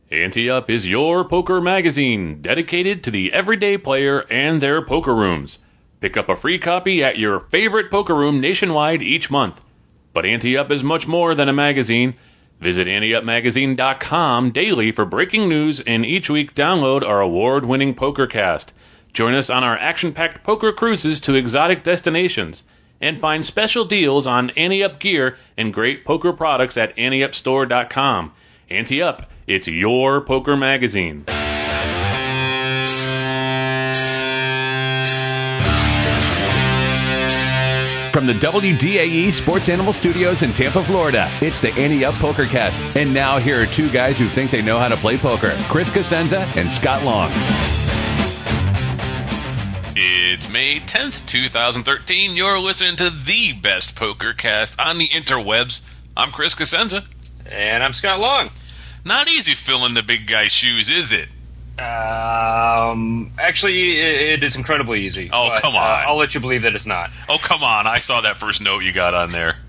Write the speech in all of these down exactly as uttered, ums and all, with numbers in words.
Ante Up is your poker magazine dedicated to the everyday player and their poker rooms. Pick up a free copy at your favorite poker room nationwide each month. But Ante Up is much more than a magazine. Visit ante up magazine dot com daily for breaking news, and each week download our award-winning PokerCast. Join us on our action-packed poker cruises to exotic destinations, and find special deals on Ante Up gear and great poker products at ante up store dot com. Ante Up, it's your poker magazine. From the W D A E Sports Animal Studios in Tampa, Florida, it's the Ante Up PokerCast. And now here are two guys who think they know how to play poker, Chris Cosenza and Scott Long. It's May tenth, twenty thirteen. You're listening to the best PokerCast on the interwebs. I'm Chris Cosenza. And I'm Scott Long. Not easy filling the big guy's shoes, is it? Um, actually, it, it is incredibly easy. Oh, but, come on. Uh, I'll let you believe that it's not. Oh, come on. I saw that first note you got on there.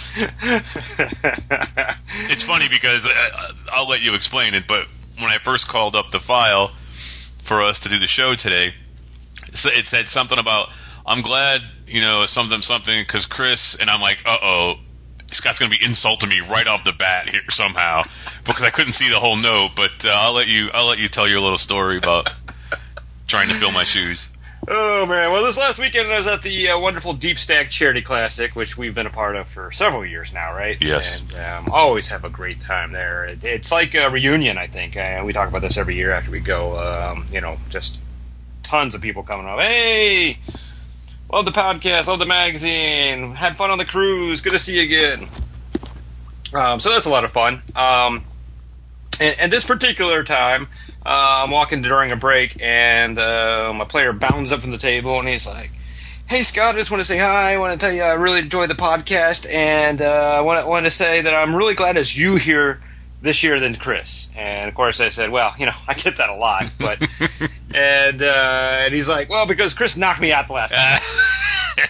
It's funny because uh, I'll let you explain it, but when I first called up the file for us to do the show today, it said something about, I'm glad, you know, something, something, because Chris, and I'm like, uh-oh, Scott's going to be insulting me right off the bat here somehow, because I couldn't see the whole note, but uh, I'll let you I'll let you tell your little story about trying to fill my shoes. Oh, man. Well, this last weekend I was at the uh, wonderful Deep Stack Charity Classic, which we've been a part of for several years now, right? Yes. And um, always have a great time there. It, it's like a reunion, I think. Uh, we talk about this every year after we go. Um, you know, just tons of people coming up. Hey! Love the podcast, love the magazine, had fun on the cruise, good to see you again. Um, so that's a lot of fun. Um, and, and this particular time, uh, I'm walking during a break, and uh, my player bounds up from the table, and he's like, hey, Scott, I just want to say hi. I want to tell you I really enjoy the podcast, and uh, I want, want to say that I'm really glad it's you here this year than Chris. And, of course, I said, well, you know, I get that a lot, but... and uh, and he's like, well, because Chris knocked me out the last time.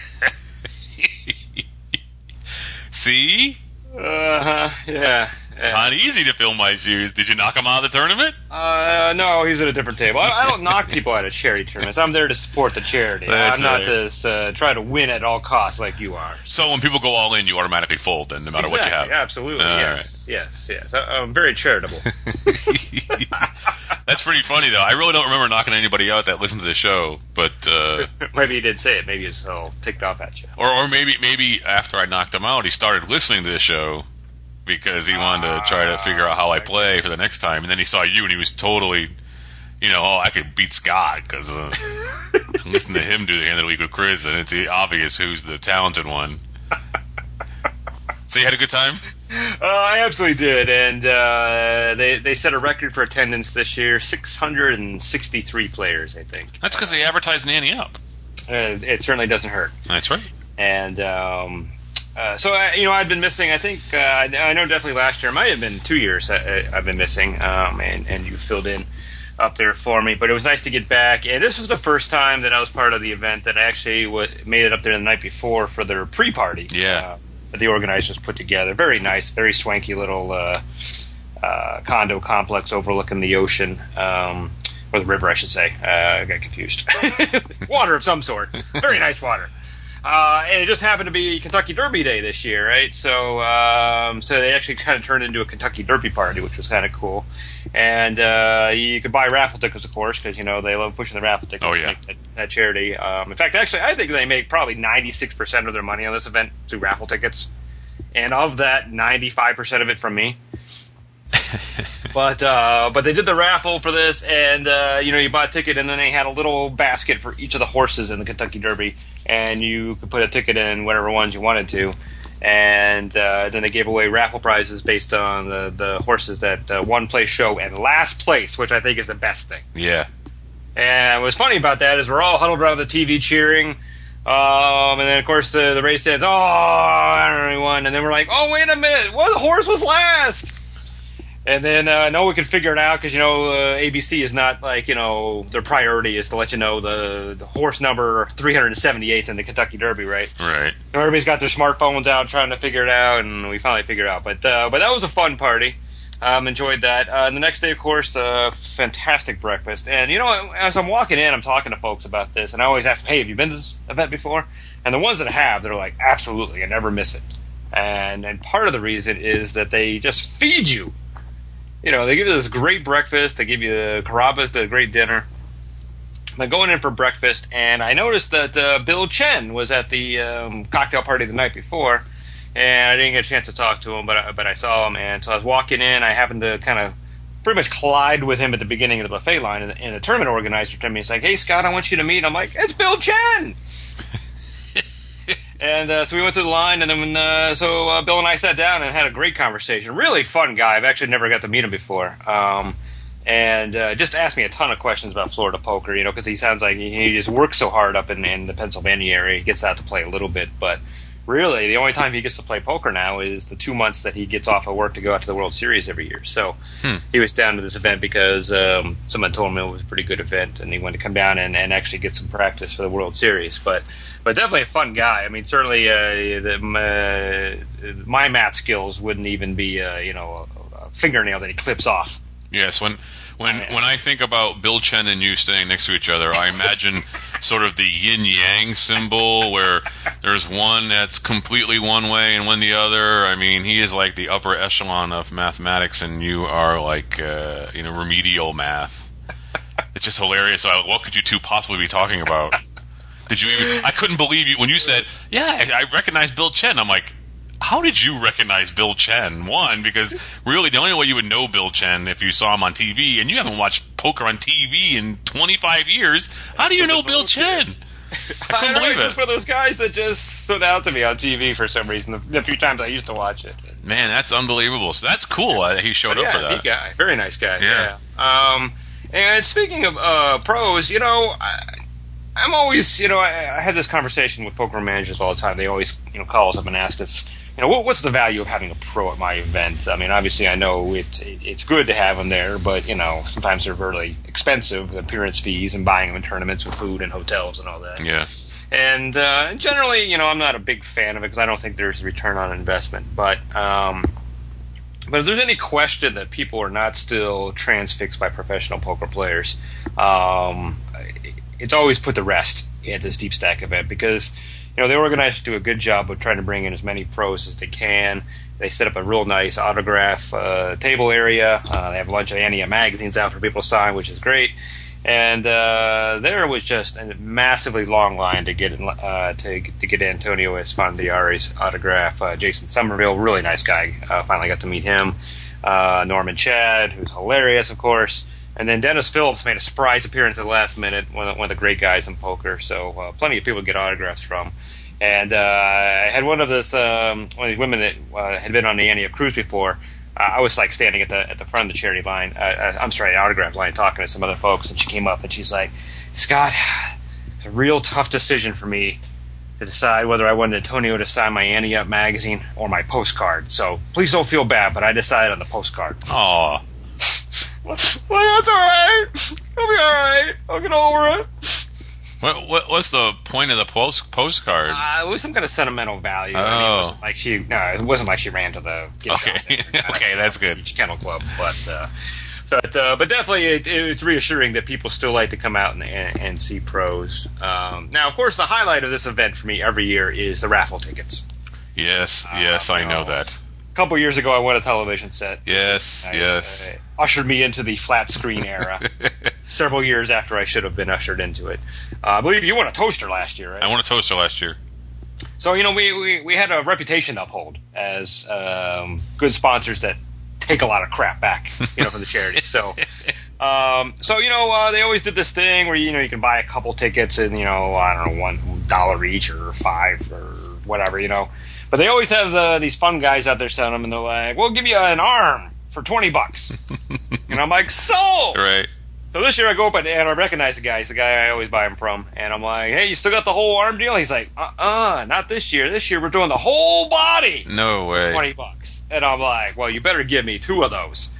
See? Uh-huh, yeah. It's not easy to fill my shoes. Did you knock him out of the tournament? Uh, no, he's at a different table. I, I don't knock people out of charity tournaments. I'm there to support the charity. That's I'm not right. to uh, try to win at all costs like you are. So when people go all in, you automatically fold, then, no matter Exactly, what you have. Absolutely, All yes, right. yes, yes. I, I'm very charitable. That's pretty funny, though. I really don't remember knocking anybody out that listens to the show, but... Uh, maybe he did say it. Maybe he's all ticked off at you. Or, or maybe maybe after I knocked him out, he started listening to the show because he wanted to try to figure out how I play for the next time, and then he saw you, and he was totally, you know, oh, I could beat Scott, because uh, I'm listening to him do the end of the week with Chris, and it's obvious who's the talented one. So you had a good time? Uh, I absolutely did, and uh, they they set a record for attendance this year, six hundred sixty-three players, I think. That's because they advertised Nanny Up. Uh, it certainly doesn't hurt. That's right. And um, uh, so, I, you know, I'd been missing, I think, uh, I know definitely last year, it might have been two years I, I've been missing, um, and, and you filled in up there for me, but it was nice to get back. And this was the first time that I was part of the event that I actually w- made it up there the night before for their pre-party. Yeah. Uh, that the organizers put together. Very nice, very swanky little uh, uh, condo complex overlooking the ocean, um, or the river, I should say. Uh, I got confused. Water of some sort. Very nice water. Uh, and it just happened to be Kentucky Derby Day this year, right? So, um, so they actually kind of turned into a Kentucky Derby party, which was kind of cool. And uh, you could buy raffle tickets, of course, because you know they love pushing the raffle tickets. Oh, yeah. To make that, that charity. Um, in fact, actually, I think they make probably ninety-six percent of their money on this event through raffle tickets, and of that, ninety-five percent of it from me. but uh, but they did the raffle for this, and uh, you know you bought a ticket, and then they had a little basket for each of the horses in the Kentucky Derby, and you could put a ticket in whatever ones you wanted to, and uh, then they gave away raffle prizes based on the, the horses that uh, won place show and last place, which I think is the best thing. Yeah. And what's funny about that is we're all huddled around the T V cheering. Um, and then, of course, the, the race ends, oh, I don't know anyone. And then we're like, oh, wait a minute, what horse was last? And then, uh, no one could figure it out because, you know, uh, A B C is not like, you know, their priority is to let you know the, the horse number three hundred seventy-eighth in the Kentucky Derby, right? Right. So everybody's got their smartphones out trying to figure it out, and we finally figured it out. But, uh, but that was a fun party. Um, enjoyed that. Uh, and the next day, of course, uh, fantastic breakfast. And, you know, as I'm walking in, I'm talking to folks about this, and I always ask them, hey, have you been to this event before? And the ones that have, they're like, absolutely, I never miss it. And and part of the reason is that they just feed you. You know, they give you this great breakfast, they give you Carrabba's, a great dinner. I'm going in for breakfast, and I noticed that uh, Bill Chen was at the um, cocktail party the night before, and I didn't get a chance to talk to him, but I, but I saw him, and so I was walking in, I happened to kind of pretty much collide with him at the beginning of the buffet line, and the, and the tournament organizer told me, he's like, hey, Scott, I want you to meet. I'm like, it's Bill Chen! And uh, so we went through the line, and then when, uh, so uh, Bill and I sat down and had a great conversation. Really fun guy. I've actually never got to meet him before. Um, and uh, just asked me a ton of questions about Florida poker, you know, because he sounds like he, he just works so hard up in, in the Pennsylvania area. He gets out to play a little bit, but really the only time he gets to play poker now is the two months that he gets off of work to go out to the World Series every year. So hmm. he was down to this event because um, someone told him it was a pretty good event, and he wanted to come down and, and actually get some practice for the World Series. But But definitely a fun guy. I mean, certainly uh, the, uh, my math skills wouldn't even be, uh, you know, a, a fingernail that he clips off. Yes, when when oh, yeah. when I think about Bill Chen and you standing next to each other, I imagine sort of the yin-yang symbol where there's one that's completely one way and one the other. I mean, he is like the upper echelon of mathematics, and you are like, uh, you know, remedial math. It's just hilarious. What could you two possibly be talking about? Did you even, I couldn't believe you when you said, yeah, I, I recognize Bill Chen. I'm like, how did you recognize Bill Chen? One, because really the only way you would know Bill Chen if you saw him on T V, and you haven't watched poker on T V in twenty-five years. How do you know Bill Chen? I couldn't I believe know, it. Just one of those guys that just stood out to me on T V for some reason, the, the few times I used to watch it. Man, that's unbelievable. So that's cool uh, that he showed but up yeah, for that. Neat guy. Very nice guy. Yeah. yeah. Um, and speaking of uh, pros, you know, I, I'm always, you know, I, I have this conversation with poker managers all the time. They always, you know, call us up and ask us, you know, what, what's the value of having a pro at my event? I mean, obviously, I know it, it, it's good to have them there, but, you know, sometimes they're really expensive, appearance fees and buying them in tournaments with food and hotels and all that. Yeah. And uh, generally, you know, I'm not a big fan of it because I don't think there's a return on investment. But, um, but if there's any question that people are not still transfixed by professional poker players, um, it's always put to rest at this Deep Stack event because, you know, the organizers do a good job of trying to bring in as many pros as they can. They set up a real nice autograph uh, table area. Uh, they have a bunch of Ante Up magazines out for people to sign, which is great. And uh, there was just a massively long line to get uh, to to get Antonio Esfandiari's autograph. Uh, Jason Somerville, really nice guy. Uh, finally got to meet him. Uh, Norman Chad, who's hilarious, of course. And then Dennis Phillips made a surprise appearance at the last minute, one of, one of the great guys in poker. So uh, plenty of people to get autographs from. And uh, I had one of this um, one of these women that uh, had been on the Ante Up cruise before. Uh, I was like standing at the at the front of the charity line. Uh, I'm sorry, the autograph line, talking to some other folks, and she came up and she's like, "Scott, it's a real tough decision for me to decide whether I wanted Antonio to sign my Ante Up magazine or my postcard. So please don't feel bad, but I decided on the postcard." Aw. Well, that's all right. I'll be all right. I'll get over it. What, what what's the point of the post postcard? Uh, it was some kind of sentimental value. Oh. I mean, it wasn't like she. No, it wasn't like she ran to the. Gift okay. shop okay, that's good. Beach Kennel Club, but uh, but uh, but definitely it, it's reassuring that people still like to come out and and, and see pros. Um, now, of course, the highlight of this event for me every year is the raffle tickets. Yes, yes, uh, I know, know that. A couple years ago, I won a television set. Yes, I, yes. Uh, ushered me into the flat screen era. Several years after I should have been ushered into it. Uh, I believe you won a toaster last year, right? I won a toaster last year. So, you know, we, we, we had a reputation to uphold as um, good sponsors that take a lot of crap back, you know, for the charity. So, um, so you know, uh, they always did this thing where, you know, you can buy a couple tickets and, you know, I don't know, one dollar each or five or whatever, you know. But they always have the, these fun guys out there selling them, and they're like, we'll give you an arm for twenty bucks. And I'm like, sold! Right. So this year I go up and, and I recognize the guy. He's the guy I always buy him from. And I'm like, hey, you still got the whole arm deal? He's like, uh-uh, not this year. This year we're doing the whole body. No way. twenty bucks. And I'm like, well, you better give me two of those.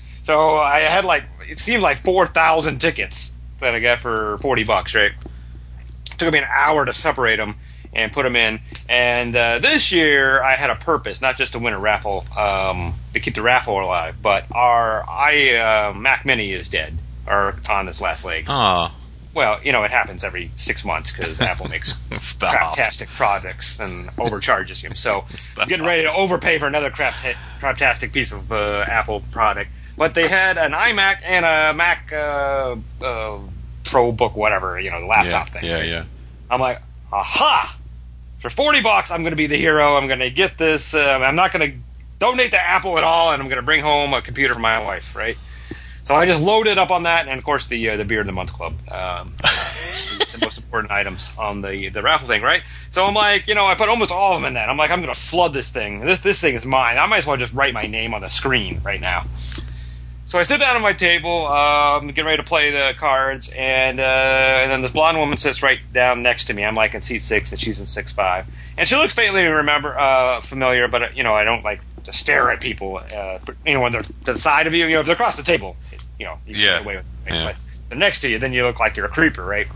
So I had like, it seemed like four thousand tickets that I got for forty bucks, right? It took me an hour to separate them. and put them in. And uh, this year I had a purpose, not just to win a raffle, um, to keep the raffle alive, but our I uh, Mac Mini is dead, or on its last legs. Oh. Well, you know, it happens every six months because Apple makes craptastic products and overcharges you. So I'm getting ready to overpay for another crap craptastic piece of uh, Apple product. But they had an iMac and a Mac uh, uh, ProBook, whatever, you know, the laptop yeah, thing. Yeah, yeah. I'm like, aha! For forty bucks, I'm going to be the hero. I'm going to get this. Uh, I'm not going to donate to Apple at all, and I'm going to bring home a computer for my wife, right? So I just loaded up on that, and of course the uh, the beer of the month club, um, uh, the most important items on the the raffle thing, right? So I'm like, you know, I put almost all of them in that. I'm like, I'm going to flood this thing. This this thing is mine. I might as well just write my name on the screen right now. So I sit down at my table, um, get ready to play the cards, and uh, and then this blonde woman sits right down next to me. I'm like in seat six, and she's in six five, and she looks faintly remember uh, familiar, but uh, you know, I don't like to stare at people. Uh, you know, when they're to the side of you, you know, if they're across the table. You know, you can yeah. get away with it. Yeah. But they're next to you, then you look like you're a creeper, right?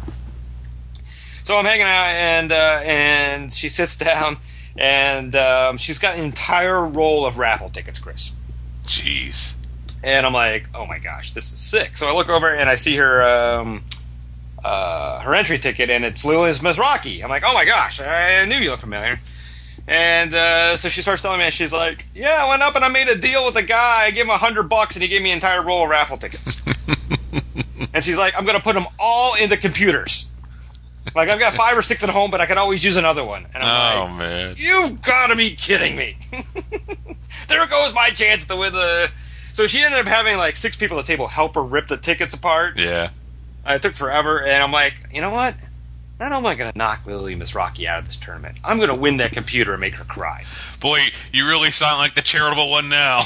So I'm hanging out, and uh, and she sits down, and um, she's got an entire roll of raffle tickets, Chris. Jeez. And I'm like, oh my gosh, this is sick. So I look over, and I see her um, uh, her entry ticket, and it's Lily Smith Rocky. I'm like, oh my gosh, I knew you looked familiar. And uh, so she starts telling me, and she's like, yeah, I went up and I made a deal with a guy. I gave him a hundred bucks, and he gave me an entire roll of raffle tickets. And she's like, I'm going to put them all into computers. Like, I've got five or six at home, but I can always use another one. And I'm oh, like, man. You've got to be kidding me. There goes my chance to win the... So she ended up having, like, six people at the table help her rip the tickets apart. Yeah. Uh, it took forever, and I'm like, you know what? Not only am I going to knock Lily Miss Rocky out of this tournament, I'm going to win that computer and make her cry. Boy, you really sound like the charitable one now.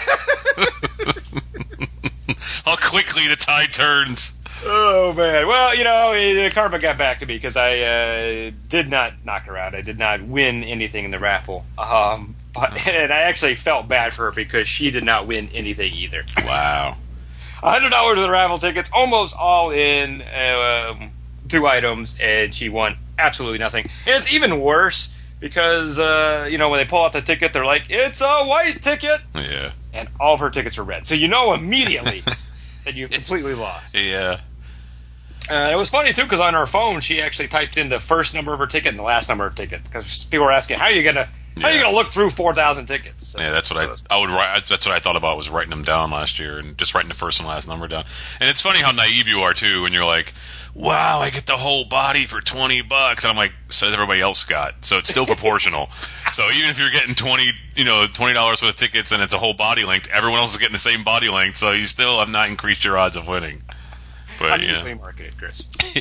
How quickly the tide turns. Oh, man. Well, you know, the karma got back to me because I uh, did not knock her out. I did not win anything in the raffle. Um, but, and I actually felt bad for her because she did not win anything either. Wow. one hundred dollars of the raffle tickets, almost all in... Uh, um, two items, and she won absolutely nothing. And it's even worse because, uh, you know, when they pull out the ticket, they're like, it's a white ticket! Yeah. And all of her tickets are red. So you know immediately that you completely lost. Yeah. Uh, it was funny, too, because on her phone, she actually typed in the first number of her ticket and the last number of her ticket. Because people were asking, how are you going to how are you Yeah. going to look through four thousand tickets? So, Yeah, that's what I I would write. That's what I thought about was writing them down last year and just writing the first and last number down. And it's funny how naive you are too when you're like, "Wow, I get the whole body for twenty bucks," and I'm like, "So does everybody else got?" So it's still proportional. So even if you're getting twenty, you know, twenty dollars worth of tickets and it's a whole body length, everyone else is getting the same body length. So you still have not increased your odds of winning. But I'm yeah. usually marketed, Chris.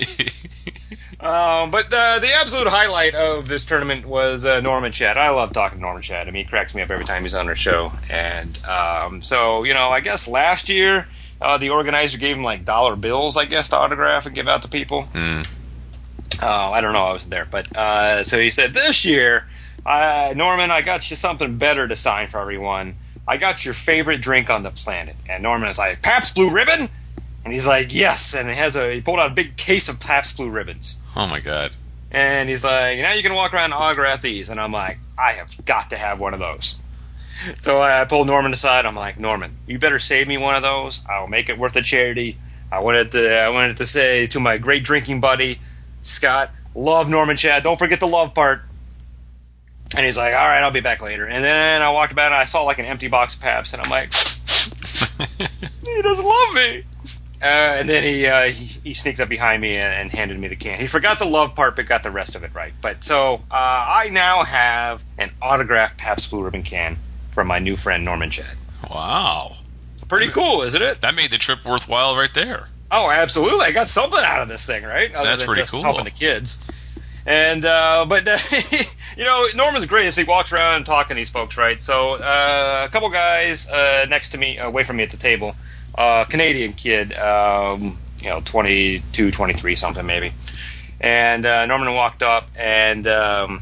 um, but uh, the absolute highlight of this tournament was uh, Norman Chad. I love talking to Norman Chad. I mean, he cracks me up every time he's on our show. And um, so, you know, I guess last year uh, the organizer gave him like dollar bills, I guess, to autograph and give out to people. Mm. Uh, I don't know. I wasn't there. But uh, so he said, this year, uh, Norman, I got you something better to sign for everyone. I got your favorite drink on the planet. And Norman is like, Pabst Blue Ribbon? And he's like, yes, and it has a. He pulled out a big case of Pabst Blue Ribbons. Oh my god! And he's like, now you can walk around and autograph these. And I'm like, I have got to have one of those. So I pulled Norman aside. I'm like, Norman, you better save me one of those. I'll make it worth the charity. I wanted to. I wanted to say to my great drinking buddy, Scott, love Norman Chad. Don't forget the love part. And he's like, all right, I'll be back later. And then I walked about and I saw like an empty box of Pabst, and I'm like, he doesn't love me. Uh, and then he, uh, he he sneaked up behind me and, and handed me the can. He forgot the love part, but got the rest of it right. But so uh, I now have an autographed Pabst Blue Ribbon can from my new friend Norman Chad. Wow, Pretty cool, isn't it? that made the trip worthwhile right there. Oh, absolutely! I got something out of this thing, right? Other That's than pretty just cool. Helping the kids. And uh, but uh, you know, Norman's great as he walks around talking to these folks, right? So uh, a couple guys uh, next to me, away from me at the table. Uh, Canadian kid, um, you know, twenty-two, twenty-three, something maybe. And uh, Norman walked up and um,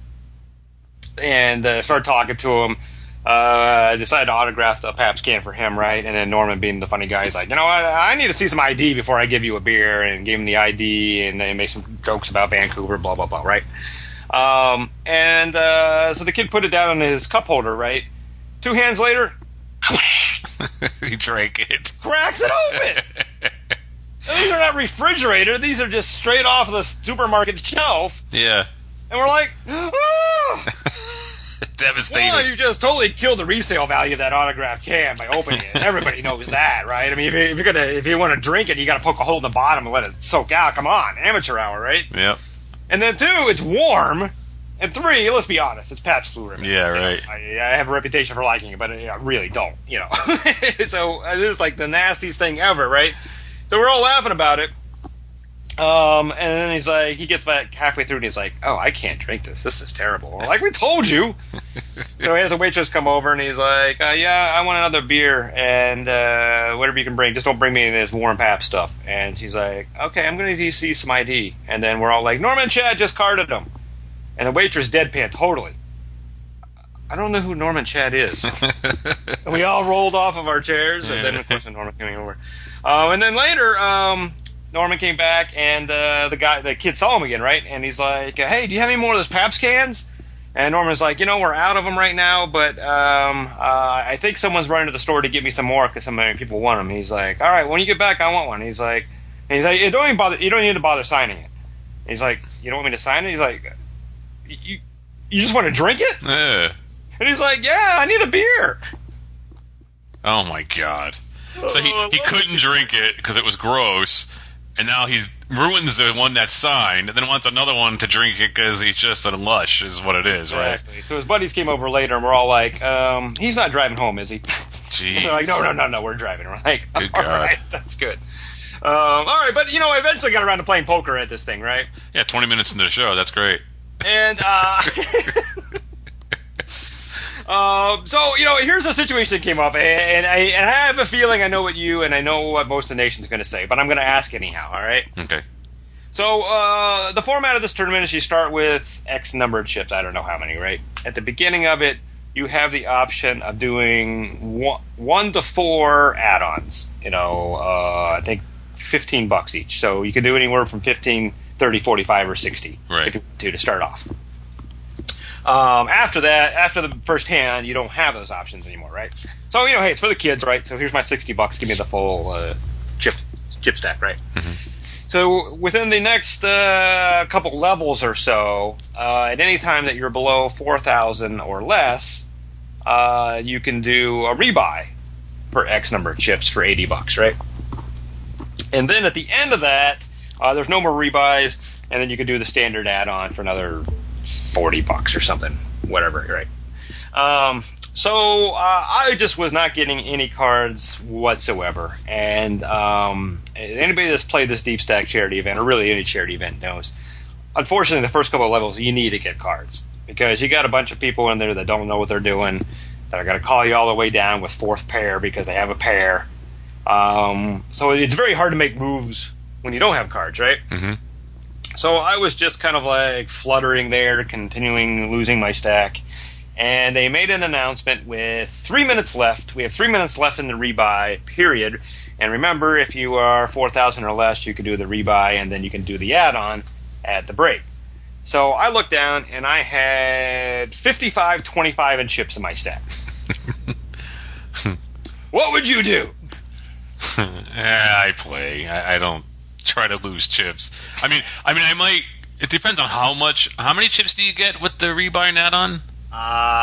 and uh, started talking to him. Uh, I decided to autograph the Pabst can for him, right? And then Norman, being the funny guy, he's like, you know what? I need to see some I D before I give you a beer. And gave him the I D, and then make some jokes about Vancouver, blah blah blah, right? Um, and uh, so the kid put it down in his cup holder, right? Two hands later, he drank it. Cracks it open. And these are not refrigerated. These are just straight off the supermarket shelf. Yeah. And we're like, ah! Devastating. Well, you just totally killed the resale value of that autographed can by opening it. Everybody knows that, right? I mean, if, you, if you're gonna, if you want to drink it, you got to poke a hole in the bottom and let it soak out. Come on, amateur hour, right? Yep. And then two, it's warm. And three, let's be honest, it's Pabst Blue Ribbon. Yeah, right. You know, I, I have a reputation for liking it, but I really don't, you know. So uh, this is like the nastiest thing ever, right? So we're all laughing about it. Um, and then he's like, he gets back halfway through and he's like, oh, I can't drink this. This is terrible. We're like, we told you. So he has a waitress come over and he's like, uh, yeah, I want another beer and uh, whatever you can bring. Just don't bring me any of this warm Pabst stuff. And she's like, okay, I'm going to see some I D. And then we're all like, Norman Chad just carded him. And the waitress deadpan totally. I don't know who Norman Chad is. And we all rolled off of our chairs, and then of course Norman came over. Um, and then later, um, Norman came back, and uh, the guy, the kid saw him again, right? And he's like, "Hey, do you have any more of those Pabst cans?" And Norman's like, "You know, we're out of them right now, but um, uh, I think someone's running to the store to get me some more because so many people want them." And he's like, "All right, when you get back, I want one." And he's like, and he's like, "You don't even bother. You don't need to bother signing it." And he's like, "You don't want me to sign it?" He's like, "You, you just want to drink it?" Yeah. And he's like, "Yeah, I need a beer." Oh my god! So he he couldn't drink it because it was gross, and now he ruins the one that's signed, and then wants another one to drink it because he's just a lush, is what it is, right? Exactly. So his buddies came over later, and we're all like, um, "He's not driving home, is he?" Jeez. They're like, "No, no, no, no, we're driving." We're like, Good "All God. right, that's good." Um, all right, but you know, I eventually got around to playing poker at this thing, right? Yeah, twenty minutes into the show, that's great. And uh, uh, so you know, here's a situation that came up, and I and I have a feeling I know what you and I know what most of the nation's going to say, but I'm going to ask anyhow. All right? Okay. So uh, the format of this tournament is you start with X number of chips. I don't know how many, right? At the beginning of it, you have the option of doing one, one to four add-ons. You know, uh, I think fifteen bucks each. So you can do anywhere from fifteen, thirty, forty-five, or sixty right. if you want to to start off. Um, after that, after the first hand, you don't have those options anymore, right? So, you know, hey, it's for the kids, right? So here's my sixty bucks. Give me the full uh, chip chip stack, right? Mm-hmm. So within the next uh, couple levels or so, uh, at any time that you're below four thousand or less, uh, you can do a rebuy for X number of chips for eighty bucks, right? And then at the end of that, uh, there's no more rebuys, and then you can do the standard add-on for another forty bucks or something, whatever, right? Um, so uh, I just was not getting any cards whatsoever, and um, anybody that's played this Deep Stack charity event, or really any charity event, knows. Unfortunately, the first couple of levels, you need to get cards because you got a bunch of people in there that don't know what they're doing. That are going to call you all the way down with fourth pair because they have a pair. Um, so it's very hard to make moves when you don't have cards, right? Mm-hmm. So I was just kind of like fluttering there, continuing losing my stack. And they made an announcement with three minutes left. We have three minutes left in the rebuy period. And remember, if you are four thousand or less, you can do the rebuy, and then you can do the add-on at the break. So I looked down, and I had fifty-five, twenty-five, and chips in my stack. What would you do? Yeah, I play. I, I don't try to lose chips. I mean, I mean, I might. It depends on how much. How many chips do you get with the rebuy and add-on? Uh,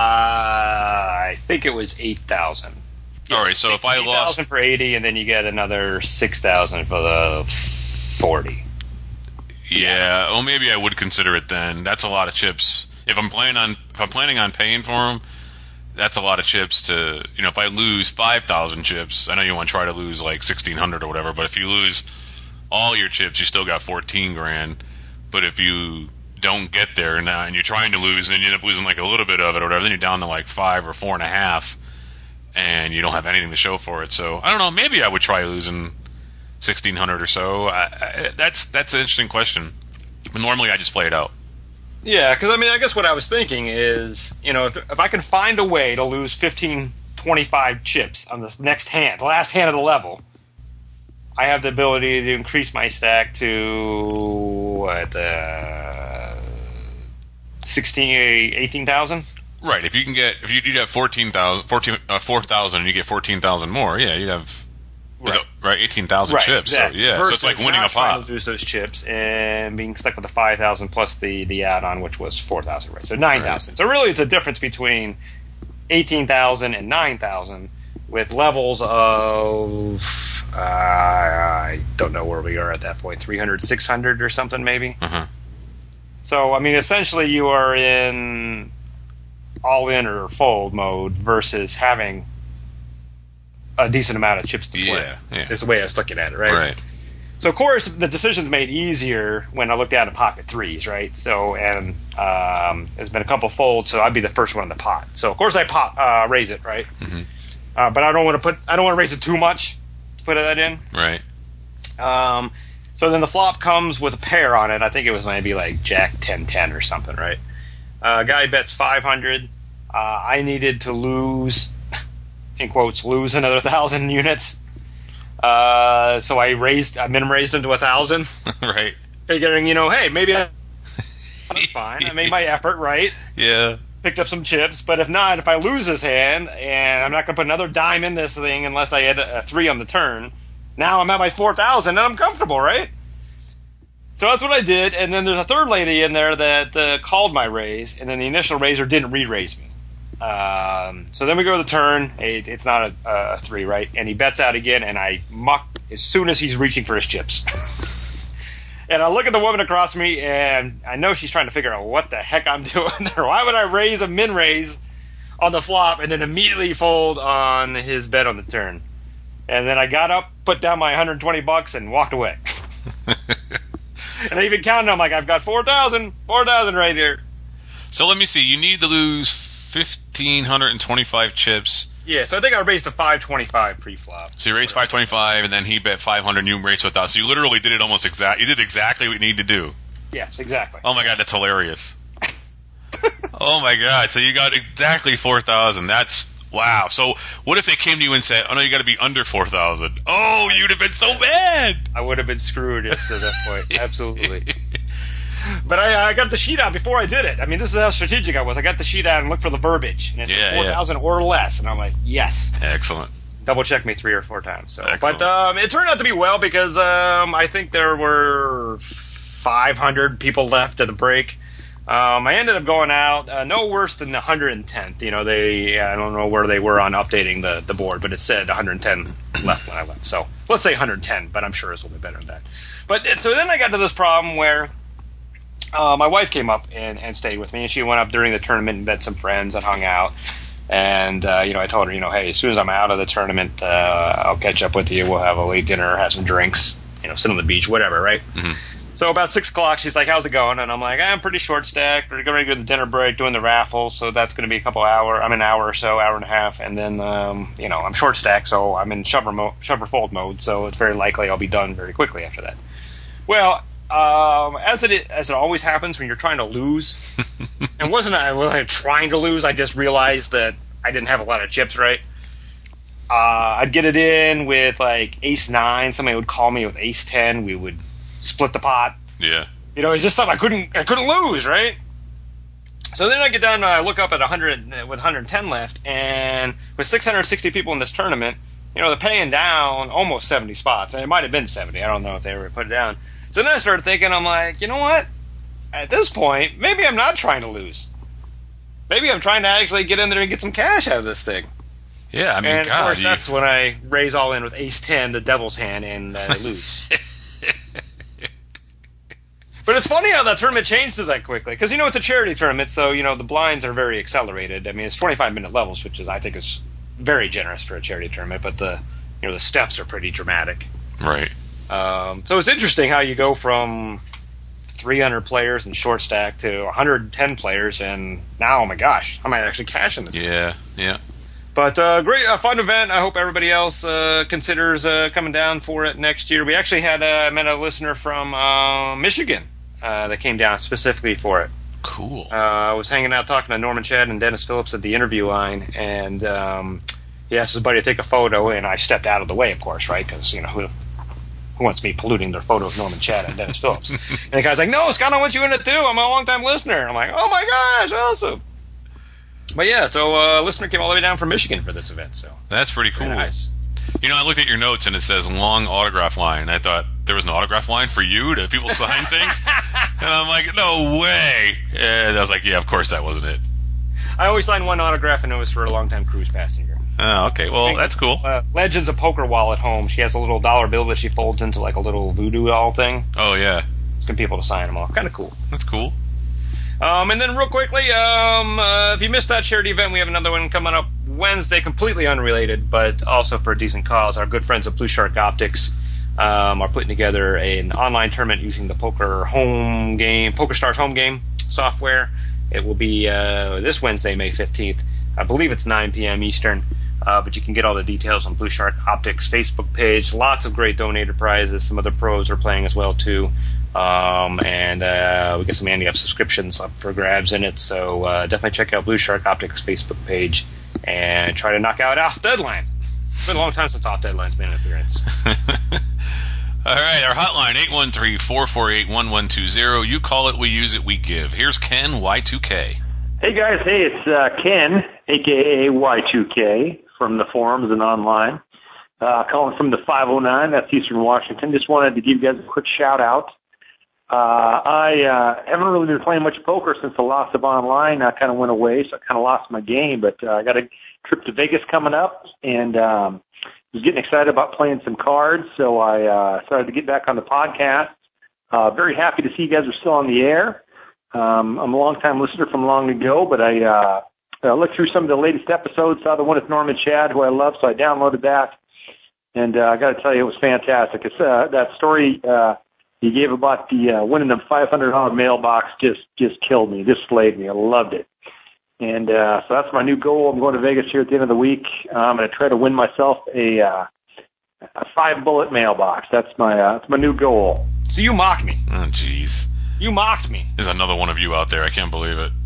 I think it was eight thousand. All right, so if I lost, eight thousand for eighty, and then you get another six thousand for the forty. Yeah, well, maybe I would consider it then. That's a lot of chips. If I'm planning on, if I'm planning on paying for them, that's a lot of chips to, you know, if I lose five thousand chips, I know you want to try to lose like sixteen hundred or whatever, but if you lose all your chips, you still got fourteen grand. But if you don't get there now and you're trying to lose and you end up losing like a little bit of it or whatever, then you're down to like five or four and a half and you don't have anything to show for it. So I don't know, maybe I would try losing sixteen hundred or so. I, I, that's that's an interesting question. But normally I just play it out. Yeah, because I mean, I guess what I was thinking is, you know, if, if I can find a way to lose fifteen, twenty-five chips on this next hand, the last hand of the level, I have the ability to increase my stack to what, uh, sixteen, eighteen thousand. Right. If you can get, if you you'd have fourteen thousand, fourteen, uh, four thousand, and you get fourteen thousand more, yeah, you'd have, right, it, right eighteen thousand right, chips. Exactly. So yeah, Versus so it's like winning a pot. To lose those chips and being stuck with the five thousand plus the the add-on, which was four thousand, right? So nine thousand. Right. So really, it's a difference between eighteen thousand and nine thousand, with levels of uh, I don't know where we are at that point, three hundred, six hundred or something maybe. Uh-huh. So I mean, essentially, you are in all in or fold mode versus having a decent amount of chips to play. Yeah, yeah. Is the way I was looking at it, right? Right. So of course the decision's made easier when I look down at pocket threes, right? So and um, there's been a couple folds, so I'd be the first one in the pot. So of course I pop uh, raise it, right? Mm-hmm. Uh, but I don't want to put I don't want to raise it too much to put that in. Right. Um, so then the flop comes with a pair on it. I think it was maybe like Jack ten ten or something, right? Uh, guy bets five hundred. Uh, I needed to lose, in quotes, lose another thousand units. Uh, so I raised, I minimum raised him to a thousand. Right. Figuring, you know, hey, maybe I, that's fine. I made my effort, right? Yeah. Picked up some chips, but if not, if I lose this hand, and I'm not going to put another dime in this thing unless I hit a, a three on the turn, now I'm at my four thousand and I'm comfortable, right? So that's what I did, and then there's a third lady in there that uh, called my raise, and then the initial raiser didn't re-raise me. Um, so then we go to the turn. It, it's not a, a three, right? And he bets out again, and I muck as soon as he's reaching for his chips. And I look at the woman across me, and I know she's trying to figure out what the heck I'm doing there. Why would I raise a min raise on the flop and then immediately fold on his bet on the turn? And then I got up, put down my one hundred twenty bucks, and walked away. And I even counted. I'm like, I've got four thousand, four thousand right here. So let me see. You need to lose fifteen twenty-five chips. Yeah, so I think I raised to five twenty-five pre-flop. So you raised five twenty-five, and then he bet five hundred, and you raced with us. So you literally did it almost exact. You did exactly what you need to do. Yes, exactly. Oh my god, that's hilarious. Oh my god, so you got exactly four thousand. That's, wow. So what if they came to you and said, oh no, you got to be under four thousand? Oh, you'd have been so mad. I would have been screwed just at that point. Absolutely. But I, I got the sheet out before I did it. I mean, this is how strategic I was. I got the sheet out and looked for the verbiage. And it's yeah, four thousand yeah. or less. And I'm like, yes. Excellent. Double check me three or four times. So, Excellent. But um, it turned out to be well because um, I think there were five hundred people left at the break. Um, I ended up going out uh, no worse than the one hundred tenth. You know, they I don't know where they were on updating the, the board, but it said one hundred ten left when I left. So let's say one hundred ten, but I'm sure it's a little bit better than that. But so then I got to this problem where uh, my wife came up and, and stayed with me, and she went up during the tournament and met some friends and hung out. And, uh, you know, I told her, you know, hey, as soon as I'm out of the tournament, uh, I'll catch up with you. We'll have a late dinner, have some drinks, you know, sit on the beach, whatever, right? Mm-hmm. So about six o'clock, she's like, how's it going? And I'm like, I'm pretty short stacked. We're going to go to the dinner break, doing the raffle. So that's going to be a couple hour. I'm an hour or so, hour and a half. And then, um, you know, I'm short stacked, so I'm in shover, mo- shover fold mode. So it's very likely I'll be done very quickly after that. Well, um, as it as it always happens when you're trying to lose, and wasn't I really trying to lose, I just realized that I didn't have a lot of chips, right? Uh, I'd get it in with like ace nine. Somebody would call me with ace ten. We would split the pot. Yeah. You know, it's just stuff I couldn't I couldn't lose, right? So then I get down and I look up at one hundred with one hundred ten left, and with six hundred sixty people in this tournament, you know, they're paying down almost seventy spots. And it might have been seventy. I don't know if they ever put it down. So then I started thinking, I'm like, you know what? At this point, maybe I'm not trying to lose. Maybe I'm trying to actually get in there and get some cash out of this thing. Yeah, I mean, and God, of course, you... that's when I raise all in with ace ten, the devil's hand, and uh, lose. But it's funny how that tournament changes that quickly. Because, you know, it's a charity tournament, so, you know, the blinds are very accelerated. I mean, it's twenty-five minute levels, which is, I think, is very generous for a charity tournament. But the, you know, the steps are pretty dramatic. Right. Um, so it's interesting how you go from three hundred players in short stack to one hundred ten players, and now, oh my gosh, I might actually cash in this. Yeah, thing. yeah. But uh, great, uh, fun event. I hope everybody else uh, considers uh, coming down for it next year. We actually had uh, met a listener from uh, Michigan uh, that came down specifically for it. Cool. Uh, I was hanging out talking to Norman Chad and Dennis Phillips at the interview line, and um, he asked his buddy to take a photo, and I stepped out of the way, of course, right? Because, you know, who who wants me polluting their photo of Norman Chad and Dennis Phillips? And the guy's like, no, Scott, I want you in it too. I'm a long-time listener. And I'm like, oh my gosh, awesome. But yeah, so a uh, listener came all the way down from Michigan for this event. So that's pretty cool. Very nice. You know, I looked at your notes and it says long autograph line. And I thought there was an autograph line for you to people sign things. And I'm like, no way. And I was like, yeah, of course that wasn't it. I always signed one autograph, and it was for a long-time cruise passenger. Oh, okay. Well, that's cool. Uh, Legends of Poker wall at home. She has a little dollar bill that she folds into like a little voodoo doll thing. Oh, yeah. Asking people to sign them all. Kind of cool. That's cool. Um, and then real quickly, um, uh, if you missed that charity event, we have another one coming up Wednesday, completely unrelated, but also for a decent cause. Our good friends at Blue Shark Optics um, are putting together an online tournament using the Poker home game, PokerStars home game software. It will be uh, this Wednesday, May fifteenth. I believe it's nine p.m. Eastern, uh, but you can get all the details on Blue Shark Optics Facebook page. Lots of great donated prizes. Some other pros are playing as well, too. Um, and uh, we get some Andy Up subscriptions up for grabs in it, so uh, definitely check out Blue Shark Optics Facebook page and try to knock out Off Deadline. It's been a long time since Off Deadline's been an appearance. All right, our hotline, eight one three, four four eight, one one two zero. You call it, we use it, we give. Here's Ken, Y two K. Hey, guys. Hey, it's uh, Ken, a k a. Y two K, from the forums and online. Uh, calling from the five oh nine, that's Eastern Washington. Just wanted to give you guys a quick shout-out. Uh, I uh, haven't really been playing much poker since the loss of online. I kind of went away, so I kind of lost my game. But uh, I got a trip to Vegas coming up, and um, was getting excited about playing some cards. So I uh, started to get back on the podcast. Uh, very happy to see you guys are still on the air. Um, I'm a long-time listener from long ago, but I uh, uh, looked through some of the latest episodes, saw the one with Norman Chad, who I love, so I downloaded that. And uh, I got to tell you, it was fantastic. It's, uh, that story uh, you gave about the uh, winning the five hundred dollars mailbox just just killed me, just slayed me. I loved it. And uh, so that's my new goal. I'm going to Vegas here at the end of the week. Uh, I'm going to try to win myself a, uh, a five-bullet mailbox. That's my uh, that's my new goal. So you mock me. Oh, jeez. You mocked me. There's another one of you out there. I can't believe it.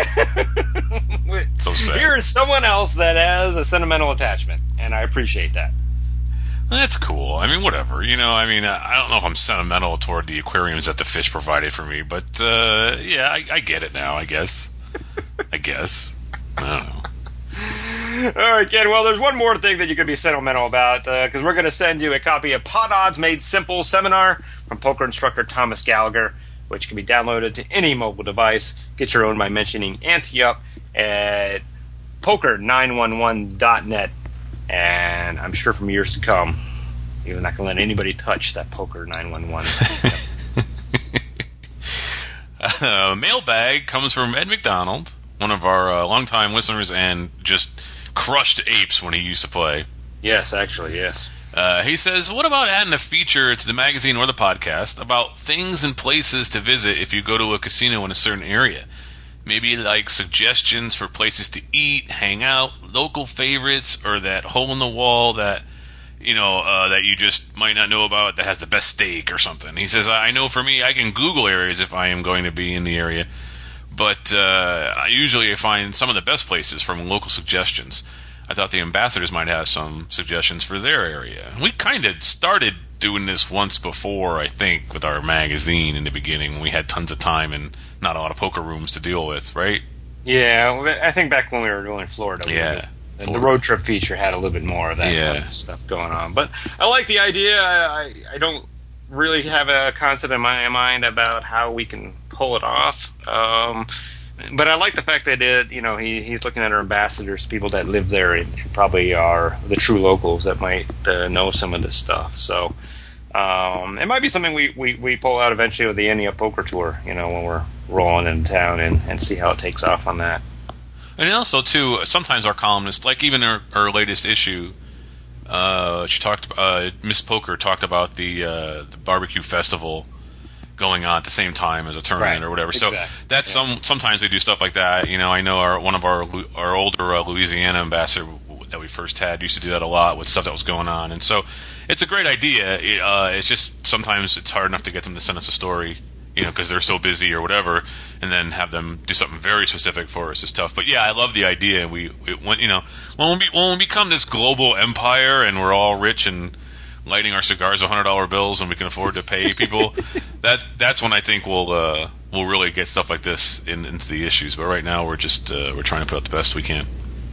So sad. Here is someone else that has a sentimental attachment, and I appreciate that. That's cool. I mean, whatever. You know, I mean, I don't know if I'm sentimental toward the aquariums that the fish provided for me, but, uh, yeah, I, I get it now, I guess. I guess. I don't know. All right, Ken. Well, there's one more thing that you could be sentimental about, because uh, we're going to send you a copy of Pot Odds Made Simple seminar from poker instructor Thomas Gallagher, which can be downloaded to any mobile device. Get your own by mentioning Ante Up at poker nine one one dot net. And I'm sure from years to come, you're not going to let anybody touch that Poker nine one one. uh, mailbag comes from Ed McDonald, one of our uh, longtime listeners and just crushed apes when he used to play. Yes, actually, yes. Uh, he says, what about adding a feature to the magazine or the podcast about things and places to visit if you go to a casino in a certain area? Maybe like suggestions for places to eat, hang out, local favorites, or that hole in the wall that, you know, uh, that you just might not know about that has the best steak or something. He says, I know for me, I can Google areas if I am going to be in the area, but uh, I usually find some of the best places from local suggestions. I thought the ambassadors might have some suggestions for their area. We kind of started doing this once before, I think, with our magazine in the beginning when we had tons of time and not a lot of poker rooms to deal with, right? Yeah, I think back when we were doing Florida. Yeah. We, the road trip feature had a little bit more of that yeah. kind of stuff going on. But I like the idea. I, I don't really have a concept in my mind about how we can pull it off. Um, but I like the fact that it, you know, he, he's looking at our ambassadors, people that live there and probably are the true locals that might uh, know some of this stuff. So um, it might be something we, we, we pull out eventually with the Ante Up Poker Tour, you know, when we're rolling in town and, and see how it takes off on that. And also, too, sometimes our columnists, like even our, our latest issue, uh, she talked, uh, Miss Poker talked about the uh, the barbecue festival going on at the same time as a tournament right. or whatever. Exactly. So that's yeah. some. Sometimes we do stuff like that. You know, I know our one of our our older uh, Louisiana ambassador that we first had used to do that a lot with stuff that was going on, and so it's a great idea. It, uh, it's just sometimes it's hard enough to get them to send us a story, you know, because they're so busy or whatever, and then have them do something very specific for us is tough. But yeah, I love the idea. And we, it went, you know, when we, when we become this global empire and we're all rich and lighting our cigars with one hundred dollar bills and we can afford to pay people, that's that's when I think we'll uh, we'll really get stuff like this in, into the issues. But right now, we're just uh, we're trying to put out the best we can.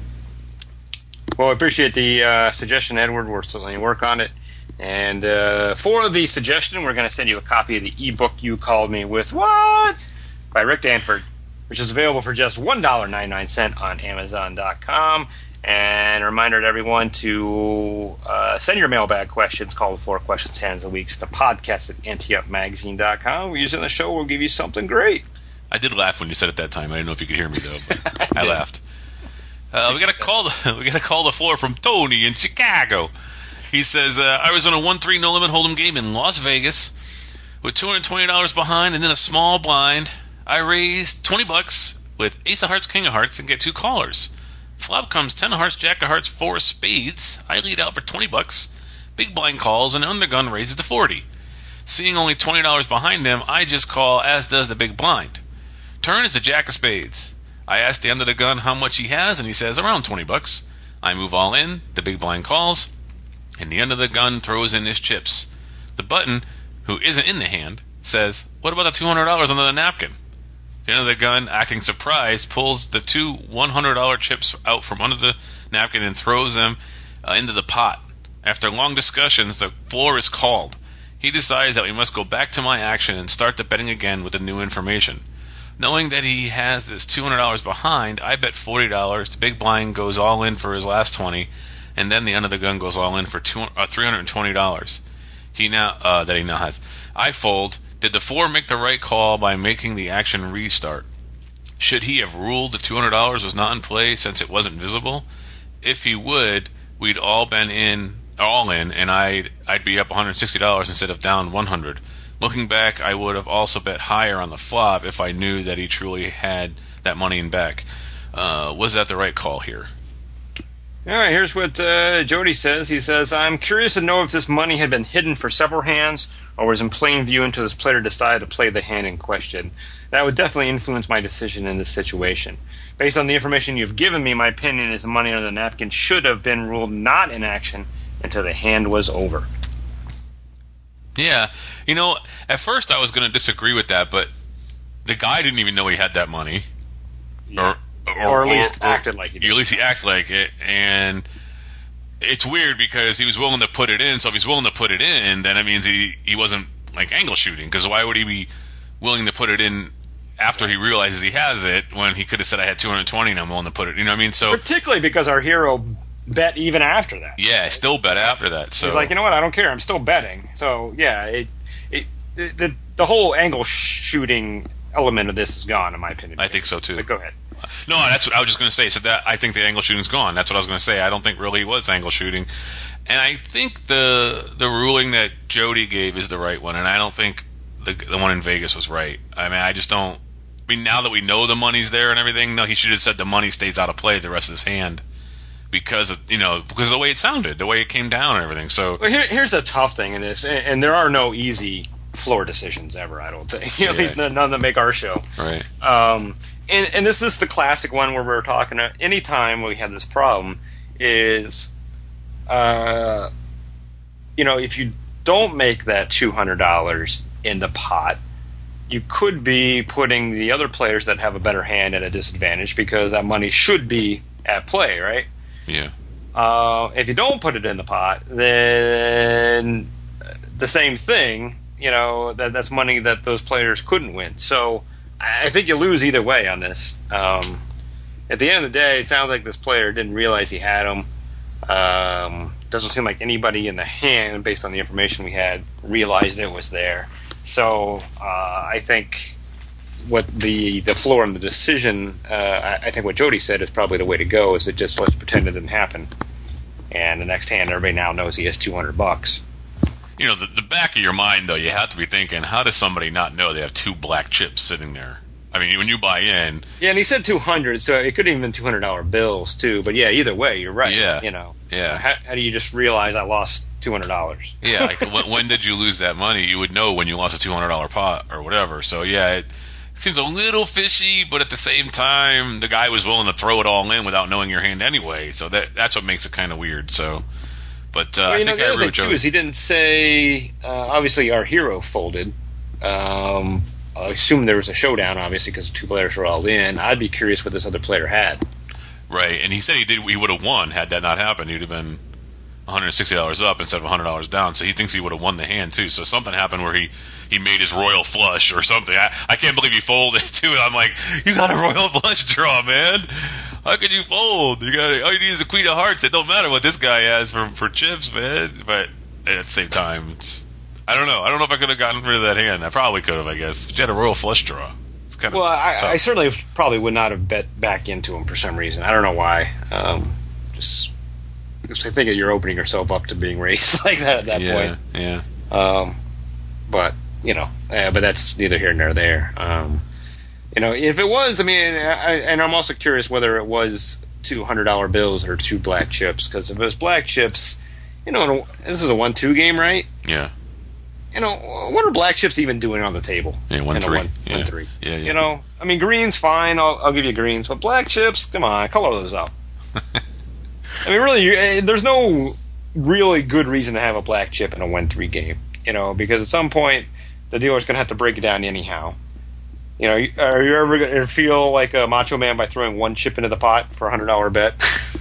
Well, I appreciate the uh, suggestion, Edward. We're certainly work on it. And uh, for the suggestion, we're going to send you a copy of the ebook You Called Me With What? By Rick Danford, which is available for just one dollar and ninety-nine cents on Amazon dot com. And a reminder to everyone to uh, send your mailbag questions, call the floor questions, hands of the weeks, to podcast at ante up magazine dot com. We're using the show, we'll give you something great. I did laugh when you said it that time. I didn't know if you could hear me, though, but I, I laughed. Uh, we got to call the we got to call the floor from Tony in Chicago. He says, uh, I was on a one three no limit hold'em game in Las Vegas with two hundred twenty dollars behind and then a small blind. I raised twenty bucks with Ace of Hearts, King of Hearts, and get two callers. Flop comes ten of Hearts, Jack of Hearts, four of Spades. I lead out for twenty bucks. Big blind calls, and undergun raises to forty. Seeing only twenty dollars behind them, I just call, as does the big blind. Turn is the Jack of Spades. I ask the under the gun how much he has, and he says around twenty bucks. I move all in, the big blind calls, and the under the gun throws in his chips. The button, who isn't in the hand, says, what about the two hundred dollars under the napkin? The under the gun, acting surprised, pulls the two one hundred dollars chips out from under the napkin and throws them uh, into the pot. After long discussions, the floor is called. He decides that we must go back to my action and start the betting again with the new information. Knowing that he has this two hundred dollars behind, I bet forty dollars. The big blind goes all in for his last twenty dollars, and then the under the gun goes all in for two, uh, three hundred twenty dollars. He now uh, that he now has. I fold. Did the floor make the right call by making the action restart? Should he have ruled the two hundred dollars was not in play since it wasn't visible? If he would, we'd all been in, all in, and I'd I'd be up one hundred sixty dollars instead of down one hundred dollars. Looking back, I would have also bet higher on the flop if I knew that he truly had that money in back. Uh, was that the right call here? All right, here's what uh, Jody says. He says, I'm curious to know if this money had been hidden for several hands or was in plain view until this player decided to play the hand in question. That would definitely influence my decision in this situation. Based on the information you've given me, my opinion is the money on the napkin should have been ruled not in action until the hand was over. Yeah, you know, at first I was going to disagree with that, but the guy didn't even know he had that money. Yeah. Or, or, or at least or, acted like he did. At least he acted like it, and it's weird because he was willing to put it in. So if he's willing to put it in, then it means he, he wasn't like angle shooting. Because why would he be willing to put it in after he realizes he has it when he could have said I had two hundred twenty and I'm willing to put it? You know what I mean? So particularly because our hero bet even after that. Yeah, still bet after that. So he's like, you know what? I don't care. I'm still betting. So yeah, it, it, it the the whole angle shooting element of this is gone, in my opinion. I think so too. But go ahead. No, that's what I was just going to say. So that I think the angle shooting's gone. That's what I was going to say. I don't think really it was angle shooting, and I think the the ruling that Jody gave is the right one, and I don't think the the one in Vegas was right. I mean, I just don't. I mean, now that we know the money's there and everything, no, he should have said the money stays out of play the rest of his hand because of, you know, because of the way it sounded, the way it came down and everything. So well, here, here's the tough thing in this, and, and there are no easy floor decisions ever. I don't think, you know, Yeah. at least none that make our show. right. Um, and, and this is the classic one where we're talking. Uh, anytime we have this problem, is, uh, you know, if you don't make that two hundred dollars in the pot, you could be putting the other players that have a better hand at a disadvantage because that money should be at play, right? Yeah. Uh, if you don't put it in the pot, then the same thing. You know, that that's money that those players couldn't win. So I think you lose either way on this. Um, at the end of the day, it sounds like this player didn't realize he had them. Um, doesn't seem like anybody in the hand, based on the information we had, realized it was there. So uh, I think what the the floor and the decision, uh, I, I think what Jody said is probably the way to go. Is it just let's pretend it didn't happen, and the next hand, everybody now knows he has two hundred bucks. You know, the, the back of your mind, though, you have to be thinking, how does somebody not know they have two black chips sitting there? I mean, when you buy in... Yeah, and he said two hundred, so it could have even been two hundred dollars bills, too. But yeah, either way, you're right. Yeah. You know, Yeah. How, how do you just realize I lost two hundred dollars? Yeah, like when, when did you lose that money? You would know when you lost a two hundred dollars pot or whatever. So, yeah, it seems a little fishy, but at the same time, the guy was willing to throw it all in without knowing your hand anyway. So that that's what makes it kind of weird. So, But uh, well, I you think know, the I other agree thing with too Joey. is he didn't say. Uh, obviously, our hero folded. Um, I assume there was a showdown, obviously, because two players were all in. I'd be curious what this other player had. Right, and he said he did. He would have won had that not happened. He'd have been one hundred sixty dollars up instead of one hundred dollars down. So he thinks he would have won the hand too. So something happened where he, he made his royal flush or something. I, I can't believe he folded too. I'm like, you got a royal flush draw, man. How can you fold? You got all you need is a queen of hearts. It don't matter what this guy has for for chips, man. But at the same time, it's I don't know. I don't know if I could have gotten rid of that hand. I probably could have, I guess. But you had a royal flush draw. It's kind of Well, I, tough. I certainly probably would not have bet back into him for some reason. I don't know why. Um, just, just I think you're opening yourself up to being raised like that at that yeah, point. yeah. Um, but you know, uh, but that's neither here nor there. Um, you know, if it was, I mean, I, and I'm also curious whether it was two hundred dollar bills or two black chips. Because if it was black chips, you know, this is a one-two game, right? Yeah. You know, what are black chips even doing on the table? Yeah, one in a three. One, Yeah. one three. Yeah, yeah. You know, I mean, greens fine. I'll, I'll give you greens, but black chips, come on, color those up. I mean, really, you, eh, there's no really good reason to have a black chip in a one three game. You know, because at some point the dealer's going to have to break it down anyhow. You know, are you ever going to feel like a Macho Man by throwing one chip into the pot for a hundred dollar bet?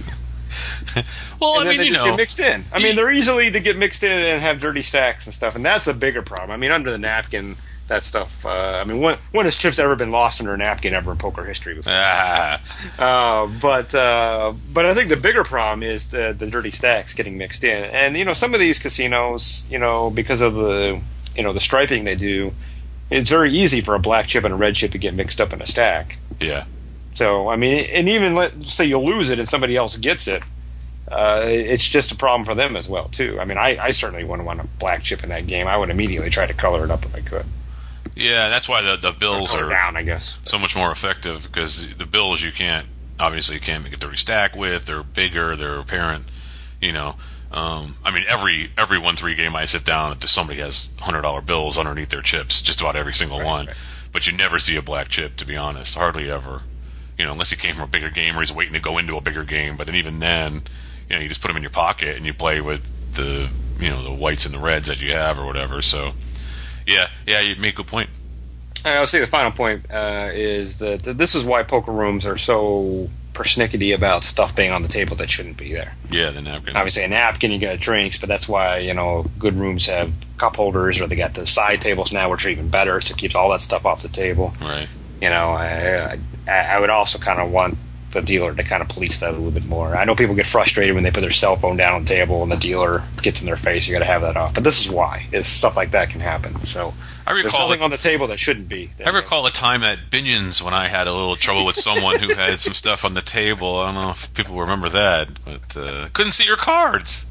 Well, and I then mean, they you just know, get mixed in. I mean, they're easily to get mixed in and have dirty stacks and stuff, and that's a bigger problem. I mean, under the napkin, that stuff. Uh, I mean, when when has chips ever been lost under a napkin ever in poker history before? ah, Uh, but uh, but I think the bigger problem is the the dirty stacks getting mixed in, and you know, some of these casinos, you know, because of the you know the striping they do, it's very easy for a black chip and a red chip to get mixed up in a stack. yeah. So I mean, and even let's say you lose it and somebody else gets it. Uh, it's just a problem for them as well too. I mean, I, I certainly wouldn't want a black chip in that game. I would immediately try to color it up if I could. Yeah, that's why the, the bills Color are down, I guess. so much more effective, because the bills you can't, obviously you can't make a dirty stack with. They're bigger, they're apparent, you know. Um, I mean, every every one three game I sit down, somebody has one hundred dollar bills underneath their chips, just about every single Right, one. right. But you never see a black chip, to be honest, hardly ever. You know, unless he came from a bigger game or he's waiting to go into a bigger game. But then even then, you know, you just put them in your pocket and you play with the, you know, the whites and the reds that you have or whatever. So, yeah, yeah, you make a good point. I would say the final point uh, is that this is why poker rooms are so persnickety about stuff being on the table that shouldn't be there. Yeah, the napkin. Obviously, a napkin, you got drinks, but that's why, you know, good rooms have cup holders, or they got the side tables now, which are even better, so it keeps all that stuff off the table. Right. You know, I, I, I would also kind of want the dealer to kind of police that a little bit more. I know people get frustrated when they put their cell phone down on the table and the dealer gets in their face. You got to have that off. But this is why is stuff like that can happen. So I there's recall nothing that- on the table that shouldn't be. I recall a time at Binion's when I had a little trouble with someone who had some stuff on the table. I don't know if people remember that, but uh, couldn't see your cards.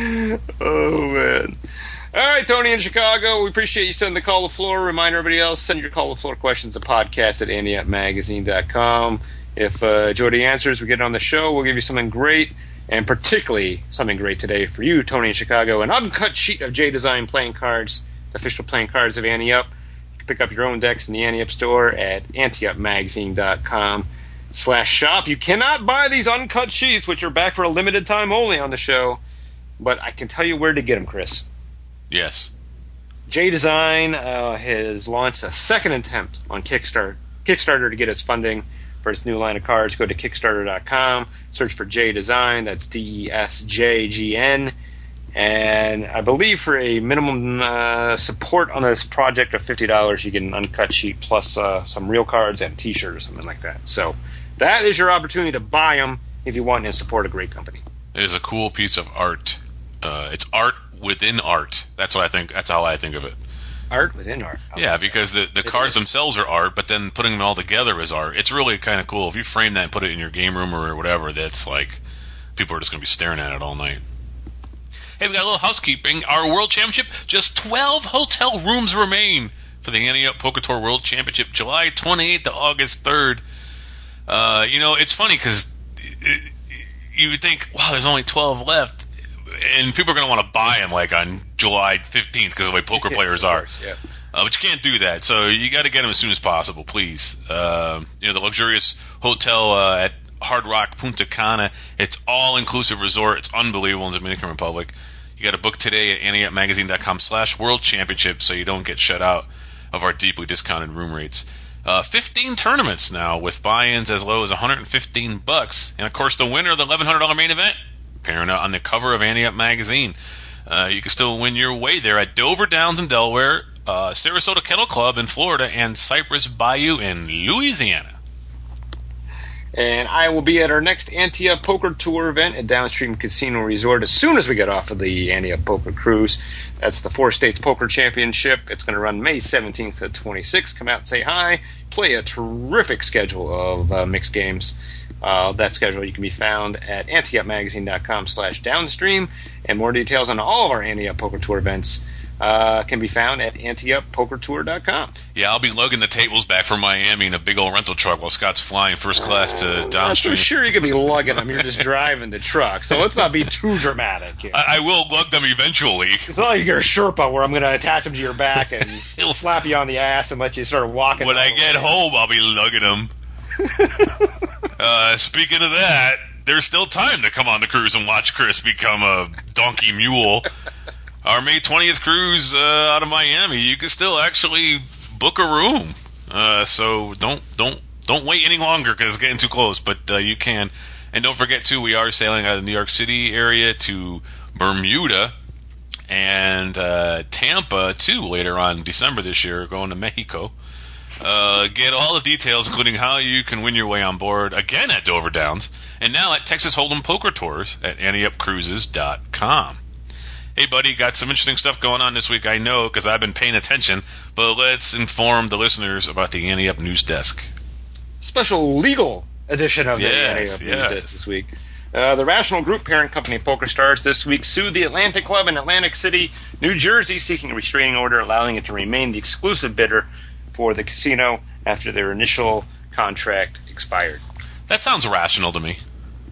Oh, man. All right, Tony in Chicago, we appreciate you sending the call to floor. Remind everybody else, send your call to floor questions to podcast at andy up magazine dot com. If uh, Jody answers, we get it on the show. We'll give you something great, and particularly something great today for you, Tony in Chicago, an uncut sheet of J Design playing cards, the official playing cards of Ante Up. You can pick up your own decks in the Ante Up store at anti up magazine dot com slash shop. You cannot buy these uncut sheets, which are back for a limited time only on the show, but I can tell you where to get them, Chris. Yes. J Design uh, has launched a second attempt on Kickstarter, Kickstarter to get its funding for its new line of cards. Go to kickstarter dot com, search for J Design, that's D E S J G N, and I believe for a minimum uh, support on this project of fifty dollars, you get an uncut sheet plus uh, some real cards and a t-shirt or something like that. So that is your opportunity to buy them if you want to support a great company. It is a cool piece of art. Uh, it's art within art. That's what I think. That's how I think of it. Art within art. Yeah, because the, the cards is. themselves are art, but then putting them all together is art. It's really kind of cool. If you frame that and put it in your game room or whatever, that's like, people are just going to be staring at it all night. Hey, we got a little housekeeping. Our World Championship, just twelve hotel rooms remain for the Ante Up Poker Tour World Championship, July twenty-eighth to August third. Uh, you know, it's funny because you would think, wow, there's only twelve left. And people are going to want to buy them like on July fifteenth because of the way poker players are. Yeah. Uh, but you can't do that, so you got to get them as soon as possible, please. Uh, you know, the luxurious hotel uh, at Hard Rock Punta Cana. It's all-inclusive resort. It's unbelievable in the Dominican Republic. You got to book today at anteupmagazine.com slash world championship so you don't get shut out of our deeply discounted room rates. Uh, fifteen tournaments now with buy-ins as low as one hundred fifteen bucks. And, of course, the winner of the eleven hundred dollars main event, appearing on the cover of Ante Up Magazine. Uh, you can still win your way there at Dover Downs in Delaware, uh, Sarasota Kennel Club in Florida, and Cypress Bayou in Louisiana. And I will be at our next Ante Up Poker Tour event at Downstream Casino Resort as soon as we get off of the Ante Up Poker Cruise. That's the Four States Poker Championship. It's going to run May seventeenth to twenty-sixth. Come out and say hi. Play a terrific schedule of uh, mixed games. Uh, that schedule you can be found at anteupmagazine.com slash downstream. And more details on all of our Ante Up Poker Tour events Uh, can be found at ante up poker tour dot com. Yeah, I'll be lugging the tables back from Miami in a big old rental truck while Scott's flying first class to Downstream. I'm sure you could be lugging them. You're just driving the truck, so let's not be too dramatic here. I, I will lug them eventually. It's not like you're a Sherpa where I'm going to attach them to your back and slap you on the ass and let you start walking. When I get home, I'll be lugging them. uh, speaking of that, there's still time to come on the cruise and watch Chris become a donkey mule. Our May twentieth cruise uh, out of Miami, you can still actually book a room. Uh, so don't don't don't wait any longer because it's getting too close. But uh, you can, and don't forget too, we are sailing out of the New York City area to Bermuda and uh, Tampa too later on in December this year, going to Mexico. Uh, get all the details, including how you can win your way on board again at Dover Downs, and now at Texas Hold'em Poker Tours at ante up cruises dot com. Hey, buddy, got some interesting stuff going on this week, I know, because I've been paying attention, but let's inform the listeners about the Ante Up News Desk. Special legal edition of yes, the Ante Up yes. News Desk this week. Uh, the Rational Group parent company of PokerStars this week sued the Atlantic Club in Atlantic City, New Jersey, seeking a restraining order allowing it to remain the exclusive bidder for the casino after their initial contract expired. That sounds rational to me.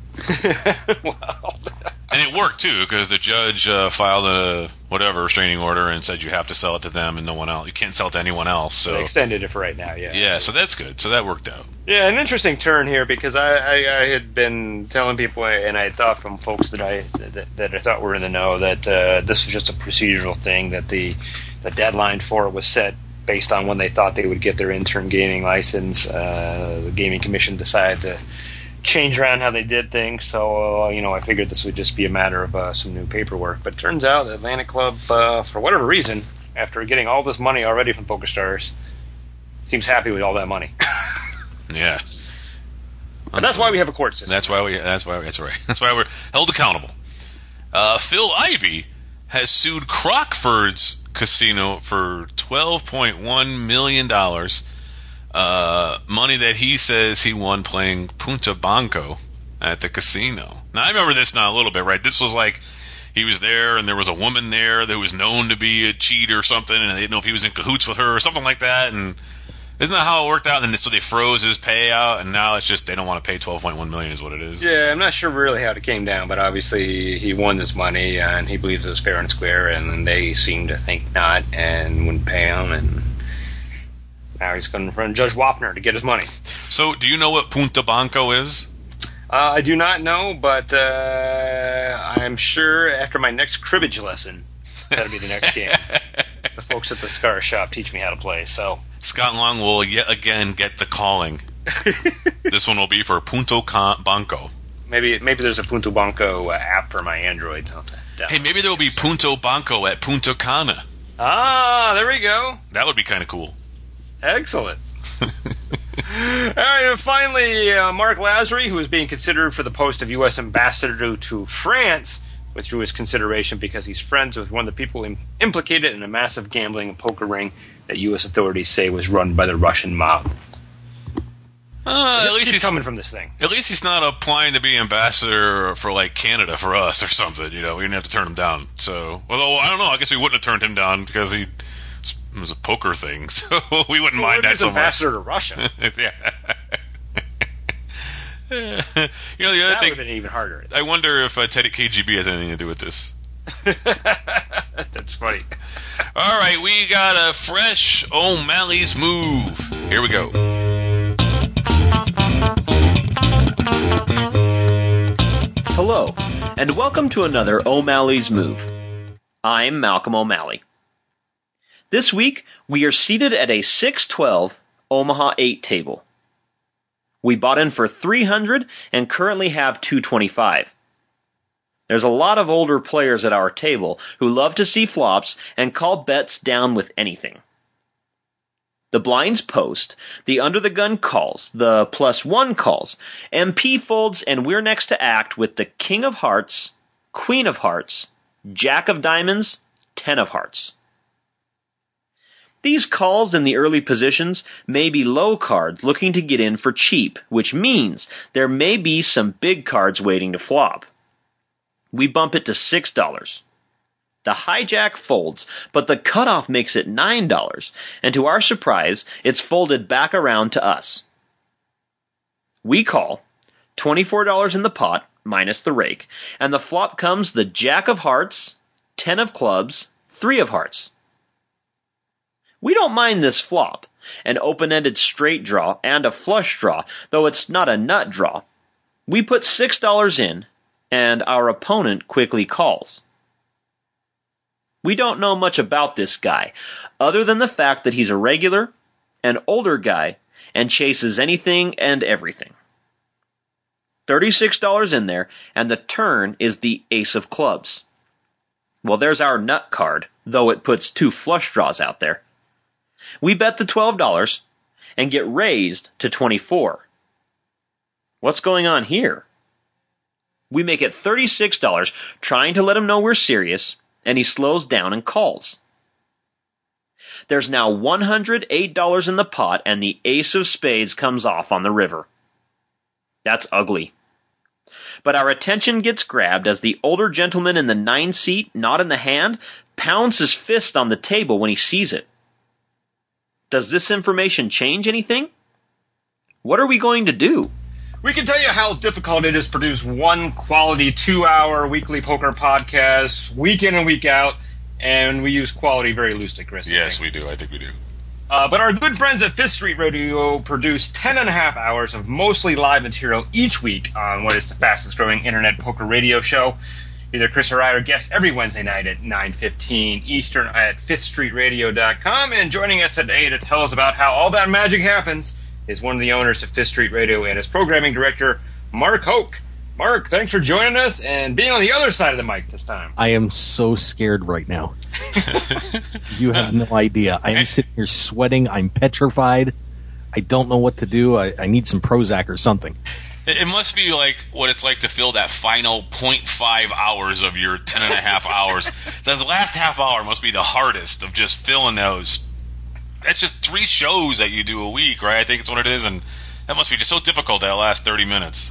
Well... And it worked, too, because the judge uh, filed a whatever restraining order and said you have to sell it to them and no one else. You can't sell it to anyone else. So they extended it for right now, yeah. Yeah, so that's good. So that worked out. Yeah, an interesting turn here because I, I, I had been telling people, and I thought from folks that I that, that I thought were in the know, that uh, this was just a procedural thing, that the, the deadline for it was set based on when they thought they would get their interim gaming license. Uh, the Gaming Commission decided to change around how they did things, so uh, you know I figured this would just be a matter of uh, some new paperwork. But it turns out the Atlantic Club, uh, for whatever reason, after getting all this money already from PokerStars, seems happy with all that money. Yeah, and that's why we have a court system. That's why we. That's why. That's right. That's why we're held accountable. Uh, Phil Ivey has sued Crockford's casino for twelve point one million dollars. Uh, money that he says he won playing Punta Banco at the casino. Now, I remember this now a little bit, right? This was like he was there and there was a woman there that was known to be a cheat or something, and they didn't know if he was in cahoots with her or something like that. And isn't that how it worked out? And so they froze his payout, and now it's just they don't want to pay twelve point one million dollars is what it is. Yeah, I'm not sure really how it came down, but obviously he won this money, and he believes it was fair and square, and they seem to think not and wouldn't pay him, and now he's going in front of Judge Wapner to get his money. So, do you know what Punta Banco is? Uh, I do not know, but uh, I'm sure after my next cribbage lesson, that'll be the next game. The folks at the Scar Shop teach me how to play, so... Scott Long will yet again get the calling. This one will be for Punto Con- Banco. Maybe maybe there's a Punto Banco uh, app for my Android. Hey, maybe there will be Punto Banco at Punta Cana. Ah, there we go. That would be kind of cool. Excellent. All right, and finally, uh, Mark Lazary, who is being considered for the post of U S ambassador to France, withdrew his consideration because he's friends with one of the people im- implicated in a massive gambling and poker ring that U S authorities say was run by the Russian mob. Uh, at least he's coming from this thing. At least he's not applying to be ambassador for like Canada for us or something. You know, we didn't have to turn him down. So, although I don't know, I guess we wouldn't have turned him down because he. It was a poker thing, so we wouldn't well, mind that so much. Ambassador to Russia. Yeah. You know, the other that thing. That would have been even harder. I wonder if uh, Teddy K G B has anything to do with this. That's funny. All right, we got a fresh O'Malley's Move. Here we go. Hello, and welcome to another O'Malley's Move. I'm Malcolm O'Malley. This week, we are seated at a six twelve Omaha eight table. We bought in for three hundred dollars and currently have two twenty-five. There's a lot of older players at our table who love to see flops and call bets down with anything. The blinds post, the under the gun calls, the plus one calls, M P folds, and we're next to act with the King of Hearts, Queen of Hearts, Jack of Diamonds, Ten of Hearts. These calls in the early positions may be low cards looking to get in for cheap, which means there may be some big cards waiting to flop. We bump it to six dollars. The hijack folds, but the cutoff makes it nine dollars, and to our surprise, it's folded back around to us. We call, twenty-four dollars in the pot, minus the rake, and the flop comes the Jack of Hearts, Ten of Clubs, Three of Hearts. We don't mind this flop, an open-ended straight draw and a flush draw, though it's not a nut draw. We put six dollars in, and our opponent quickly calls. We don't know much about this guy, other than the fact that he's a regular, an older guy, and chases anything and everything. thirty-six dollars in there, and the turn is the Ace of Clubs. Well, there's our nut card, though it puts two flush draws out there. We bet the twelve dollars, and get raised to twenty-four dollars. What's going on here? We make it thirty-six dollars, trying to let him know we're serious, and he slows down and calls. There's now one hundred eight dollars in the pot, and the Ace of Spades comes off on the river. That's ugly. But our attention gets grabbed as the older gentleman in the nine seat, not in the hand, pounds his fist on the table when he sees it. Does this information change anything? What are we going to do? We can tell you how difficult it is to produce one quality two-hour weekly poker podcast, week in and week out, and we use quality very loosely, Chris. Yes, we do. I think we do. Uh, but our good friends at Fifth Street Radio produce ten and a half hours of mostly live material each week on what is the fastest-growing internet poker radio show. Either Chris or I are guests every Wednesday night at nine fifteen Eastern at fifth street radio dot com, and joining us today to tell us about how all that magic happens is one of the owners of Fifth Street Radio and his programming director, Mark Hoke. Mark, thanks for joining us and being on the other side of the mic this time. I am so scared right now. You have no idea. I am sitting here sweating. I'm petrified. I don't know what to do. I, I need some Prozac or something. It must be like what it's like to fill that final zero point five hours of your ten and a half hours. The last half hour must be the hardest of just filling those. That's just three shows that you do a week, right? I think it's what it is, and that must be just so difficult that last thirty minutes.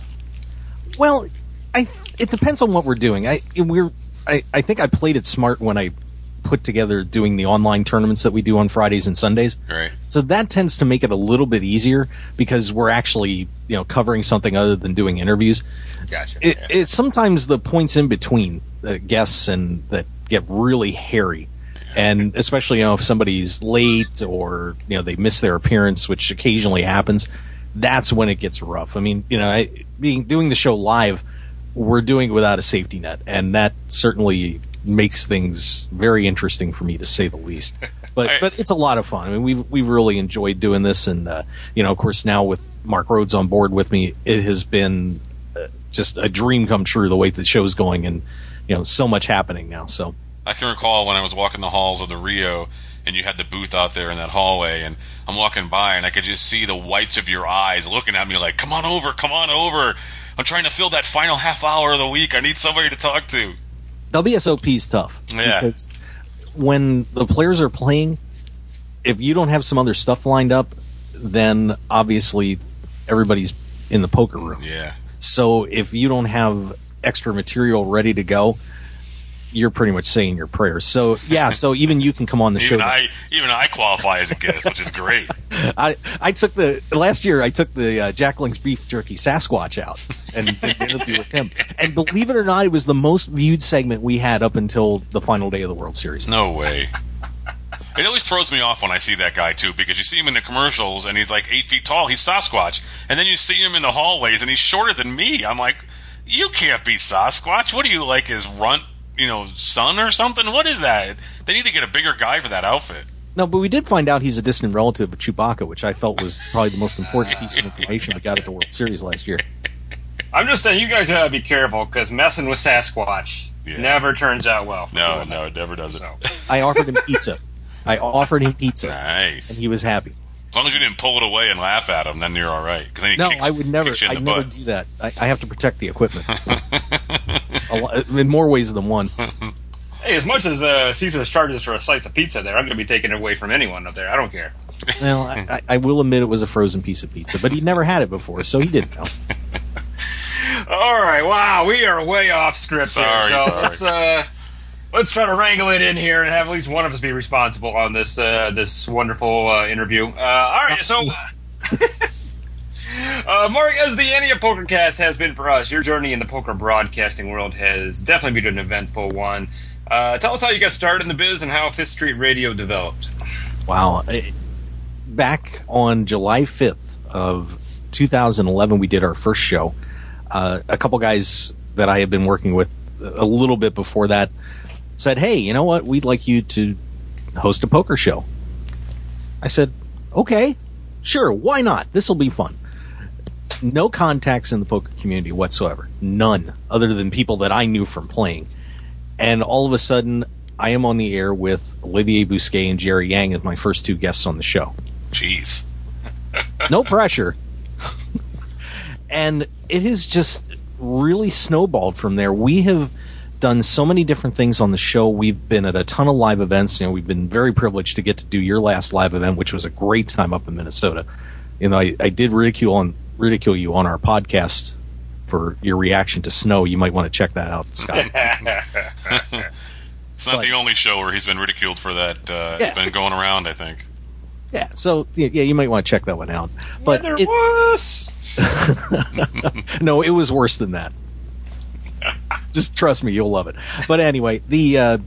Well, I it depends on what we're doing. I we're I, I think I played it smart when I put together doing the online tournaments that we do on Fridays and Sundays. Right. So that tends to make it a little bit easier because we're actually, you know, covering something other than doing interviews. Gotcha. It, yeah. It's sometimes the points in between the guests and that get really hairy. And especially, you know, if somebody's late or, you know, they miss their appearance, which occasionally happens, that's when it gets rough. I mean, you know, I, being doing the show live, we're doing it without a safety net, and that certainly makes things very interesting for me, to say the least. But I, but it's a lot of fun. I mean, we've we've really enjoyed doing this, and uh, you know, of course, now with Mark Rhodes on board with me, it has been uh, just a dream come true the way the show's going, and you know, so much happening now. So I can recall when I was walking the halls of the Rio, and you had the booth out there in that hallway, and I'm walking by, and I could just see the whites of your eyes looking at me like, "Come on over, come on over." I'm trying to fill that final half hour of the week. I need somebody to talk to. W S O P is tough. Yeah. Because when the players are playing, if you don't have some other stuff lined up, then obviously everybody's in the poker room. Yeah. So if you don't have extra material ready to go, you're pretty much saying your prayers. So yeah, so even you can come on the even show. I, even I qualify as a guest, which is great. I I took the last year. I took the uh, Jack Link's beef jerky Sasquatch out and did an interview with him. And believe it or not, it was the most viewed segment we had up until the final day of the World Series. No way. It always throws me off when I see that guy, too, because you see him in the commercials, and he's like eight feet tall. He's Sasquatch. And then you see him in the hallways, and he's shorter than me. I'm like, You can't be Sasquatch. What are you, like his runt, you know, son or something? What is that? They need to get a bigger guy for that outfit. No, but we did find out he's a distant relative of Chewbacca, which I felt was probably the most important piece of information we got at the World Series last year. I'm just saying, you guys gotta be careful, because messing with Sasquatch Yeah. never turns out well. No, no, it never does it. So. I offered him pizza. I offered him pizza, Nice. and he was happy. As long as you didn't pull it away and laugh at him, then you're all right. 'Cause then he No, kicks, I would never. kicks you in I the never butt. do that. I, I have to protect the equipment a lot, in more ways than one. Hey, as much as uh, Caesar's charges for a slice of pizza there, I'm going to be taking it away from anyone up there. I don't care. Well, I, I I will admit it was a frozen piece of pizza, but he'd never had it before, so he didn't know. All right, wow, we are way off script Sorry, here. So sorry. let's uh, let's try to wrangle it in here and have at least one of us be responsible on this uh, this wonderful uh, interview. Uh, all right, so. Uh, Mark, as the Ante Up PokerCast has been for us, your journey in the poker broadcasting world has definitely been an eventful one. Uh, tell us how you got started in the biz and how Fifth Street Radio developed. Wow. Eh, Back on July fifth of two thousand eleven, we did our first show. Uh, a couple guys that I had been working with a little bit before that said, hey, you know what? We'd like you to host a poker show. I said, okay, sure, why not? This will be fun. No contacts in the poker community whatsoever. None, other than people that I knew from playing. And all of a sudden, I am on the air with Olivier Bousquet and Jerry Yang as my first two guests on the show. Jeez. No pressure. And it has just really snowballed from there. We have done so many different things on the show. We've been at a ton of live events. You know, we've been very privileged to get to do your last live event, which was a great time up in Minnesota. You know, I, I did ridicule on ridicule you on our podcast for your reaction to snow. You might want to check that out, Scott. It's not But- the only show where he's been ridiculed for that. Uh, Yeah. It's been going around, I think. Yeah, so yeah, yeah, you might want to check that one out. But Weather it, wuss. no, it was worse than that. Just trust me, you'll love it. But anyway, the uh,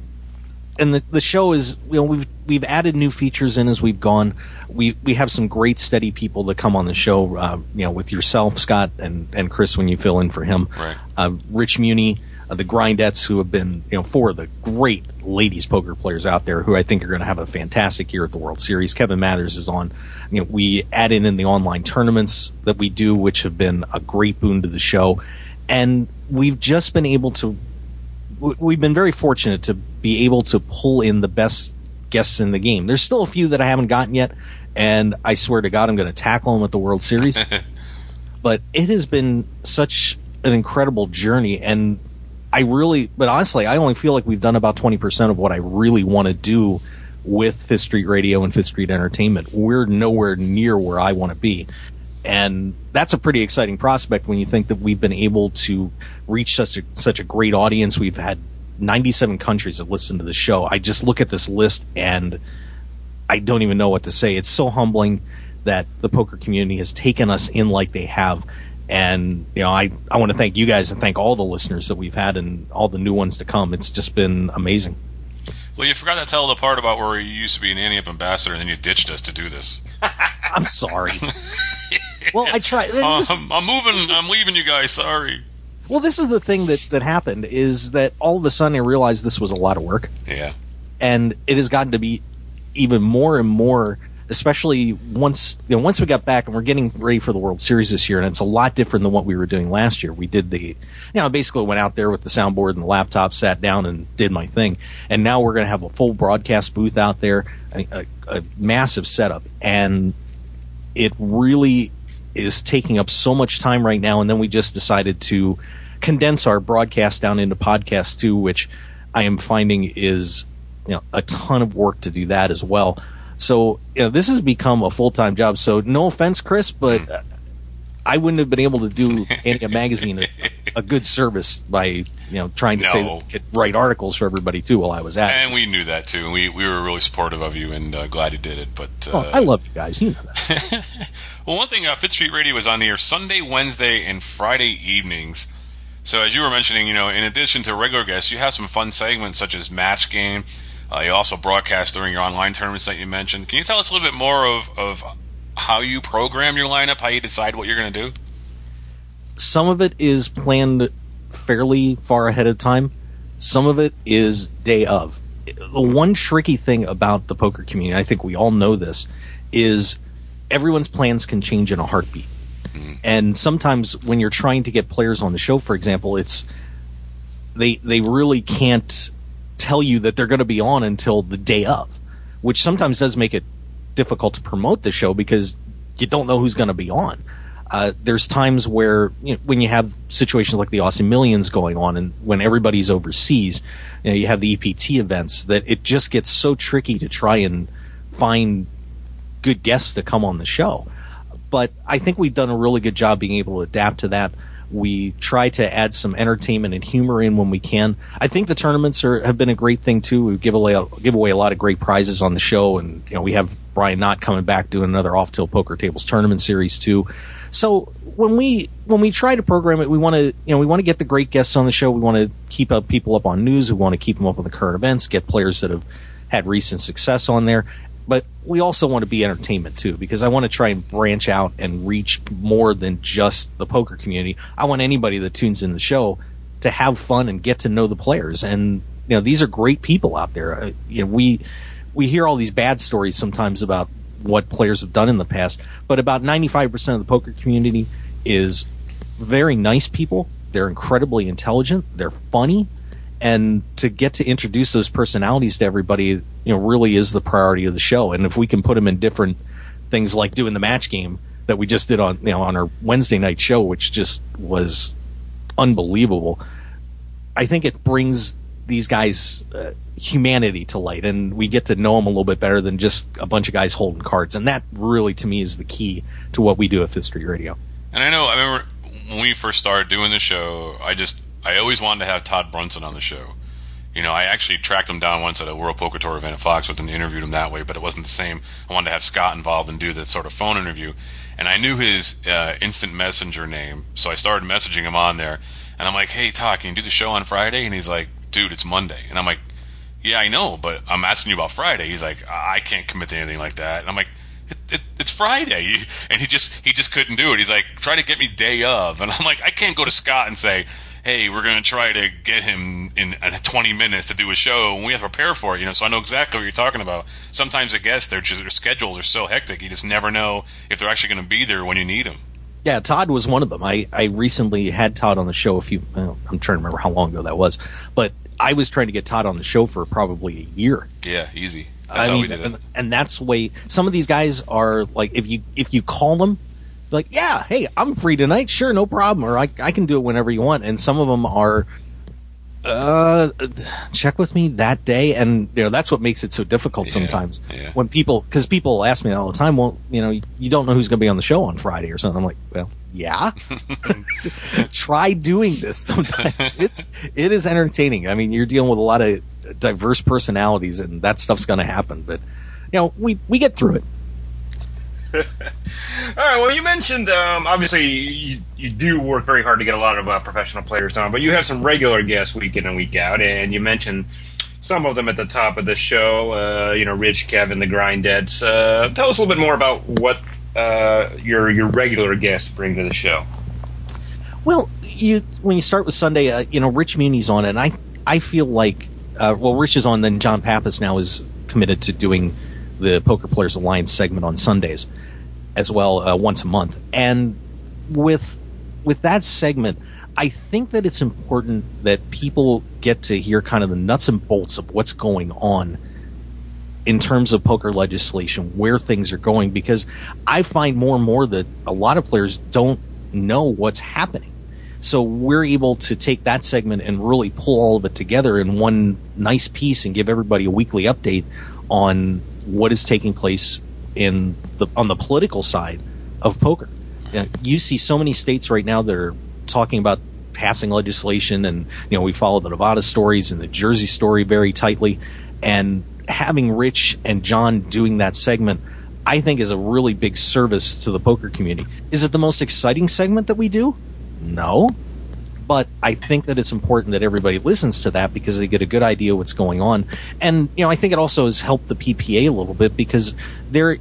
and the the show is, you know, we've we've added new features in as we've gone. We we have some great steady people that come on the show. Uh, you know, with yourself, Scott, and and Chris when you fill in for him. Right. Uh, Rich Muni, uh, the Grindettes, who have been, you know, four of the great ladies poker players out there, who I think are going to have a fantastic year at the World Series. Kevin Mathers is on. You know, we add in in the online tournaments that we do, which have been a great boon to the show, and we've just been able to. We've been very fortunate to be able to pull in the best guests in the game. There's still a few that I haven't gotten yet, and I swear to God, I'm going to tackle them at the World Series. But it has been such an incredible journey, and I really, but honestly, I only feel like we've done about twenty percent of what I really want to do with Fifth Street Radio and Fifth Street Entertainment. We're nowhere near where I want to be. And that's a pretty exciting prospect when you think that we've been able to reach such a such a great audience. We've had ninety-seven countries that listen to the show. I just look at this list and I don't even know what to say. It's so humbling that the poker community has taken us in like they have. And, you know, I, I want to thank you guys and thank all the listeners that we've had and all the new ones to come. It's just been amazing. Well, you forgot to tell the part about where you used to be an Ante Up ambassador and then you ditched us to do this. I'm sorry. Well, I tried. Uh, This- I'm, I'm moving. I'm leaving you guys. Sorry. well, this is the thing that, that happened is that all of a sudden I realized this was a lot of work. Yeah. And it has gotten to be even more and more, especially once you know once we got back and we're getting ready for the World Series this year, and it's a lot different than what we were doing last year. We did the, you know, basically went out there with the soundboard and the laptop, sat down and did my thing, and now we're going to have a full broadcast booth out there, a, a, a massive setup, and it really is taking up so much time right now. And then we just decided to condense our broadcast down into podcasts too, which I am finding is, you know, a ton of work to do that as well. So, you know, this has become a full-time job. So no offense, Chris, but uh, I wouldn't have been able to do Ante Up Magazine a, a good service by, you know, trying to say No. that we could write articles for everybody too while I was at it. And we knew that too. We we were really supportive of you and uh, glad you did it. But uh, Oh, I love you guys. You know that. well, one thing, uh, Fifth Street Radio is on the air Sunday, Wednesday, and Friday evenings. So as you were mentioning, you know, in addition to regular guests, you have some fun segments such as Match Game. Uh, you also broadcast during your online tournaments that you mentioned. Can you tell us a little bit more of, of how you program your lineup, how you decide what you're going to do? some of it is planned fairly far ahead of time. Some of it is day of. The one tricky thing about the poker community, I think we all know this, is everyone's plans can change in a heartbeat. Mm-hmm. And sometimes when you're trying to get players on the show, for example, it's they they really can't tell you that they're going to be on until the day of, which sometimes does make it difficult to promote the show because you don't know who's going to be on. Uh, there's times where, you know, when you have situations like the Austin Millions going on and when everybody's overseas, you know, you have the E P T events, that it just gets so tricky to try and find good guests to come on the show. But I think we've done a really good job being able to adapt to that. We try to add some entertainment and humor in when we can. I think the tournaments are, have been a great thing too. We give away give away a lot of great prizes on the show, and you know we have Brian Knott coming back doing another Off Till Poker Tables tournament series too. So when we when we try to program it, we want to you know we want to get the great guests on the show. We want to keep up people up on news. We want to keep them up on the current events. Get players that have had recent success on there. But we also want to be entertainment too, because I want to try and branch out and reach more than just the poker community. I want anybody that tunes in the show to have fun and get to know the players. And you know, these are great people out there. Uh, you know, we we hear all these bad stories sometimes about what players have done in the past, but about ninety-five percent of the poker community is very nice people. They're incredibly intelligent. They're funny. And to get to introduce those personalities to everybody, you know, really is the priority of the show. And if we can put them in different things like doing the match game that we just did on, you know, on our Wednesday night show, which just was unbelievable, I think it brings these guys' uh, humanity to light, and we get to know them a little bit better than just a bunch of guys holding cards. And that really, to me, is the key to what we do at Fifth Street Radio. And I know, I remember when we first started doing the show, I just, I always wanted to have Todd Brunson on the show. You know, I actually tracked him down once at a World Poker Tour event at Foxwoods and interviewed him that way, but it wasn't the same. I wanted to have Scott involved and do the sort of phone interview. And I knew his uh, instant messenger name, so I started messaging him on there. And I'm like, hey, Todd, can you do the show on Friday? And he's like, dude, it's Monday. And I'm like, yeah, I know, but I'm asking you about Friday. He's like, I can't commit to anything like that. And I'm like, it, it, it's Friday. And he just he just couldn't do it. He's like, try to get me day of. And I'm like, I can't go to Scott and say, hey, we're going to try to get him in twenty minutes to do a show, and we have to prepare for it, you know, so I know exactly what you're talking about. Sometimes I guess their, just, their schedules are so hectic, you just never know if they're actually going to be there when you need them. Yeah, Todd was one of them. I, I recently had Todd on the show a few, well, I'm trying to remember how long ago that was, but I was trying to get Todd on the show for probably a year. Yeah, easy. That's I how mean, we did it. And, and that's the way, some of these guys are, like, if you if you call them, like, yeah, hey, I'm free tonight. Sure, no problem. Or I, I can do it whenever you want. And some of them are, uh, check with me that day. And, you know, that's what makes it so difficult yeah, sometimes. Yeah. When people, because people ask me all the time, well, you know, you don't know who's going to be on the show on Friday or something. I'm like, well, yeah. Try doing this sometimes. It's, it is entertaining. I mean, you're dealing with a lot of diverse personalities, and that stuff's going to happen. But, you know, we, we get through it. All right. Well, you mentioned um, obviously you, you do work very hard to get a lot of uh, professional players on, but you have some regular guests week in and week out, and you mentioned some of them at the top of the show. Uh, you know, Rich, Kevin, the Grindettes. Uh, tell us a little bit more about what uh, your your regular guests bring to the show. Well, you when you start with Sunday, uh, you know, Rich Muni's on, and I I feel like uh, well, Rich is on, then John Pappas now is committed to doing the Poker Players Alliance segment on Sundays as well, uh, once a month. And with with that segment, I think that it's important that people get to hear kind of the nuts and bolts of what's going on in terms of poker legislation, where things are going, because I find more and more that a lot of players don't know what's happening. So we're able to take that segment and really pull all of it together in one nice piece and give everybody a weekly update on what is taking place in the on the political side of poker. You know, you see so many states right now that are talking about passing legislation, and you know we follow the Nevada stories and the Jersey story very tightly. And having Rich and John doing that segment, I think, is a really big service to the poker community. Is it the most exciting segment that we do? No. But I think that it's important that everybody listens to that because they get a good idea what's going on. And, you know, I think it also has helped the P P A a little bit because they're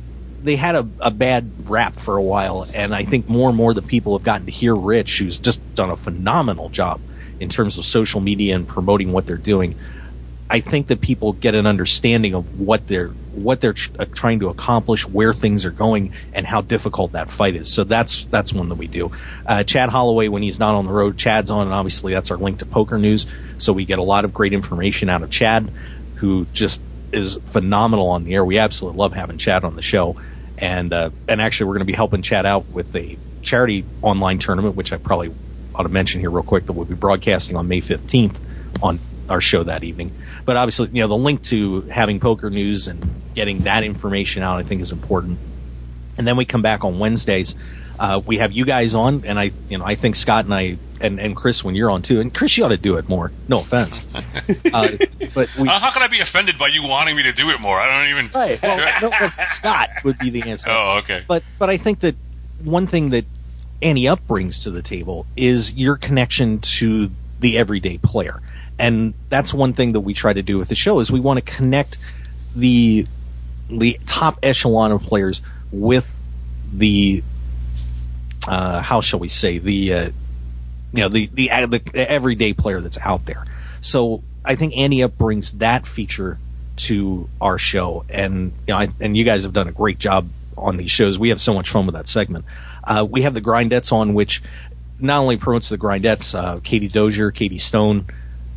they had a, a bad rap for a while, and I think more and more the people have gotten to hear Rich, who's just done a phenomenal job in terms of social media and promoting what they're doing. I think that people get an understanding of what they're what they're tr- uh, trying to accomplish, where things are going, and how difficult that fight is. So that's that's one that we do. Uh, Chad Holloway, when he's not on the road, Chad's on, and obviously that's our link to Poker News. So we get a lot of great information out of Chad, who just is phenomenal on the air. We absolutely love having Chad on the show, and uh, and actually we're going to be helping Chad out with a charity online tournament, which I probably ought to mention here real quick, that we'll be broadcasting on May fifteenth on our show that evening. But obviously, you know, the link to having Poker News and getting that information out, I think, is important. And then we come back on Wednesdays. Uh, we have you guys on, and I, you know, I think Scott and I, and, and Chris, when you're on too, and Chris, you ought to do it more. No offense, uh, but we, uh, how can I be offended by you wanting me to do it more? I don't even. Right. Well, no, that's Scott would be the answer. Oh, okay. But but I think that one thing that Ante Up brings to the table is your connection to the everyday player. And that's one thing that we try to do with the show, is we want to connect the the top echelon of players with the uh, how shall we say the uh, you know the, the the everyday player that's out there. So I think Ante Up brings that feature to our show, and you know, I, and you guys have done a great job on these shows. We have so much fun with that segment. Uh, we have the Grindettes on, which not only promotes the Grindettes, uh, Katie Dozier, Katie Stone,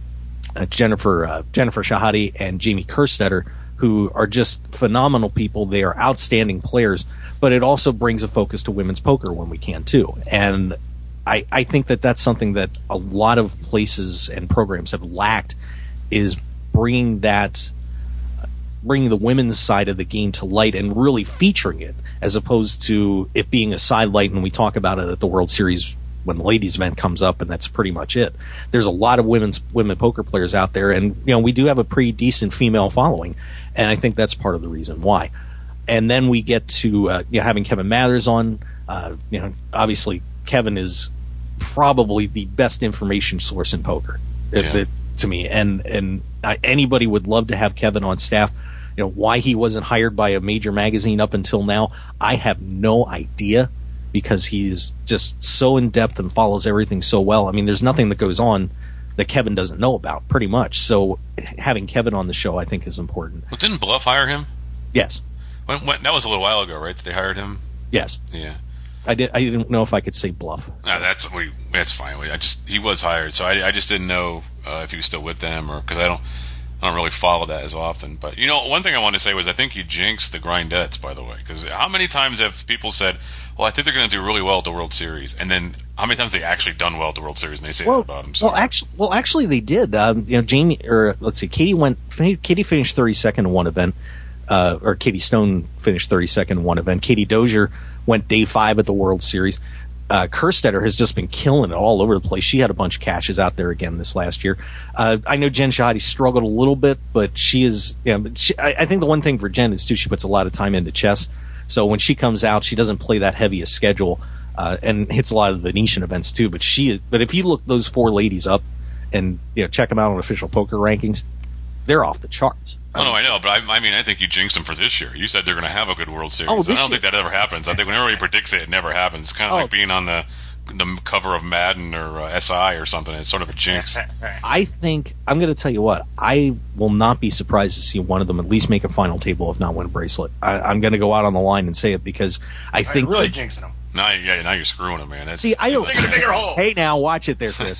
Uh, Jennifer uh, Jennifer Shahadi, and Jamie Kerstetter, who are just phenomenal people. They are outstanding players, but it also brings a focus to women's poker when we can too. And I, I think that that's something that a lot of places and programs have lacked, is bringing that, bringing the women's side of the game to light and really featuring it, as opposed to it being a sidelight. And we talk about it at the World Series when the ladies event comes up, and that's pretty much it. There's a lot of women's women poker players out there, and you know, we do have a pretty decent female following, and I think that's part of the reason why. And then we get to uh, you know, having Kevin Mathers on. Uh, you know, obviously Kevin is probably the best information source in poker, yeah. it, it, to me. And and I, anybody would love to have Kevin on staff. You know, why he wasn't hired by a major magazine up until now, I have no idea, because he's just so in depth and follows everything so well. I mean, there's nothing that goes on that Kevin doesn't know about, pretty much. So having Kevin on the show, I think, is important. Well, didn't Bluff hire him? Yes. When, when, that was a little while ago, right? That they hired him. Yes. Yeah. I did. I didn't know if I could say Bluff. So. No, that's we. That's fine. We, I just he was hired, so I, I just didn't know uh, if he was still with them, or because I don't. I don't really follow that as often. But, you know, one thing I wanted to say was I think you jinxed the Grindettes, by the way. Because how many times have people said, well, I think they're going to do really well at the World Series, and then how many times have they actually done well at the World Series, and they say well, that about them? So. Well, actually, well, actually, they did. Um, you know, Jamie, or let's see, Katie went. Katie finished thirty-second in one event, uh, or Katie Stone finished thirty-second in one event. Katie Dozier went day five at the World Series. Uh, Kerstetter has just been killing it all over the place. She had a bunch of cashes out there again this last year. Uh, I know Jen Shahadi struggled a little bit, but she is. You know, she, I, I think the one thing for Jen is too, she puts a lot of time into chess. So when she comes out, she doesn't play that heavy a schedule, uh, and hits a lot of the Venetian events too. But she, is, but if you look those four ladies up and you know check them out on official poker rankings, they're off the charts. Oh, no, I know, but I, I mean, I think you jinxed them for this year. You said they're going to have a good World Series. Oh, I don't year. think that ever happens. I think whenever he predicts it, it never happens. It's kind of Oh. like being on the the cover of Madden or uh, S I or something. It's sort of a jinx. I think I'm going to tell you what. I will not be surprised to see one of them at least make a final table, if not win a bracelet. I, I'm going to go out on the line and say it, because I think really that, jinxing them. Now, yeah, now you're screwing them, man. That's, see, I don't. Dig a bigger hole. Hey, now watch it there, Chris.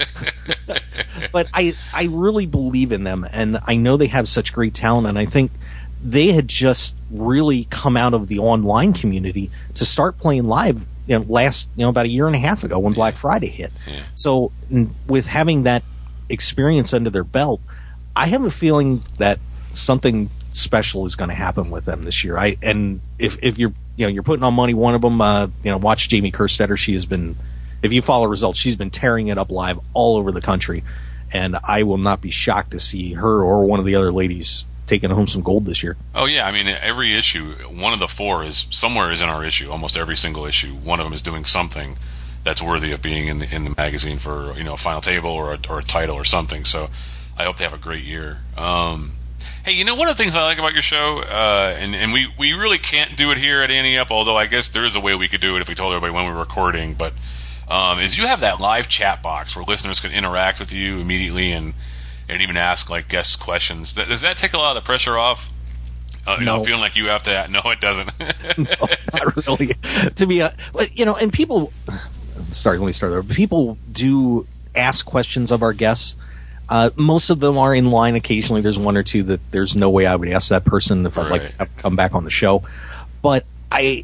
But I, I really believe in them, and I know they have such great talent, and I think they had just really come out of the online community to start playing live. You know, last you know about a year and a half ago when Black Friday hit. Yeah. So n- with having that experience under their belt, I have a feeling that something special is going to happen with them this year. I and if if you're you know you're putting on money, one of them, uh, you know, watch Jamie Kerstetter. She has been, if you follow results, she's been tearing it up live all over the country, and I will not be shocked to see her or one of the other ladies taking home some gold this year. Oh yeah, I mean every issue, one of the four is somewhere is in our issue. Almost every single issue, one of them is doing something that's worthy of being in the in the magazine for you know a final table or a, or a title or something. So I hope they have a great year. Um, Hey, you know, one of the things I like about your show, uh, and, and we, we really can't do it here at Ante Up, although I guess there is a way we could do it if we told everybody when we were recording, but um, is you have that live chat box where listeners can interact with you immediately and, and even ask, like, guests questions. Does that take a lot of the pressure off? Uh, you no. know, feeling like you have to... No, it doesn't. No, not really. To be, a, you know, and people... Sorry, let me start there. People do ask questions of our guests. Uh, most of them are in line. Occasionally, there's one or two that there's no way I would ask that person if I'd right. like to have come back on the show. But I,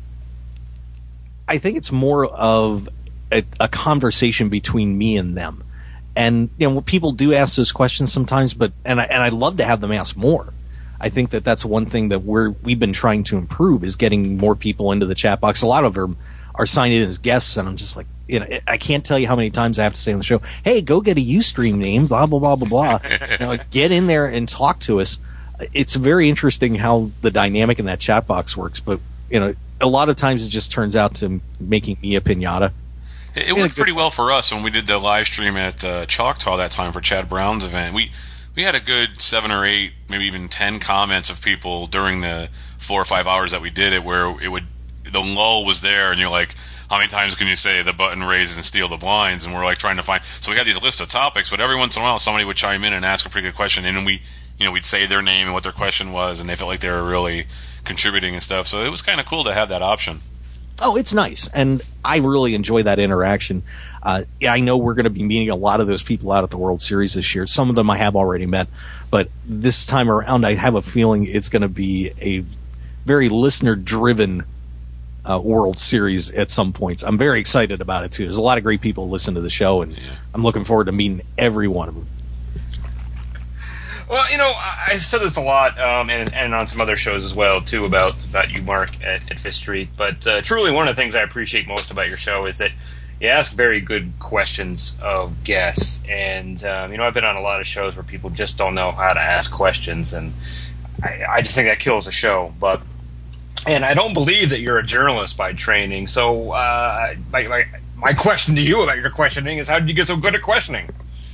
I think it's more of a, a conversation between me and them. And you know, people do ask those questions sometimes, but and I and I love to have them ask more. I think that that's one thing that we're we've been trying to improve is getting more people into the chat box. A lot of them are signed in as guests, and I'm just like, you know, I can't tell you how many times I have to say on the show, "Hey, go get a Ustream name," blah blah blah blah blah. You know, get in there and talk to us. It's very interesting how the dynamic in that chat box works, but you know, a lot of times it just turns out to making me a pinata. It, it worked pretty well for us when we did the live stream at uh, Choctaw that time for Chad Brown's event. We we had a good seven or eight, maybe even ten comments of people during the four or five hours that we did it, where it would. The lull was there, and you're like, how many times can you say the button raises and steal the blinds? And we're like trying to find. So we had these lists of topics, but every once in a while, somebody would chime in and ask a pretty good question, and then we, you know, we'd say their name and what their question was, and they felt like they were really contributing and stuff. So it was kind of cool to have that option. Oh, it's nice, and I really enjoy that interaction. Uh, yeah, I know we're going to be meeting a lot of those people out at the World Series this year. Some of them I have already met, but this time around, I have a feeling it's going to be a very listener-driven Uh, World Series at some points. I'm very excited about it too. There's a lot of great people who listen to the show, and yeah. I'm looking forward to meeting every one of them. Well, you know, I've said this a lot, um, and, and on some other shows as well too about about you, Mark, at, at Fifth Street. But uh, truly, one of the things I appreciate most about your show is that you ask very good questions of guests. And um, you know, I've been on a lot of shows where people just don't know how to ask questions, and I, I just think that kills the show. But And I don't believe that you're a journalist by training. So uh, my, my, my question to you about your questioning is, how did you get so good at questioning?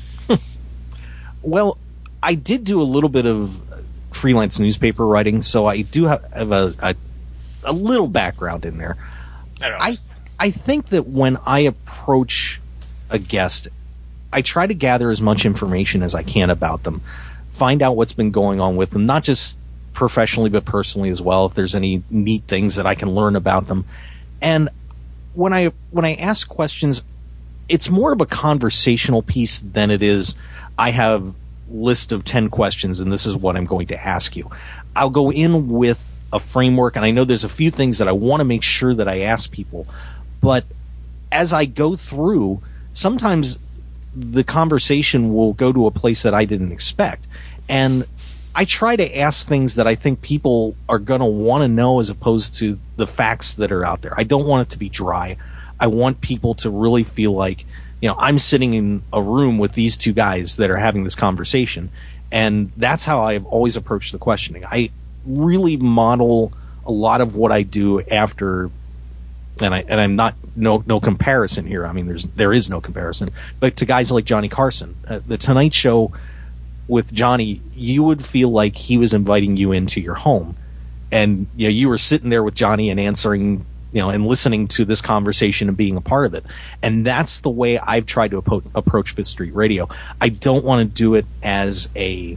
Well, I did do a little bit of freelance newspaper writing, so I do have, have a, a a little background in there. I don't know. I I think that when I approach a guest, I try to gather as much information as I can about them, find out what's been going on with them, not just professionally but personally as well, if there's any neat things that I can learn about them. And when I when I ask questions, it's more of a conversational piece than it is I have list of ten questions and this is what I'm going to ask you. I'll go in with a framework, and I know there's a few things that I want to make sure that I ask people, but as I go through, sometimes the conversation will go to a place that I didn't expect. And I try to ask things that I think people are going to want to know as opposed to the facts that are out there. I don't want it to be dry. I want people to really feel like, you know, I'm sitting in a room with these two guys that are having this conversation. And that's how I've always approached the questioning. I really model a lot of what I do after, and I and I'm not no no comparison here. I mean, there's there is no comparison, but to guys like Johnny Carson, uh, the Tonight Show with Johnny, you would feel like he was inviting you into your home, and you know you were sitting there with Johnny and answering, you know, and listening to this conversation and being a part of it. And that's the way I've tried to appo- approach Fifth Street Radio. I don't want to do it as a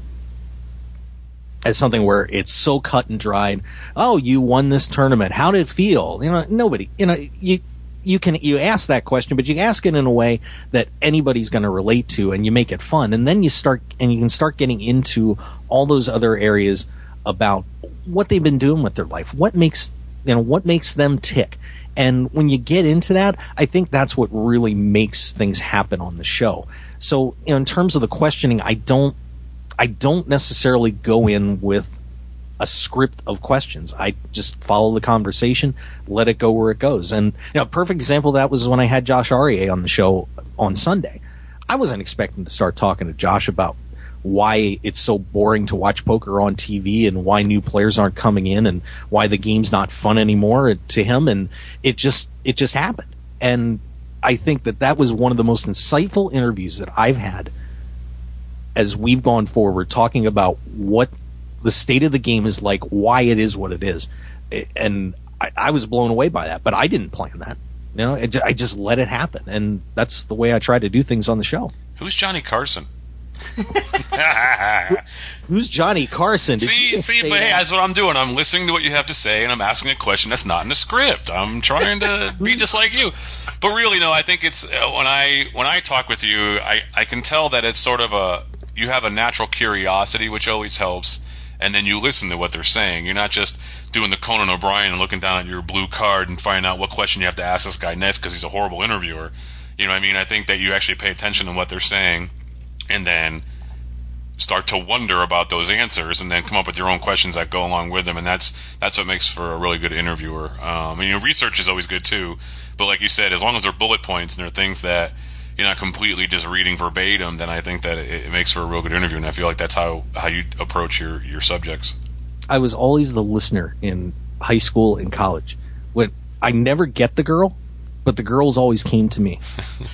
as something where it's so cut and dried. Oh, you won this tournament. How did it feel? You know, nobody. You know, you you can you ask that question, but you ask it in a way that anybody's going to relate to, and you make it fun. And then you start and you can start getting into all those other areas about what they've been doing with their life, what makes you know what makes them tick. And when you get into that, I think that's what really makes things happen on the show. So, you know, in terms of the questioning, I don't I don't necessarily go in with a script of questions. I just follow the conversation, let it go where it goes. And you know, a perfect example of that was when I had Josh Aryeh on the show on Sunday. I wasn't expecting to start talking to Josh about why it's so boring to watch poker on T V and why new players aren't coming in and why the game's not fun anymore to him. And it just it just happened. And I think that that was one of the most insightful interviews that I've had as we've gone forward, talking about what the state of the game is like, why it is what it is. And I, I was blown away by that, but I didn't plan that. You know, it, I just let it happen, and that's the way I try to do things on the show. Who's Johnny Carson? Who's Johnny Carson? Did see, see, but that? Hey, that's what I'm doing. I'm listening to what you have to say, and I'm asking a question that's not in the script. I'm trying to be just like you. But really, no, I think it's uh, when I when I talk with you, I, I can tell that it's sort of a you have a natural curiosity, which always helps, and then you listen to what they're saying. You're not just doing the Conan O'Brien and looking down at your blue card and finding out what question you have to ask this guy next because he's a horrible interviewer. You know what I mean? I think that you actually pay attention to what they're saying and then start to wonder about those answers and then come up with your own questions that go along with them. And that's that's what makes for a really good interviewer. Um, and, you know, research is always good, too. But like you said, as long as they're bullet points and they're things that you're not completely just reading verbatim, then I think that it, it makes for a real good interview. And I feel like that's how, how you approach your, your subjects. I was always the listener in high school and college. When I never get the girl, but the girls always came to me.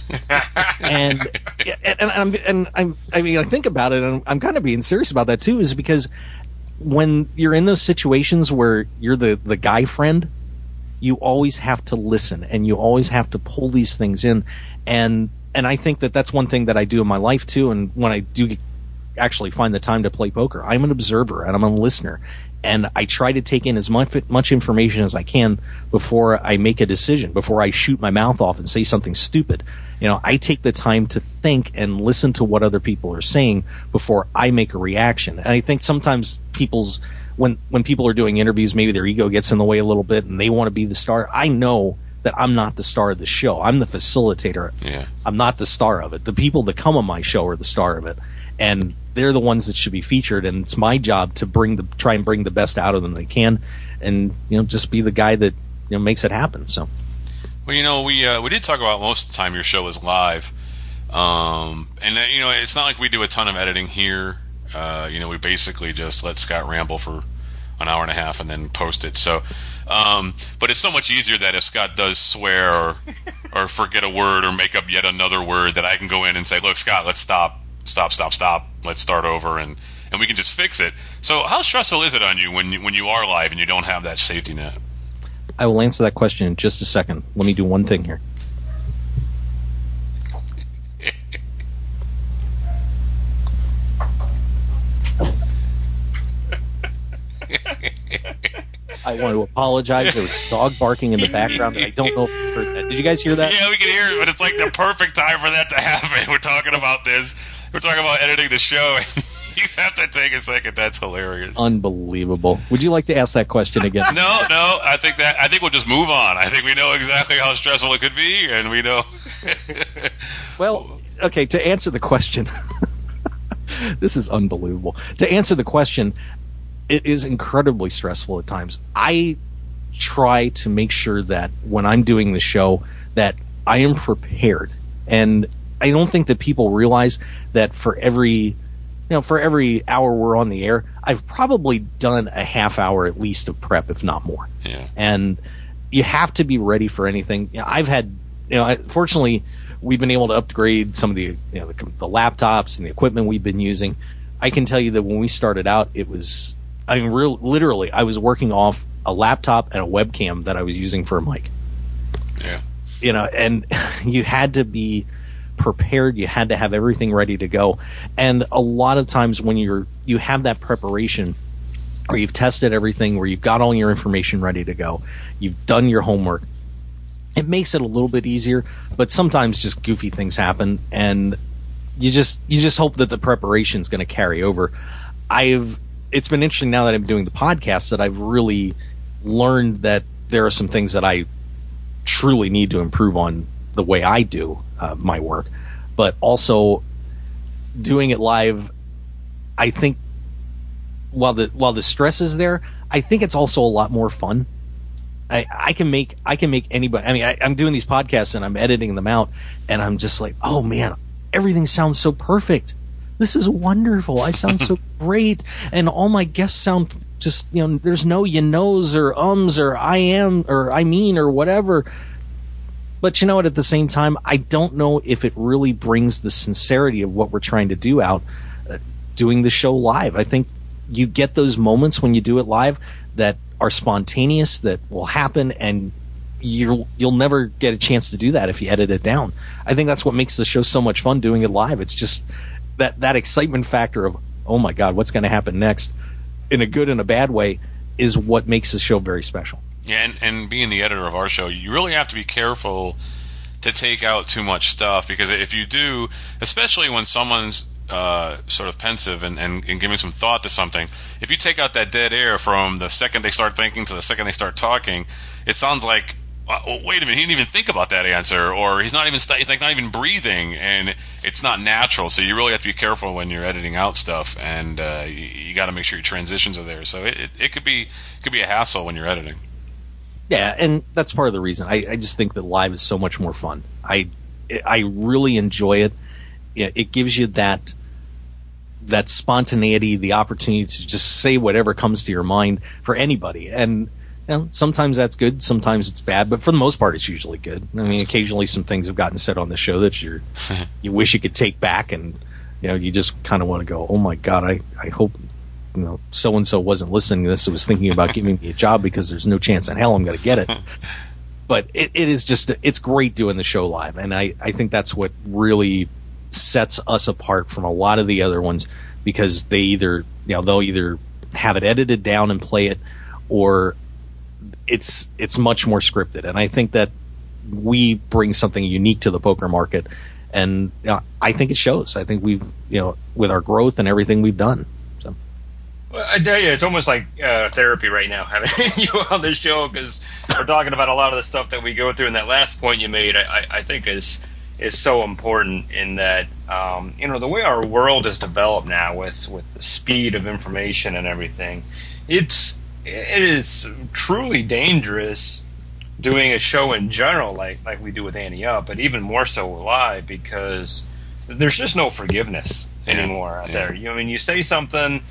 and, and and I'm and I'm I mean I think about it, and I'm, I'm kind of being serious about that too, is because when you're in those situations where you're the the guy friend, you always have to listen, and you always have to pull these things in, and and I think that that's one thing that I do in my life too. And when I do actually find the time to play poker, I'm an observer and I'm a listener, and I try to take in as much much information as I can before I make a decision, before I shoot my mouth off and say something stupid. You know, I take the time to think and listen to what other people are saying before I make a reaction. And I think sometimes people's when when people are doing interviews, maybe their ego gets in the way a little bit and they want to be the star. I know that I'm not the star of the show. I'm the facilitator. Yeah. I'm not the star of it. The people that come on my show are the star of it. And they're the ones that should be featured, and it's my job to bring the try and bring the best out of them they can, and you know just be the guy that you know makes it happen. So, well, you know, we uh, we did talk about most of the time your show is live, um, and uh, you know it's not like we do a ton of editing here. Uh, you know, we basically just let Scott ramble for an hour and a half and then post it. So, um, but it's so much easier that if Scott does swear or or forget a word or make up yet another word, that I can go in and say, "Look, Scott, let's stop." Stop, stop, stop. Let's start over, and, and we can just fix it. So how stressful is it on you when you, when you are live and you don't have that safety net? I will answer that question in just a second. Let me do one thing here. I want to apologize. There was a dog barking in the background, and I don't know if you heard that. Did you guys hear that? Yeah, we can hear it, but it's like the perfect time for that to happen. We're talking about this. We're talking about editing the show, and you have to take a second. That's hilarious. Unbelievable. Would you like to ask that question again? No, no. I think that I think we'll just move on. I think we know exactly how stressful it could be, and we know. Well, okay. To answer the question, this is unbelievable. To answer the question, it is incredibly stressful at times. I try to make sure that when I'm doing the show that I am prepared, and I don't think that people realize that for every, you know, for every hour we're on the air, I've probably done a half hour at least of prep, if not more. Yeah. And you have to be ready for anything. You know, I've had, you know, fortunately, we've been able to upgrade some of the, you know, the, the laptops and the equipment we've been using. I can tell you that when we started out, it was, I mean, real, literally, I was working off a laptop and a webcam that I was using for a mic. Yeah. You know, and you had to be prepared. You had to have everything ready to go. And a lot of times when you're you have that preparation, or you've tested everything, where you've got all your information ready to go, you've done your homework, it makes it a little bit easier. But sometimes just goofy things happen, and you just you just hope that the preparation is going to carry over. I've it's been interesting now that I'm doing the podcast that I've really learned that there are some things that I truly need to improve on the way I do uh, my work, but also doing it live. I think while the while the stress is there, I think it's also a lot more fun. I, I can make I can make anybody. I mean, I, I'm doing these podcasts and I'm editing them out, and I'm just like, oh man, everything sounds so perfect. This is wonderful. I sound so great, and all my guests sound just, you know, there's no you knows or ums or I am or I mean or whatever. But you know what? At the same time, I don't know if it really brings the sincerity of what we're trying to do out uh, doing the show live. I think you get those moments when you do it live that are spontaneous, that will happen, and you'll you'll never get a chance to do that if you edit it down. I think that's what makes the show so much fun, doing it live. It's just that that excitement factor of, oh my God, what's going to happen next, in a good and a bad way, is what makes the show very special. Yeah, and, and being the editor of our show, you really have to be careful to take out too much stuff, because if you do, especially when someone's uh, sort of pensive and, and, and giving some thought to something, if you take out that dead air from the second they start thinking to the second they start talking, it sounds like, oh, wait a minute, he didn't even think about that answer, or he's not even st- it's like not even breathing, and it's not natural. So you really have to be careful when you're editing out stuff, and uh, you, you got to make sure your transitions are there. So it, it, it could be it could be a hassle when you're editing. Yeah, and that's part of the reason. I, I just think that live is so much more fun. I I really enjoy it. It gives you that that spontaneity, the opportunity to just say whatever comes to your mind for anybody. And you know, sometimes that's good, sometimes it's bad, but for the most part, it's usually good. I mean, occasionally some things have gotten said on the show that you're you wish you could take back, and you know, you just kind of want to go, oh my God, I I hope, you know, so and so wasn't listening to this. It was thinking about giving me a job, because there's no chance in hell I'm going to get it. But it, it is just, it's great doing the show live, and I, I think that's what really sets us apart from a lot of the other ones, because they either, you know, they'll either have it edited down and play it, or it's it's much more scripted. And I think that we bring something unique to the poker market, and you know, I think it shows. I think we've, you know, with our growth and everything we've done. So. Well, I tell you, it's almost like uh, therapy right now, having you on this show, because we're talking about a lot of the stuff that we go through. And that last point you made, I, I think is is so important, in that um, you know, the way our world is developed now, with with the speed of information and everything, it's it is truly dangerous doing a show in general, like like we do with Ante Up, but even more so live, because there's just no forgiveness anymore out yeah. there. You know, I mean, you say something,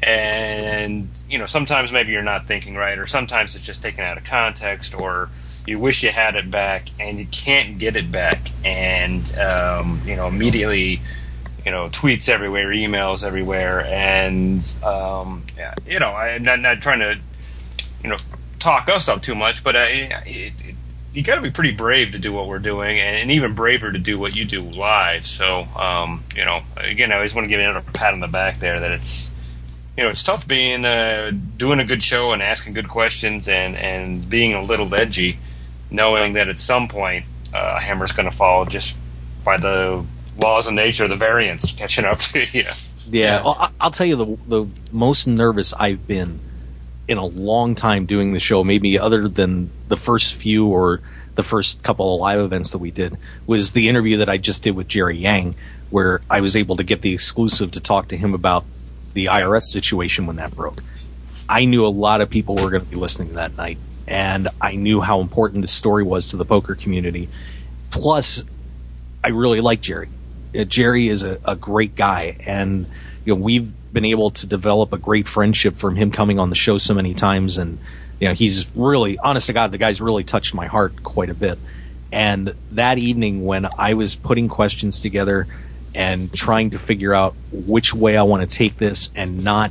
and you know, sometimes maybe you're not thinking right, or sometimes it's just taken out of context, or you wish you had it back and you can't get it back, and um, you know, immediately, you know, tweets everywhere, emails everywhere, and um, yeah, you know, I'm not, not trying to, you know, talk us up too much, but uh, it, it, you got to be pretty brave to do what we're doing, and, and even braver to do what you do live. So, um, you know, again, I always want to give you another pat on the back there, that it's, you know, it's tough being uh, doing a good show and asking good questions, and, and being a little edgy, knowing that at some point uh, a hammer's going to fall just by the laws of nature, the variance catching up to you. Yeah, well, I'll tell you, the the most nervous I've been in a long time doing the show, maybe other than the first few or the first couple of live events that we did, was the interview that I just did with Jerry Yang, where I was able to get the exclusive to talk to him about the I R S situation when that broke. I knew a lot of people were going to be listening that night, and I knew how important this story was to the poker community. Plus, I really like Jerry. Uh, Jerry is a, a great guy, and you know, we've been able to develop a great friendship from him coming on the show so many times, and you know, he's really, honest to God, the guy's really touched my heart quite a bit. And that evening, when I was putting questions together and trying to figure out which way I want to take this and not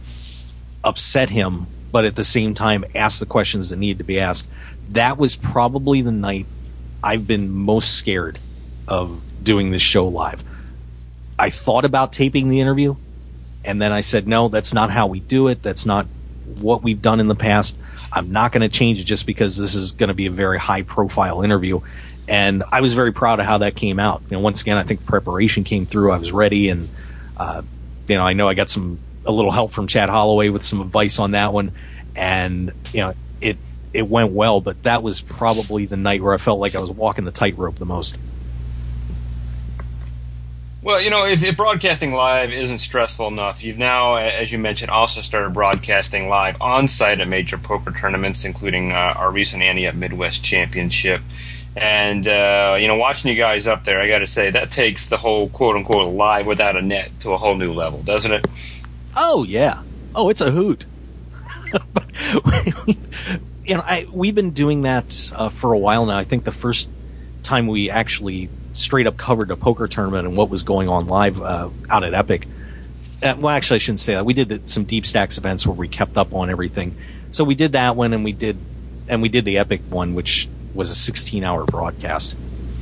upset him, but at the same time ask the questions that need to be asked, that was probably the night I've been most scared of doing this show live. I thought about taping the interview, and then I said, no, that's not how we do it. That's not what we've done in the past. I'm not going to change it just because this is going to be a very high-profile interview. And I was very proud of how that came out. You know, once again, I think preparation came through. I was ready, and uh, you know, I know I got some a little help from Chad Holloway with some advice on that one, and you know, it it went well. But that was probably the night where I felt like I was walking the tightrope the most. Well, you know, if, if broadcasting live isn't stressful enough, you've now, as you mentioned, also started broadcasting live on-site at major poker tournaments, including uh, our recent Ante Up Midwest Championship. And, uh, you know, watching you guys up there, I got to say, that takes the whole quote-unquote live without a net to a whole new level, doesn't it? Oh, yeah. Oh, it's a hoot. You know, I, we've been doing that uh, for a while now. I think the first time we actually straight up covered a poker tournament and what was going on live uh, out at Epic, uh, well, actually, I shouldn't say that. We did the, some Deep Stacks events where we kept up on everything. So we did that one, and we did, and we did the Epic one, which was a sixteen-hour broadcast.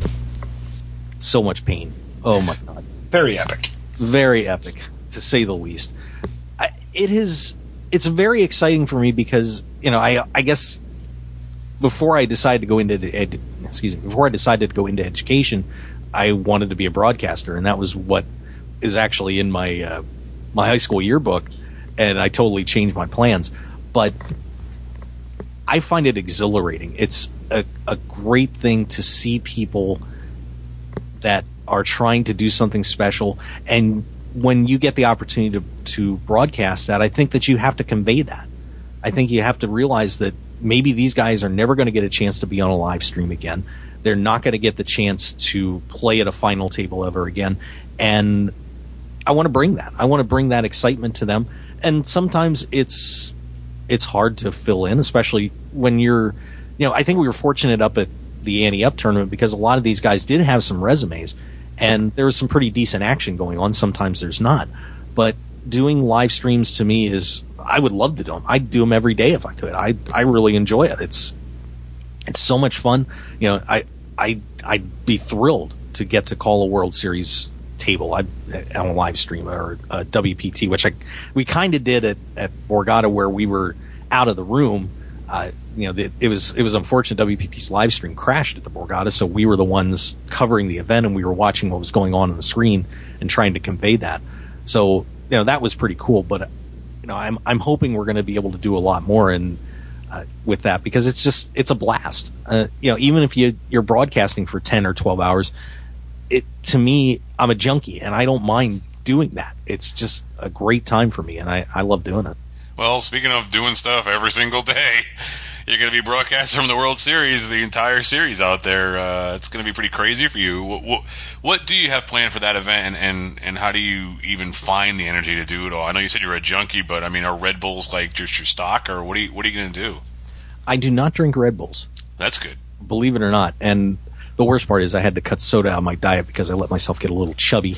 So much pain. Oh my god. Very epic. Very epic, to say the least. I, it is. It's very exciting for me because you know I I guess before I decided to go into ed, excuse me before I decided to go into education, I wanted to be a broadcaster, and that was what is actually in my uh, my high school yearbook, and I totally changed my plans. But I find it exhilarating. It's a, a great thing to see people that are trying to do something special, and when you get the opportunity to, to broadcast that, I think that you have to convey that. I think you have to realize that maybe these guys are never going to get a chance to be on a live stream again. They're not going to get the chance to play at a final table ever again, and I want to bring that. I want to bring that excitement to them, and sometimes it's it's hard to fill in, especially when you're, you know, I think we were fortunate up at the Ante Up tournament because a lot of these guys did have some resumes, and there was some pretty decent action going on. Sometimes there's not, but doing live streams to me is, I would love to do them. I'd do them every day if I could. I I really enjoy it. It's it's so much fun. You know, I I I'd be thrilled to get to call a World Series table I, on a live stream or a W P T, which I we kind of did at at Borgata where we were out of the room. Uh, you know, the, it was it was unfortunate. W P T's live stream crashed at the Borgata, so we were the ones covering the event, and we were watching what was going on on the screen and trying to convey that. So, you know, that was pretty cool. But you know, I'm I'm hoping we're going to be able to do a lot more and uh, with that, because it's just it's a blast. Uh, you know, even if you you're broadcasting for ten or twelve hours, it to me, I'm a junkie, and I don't mind doing that. It's just a great time for me, and I, I love doing it. Well, speaking of doing stuff every single day, you're going to be broadcasting from the World Series, the entire series out there. Uh, it's going to be pretty crazy for you. What, what, what do you have planned for that event, and, and, and how do you even find the energy to do it all? I know you said you're a junkie, but I mean, are Red Bulls like just your stock, or what are you, what are you going to do? I do not drink Red Bulls. That's good. Believe it or not. And the worst part is I had to cut soda out of my diet because I let myself get a little chubby.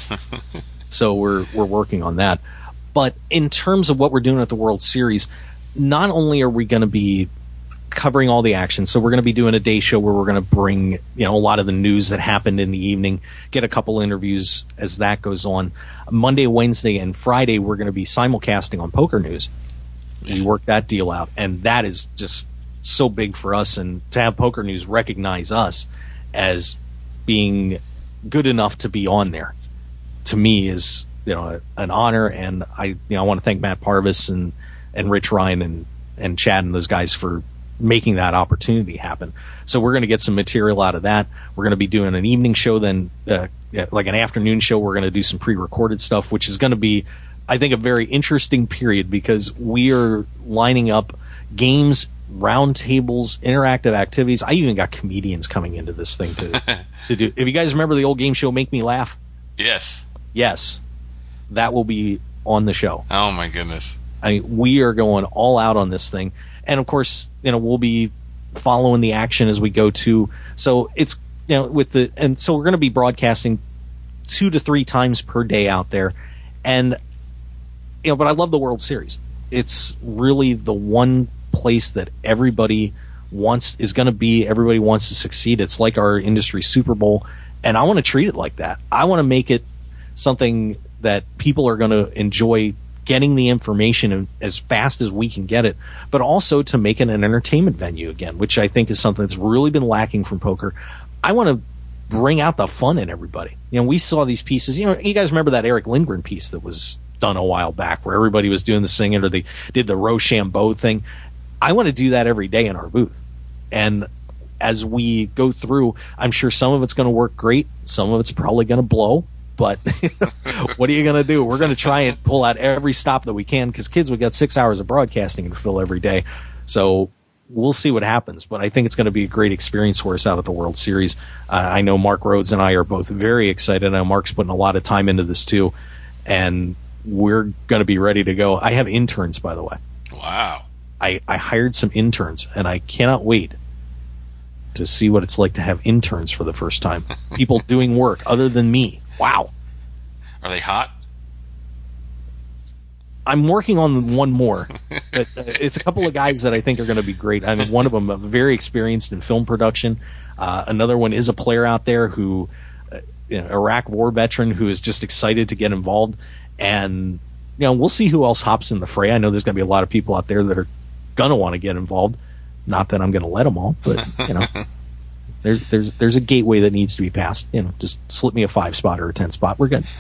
So we're we're working on that. But in terms of what we're doing at the World Series, not only are we going to be covering all the action, so we're going to be doing a day show where we're going to bring, you know, a lot of the news that happened in the evening, get a couple interviews as that goes on. Monday, Wednesday, and Friday, we're going to be simulcasting on Poker News. Yeah. We work that deal out, and that is just so big for us. And to have Poker News recognize us as being good enough to be on there, to me, is, you know, an honor. And I, you know, I want to thank Matt Parvis and, and Rich Ryan and, and Chad and those guys for making that opportunity happen. So we're going to get some material out of that. We're going to be doing an evening show, then uh, like an afternoon show. We're going to do some pre-recorded stuff, which is going to be, I think, a very interesting period because we are lining up games, roundtables, interactive activities. I even got comedians coming into this thing to to do. If you guys remember the old game show Make Me Laugh? Yes. Yes. That will be on the show. Oh my goodness. I mean, we are going all out on this thing. And of course, you know, we'll be following the action as we go too. So it's, you know, with the, and so we're going to be broadcasting two to three times per day out there. And, you know, but I love the World Series. It's really the one place that everybody wants, is going to be, everybody wants to succeed. It's like our industry Super Bowl. And I want to treat it like that. I want to make it something that people are going to enjoy getting the information as fast as we can get it, but also to make it an entertainment venue again, which I think is something that's really been lacking from poker. I want to bring out the fun in everybody. You know, we saw these pieces, you know, you guys remember that Eric Lindgren piece that was done a while back where everybody was doing the singing, or they did the Rochambeau thing. I want to do that every day in our booth. And as we go through, I'm sure some of it's going to work great. Some of it's probably going to blow. But what are you going to do? We're going to try and pull out every stop that we can because, kids, we got six hours of broadcasting to fill every day. So we'll see what happens. But I think it's going to be a great experience for us out at the World Series. Uh, I know Mark Rhodes and I are both very excited. I know Mark's putting a lot of time into this too. And we're going to be ready to go. I have interns, by the way. Wow. I, I hired some interns, and I cannot wait to see what it's like to have interns for the first time. People doing work other than me. Wow. Are they hot? I'm working on one more. It's a couple of guys that I think are going to be great. I mean, one of them uh, very experienced in film production. Uh, another one is a player out there who, uh, you know, Iraq war veteran who is just excited to get involved. And, you know, we'll see who else hops in the fray. I know there's going to be a lot of people out there that are going to want to get involved. Not that I'm going to let them all, but, you know, there's, there's, there's a gateway that needs to be passed. You know, just slip me a five spot or a ten spot. We're good.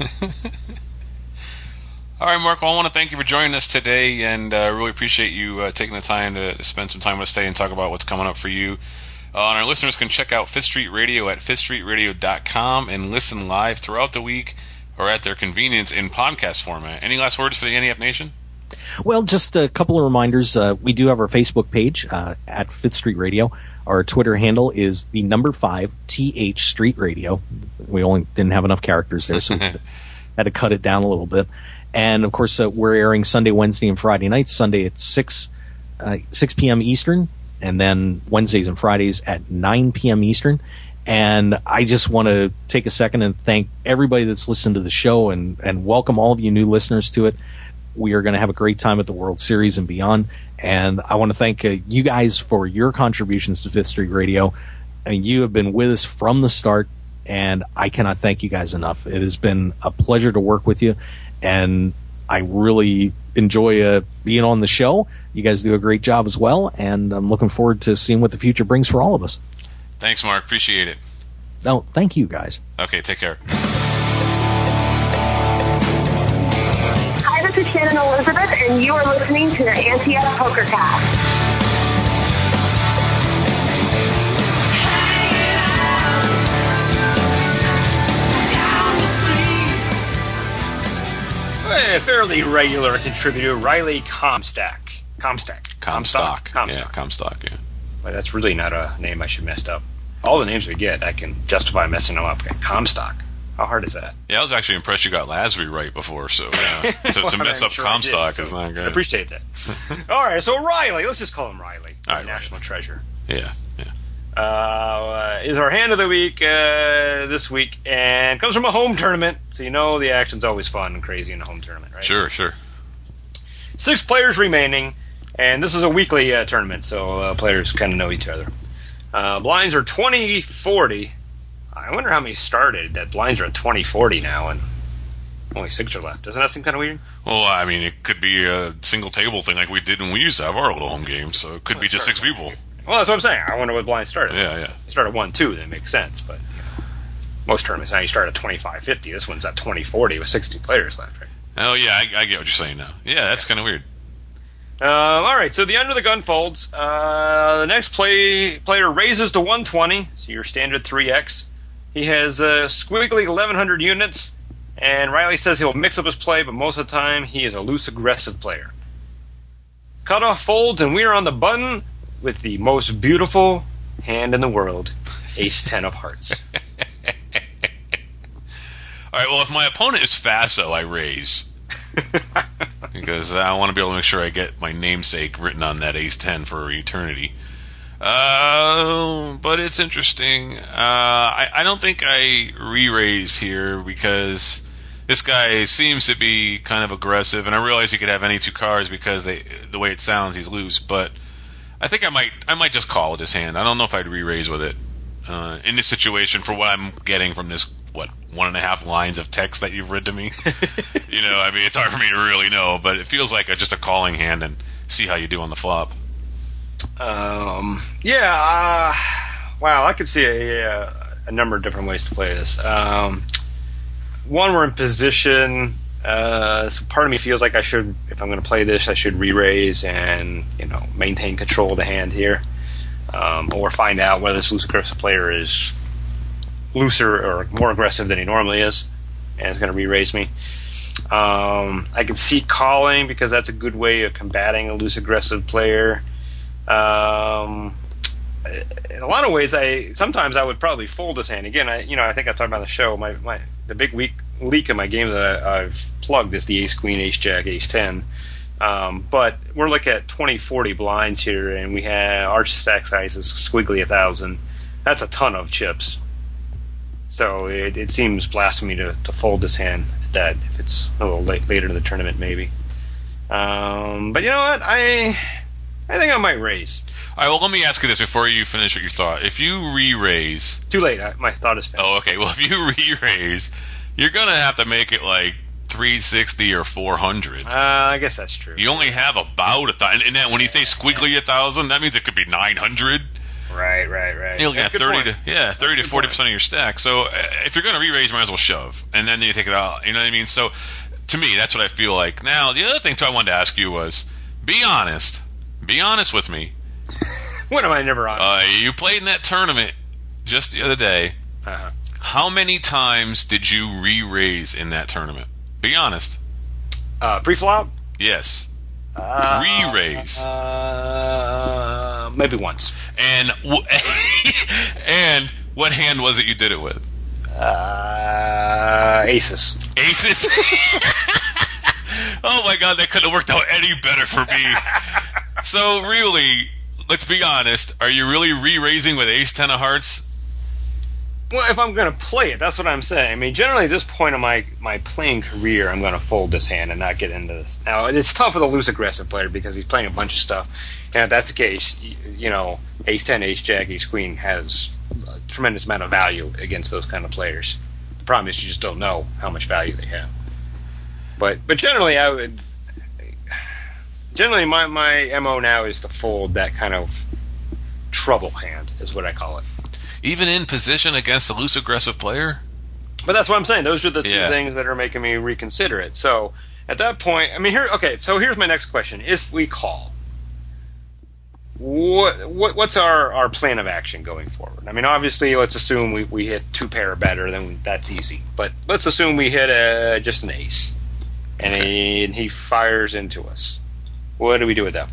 All right, Mark, well, I want to thank you for joining us today, and I uh, really appreciate you uh, taking the time to spend some time with us today and talk about what's coming up for you. Uh, and our listeners can check out Fifth Street Radio at fifth street radio dot com and listen live throughout the week or at their convenience in podcast format. Any last words for the Ante Up Nation? Well, just a couple of reminders. Uh, we do have our Facebook page uh, at Fifth Street Radio. Our Twitter handle is the number five T H Street Radio. We only didn't have enough characters there, so we had to cut it down a little bit. And, of course, uh, we're airing Sunday, Wednesday, and Friday nights. Sunday at six p.m. Eastern, and then Wednesdays and Fridays at nine p.m. Eastern. And I just want to take a second and thank everybody that's listened to the show and, and welcome all of you new listeners to it. We are going to have a great time at the World Series and beyond. And I want to thank uh, you guys for your contributions to Fifth Street Radio. I mean, you have been with us from the start, and I cannot thank you guys enough. It has been a pleasure to work with you. And I really enjoy uh, being on the show. You guys do a great job as well, and I'm looking forward to seeing what the future brings for all of us. Thanks, Mark. Appreciate it. No, thank you, guys. Okay, take care. Hi, this is Shannon Elizabeth, and you are listening to the Ante Up PokerCast. A fairly regular contributor, Riley Comstock. Comstock. Comstock. Comstock. Yeah, Comstock, yeah. Well, that's really not a name I should mess up. All the names we get, I can justify messing them up. Comstock. How hard is that? Yeah, I was actually impressed you got Lasry right before, so yeah. to, to mess up sure Comstock did, so is not good. I appreciate that. All right, so Riley, let's just call him Riley. All right, National Riley. Treasure. Yeah, yeah. Uh, is our hand of the week uh, this week, and comes from a home tournament, so you know the action's always fun and crazy in a home tournament, right? Sure, sure. Six players remaining, and this is a weekly uh, tournament, so uh, players kind of know each other. Uh, blinds are twenty forty. I wonder how many started that blinds are at twenty forty now, and only six are left. Doesn't that seem kind of weird? Well, I mean, it could be a single table thing like we did when we used to have our little home game, so it could well, be just six people. Well, that's what I'm saying. I wonder what blind started. Yeah, yeah. You start at one two, that makes sense. But you know, most tournaments now you start at twenty-five fifty. This one's at twenty forty with sixty players left, right? Oh, yeah, I, I get what you're saying now. Yeah, that's kind of weird. Uh, all right, so the under the gun folds. Uh, the next play player raises to one twenty, so your standard three X. He has uh, squiggly eleven hundred units, and Riley says he'll mix up his play, but most of the time he is a loose aggressive player. Cutoff folds, and we are on the button with the most beautiful hand in the world, ace ten of hearts. All right, well, if my opponent is Faso, I raise. Because I want to be able to make sure I get my namesake written on that ace ten for eternity. Uh, but it's interesting. Uh, I, I don't think I re-raise here because this guy seems to be kind of aggressive, and I realize he could have any two cards because they, the way it sounds, he's loose, but I think I might I might just call with this hand. I don't know if I'd re-raise with it uh, in this situation for what I'm getting from this, what, one and a half lines of text that you've read to me. You know, I mean, it's hard for me to really know, but it feels like a, just a calling hand and see how you do on the flop. Um, yeah, uh, wow, I could see a, a, a number of different ways to play this. Um, one, we're in position. Uh, so part of me feels like I should, if I'm going to play this, I should re-raise and, you know, maintain control of the hand here, um, or find out whether this loose aggressive player is looser or more aggressive than he normally is, and is going to re-raise me. Um, I can see calling because that's a good way of combating a loose aggressive player. Um, in a lot of ways, I sometimes I would probably fold this hand. Again, I you know I think I talked about on the show. My, my the big weak leak in my game that I, I've plugged is the ace queen, ace jack, ace ten. Um, but we're looking at twenty, forty blinds here, and we have our stack size is squiggly a thousand. That's a ton of chips. So it, it seems blasphemy to, to fold this hand at that if it's a little late, later in the tournament maybe. Um, but you know what? I I think I might raise. All right, well, let me ask you this before you finish what your thought. If you re-raise... Too late. I, my thought is finished. Oh, okay. Well, if you re-raise, you're going to have to make it like three sixty or four hundred. Uh, I guess that's true. You only have about a thousand. And then when you say squiggly a thousand, that means it could be nine hundred. Right, right, right. You're looking at That's a good thirty point. to yeah, thirty That's to a good forty point. percent of your stack. So uh, if you're going to re-raise, you might as well shove, and then you take it out. You know what I mean? So to me, that's what I feel like. Now, the other thing too I wanted to ask you was, be honest. Be honest with me. When am I never on? Uh, you played in that tournament just the other day. Uh-huh. How many times did you re-raise in that tournament? Be honest. Uh, pre-flop? Yes. Uh, Re-raise. Uh, maybe once. And w- and what hand was it you did it with? Uh, aces. Aces? Oh my god, that couldn't have worked out any better for me. So really, let's be honest, are you really re-raising with ace ten of hearts? Well, if I'm going to play it, that's what I'm saying. I mean, generally at this point of my, my playing career, I'm going to fold this hand and not get into this. Now, it's tough with a loose aggressive player because he's playing a bunch of stuff. And if that's the case, you, you know, ace ten, ace jack, ace queen has a tremendous amount of value against those kind of players. The problem is you just don't know how much value they have. But but generally, I would... Generally, my, my M O now is to fold that kind of trouble hand, is what I call it. Even in position against a loose aggressive player? But that's what I'm saying. Those are the two Yeah. things that are making me reconsider it. So at that point, I mean, here. Okay, so here's my next question: if we call, what, what what's our, our plan of action going forward? I mean, obviously, let's assume we, we hit two pair or better, then that's easy. But let's assume we hit a, just an ace, and, Okay. he, and he fires into us. What do we do at that point?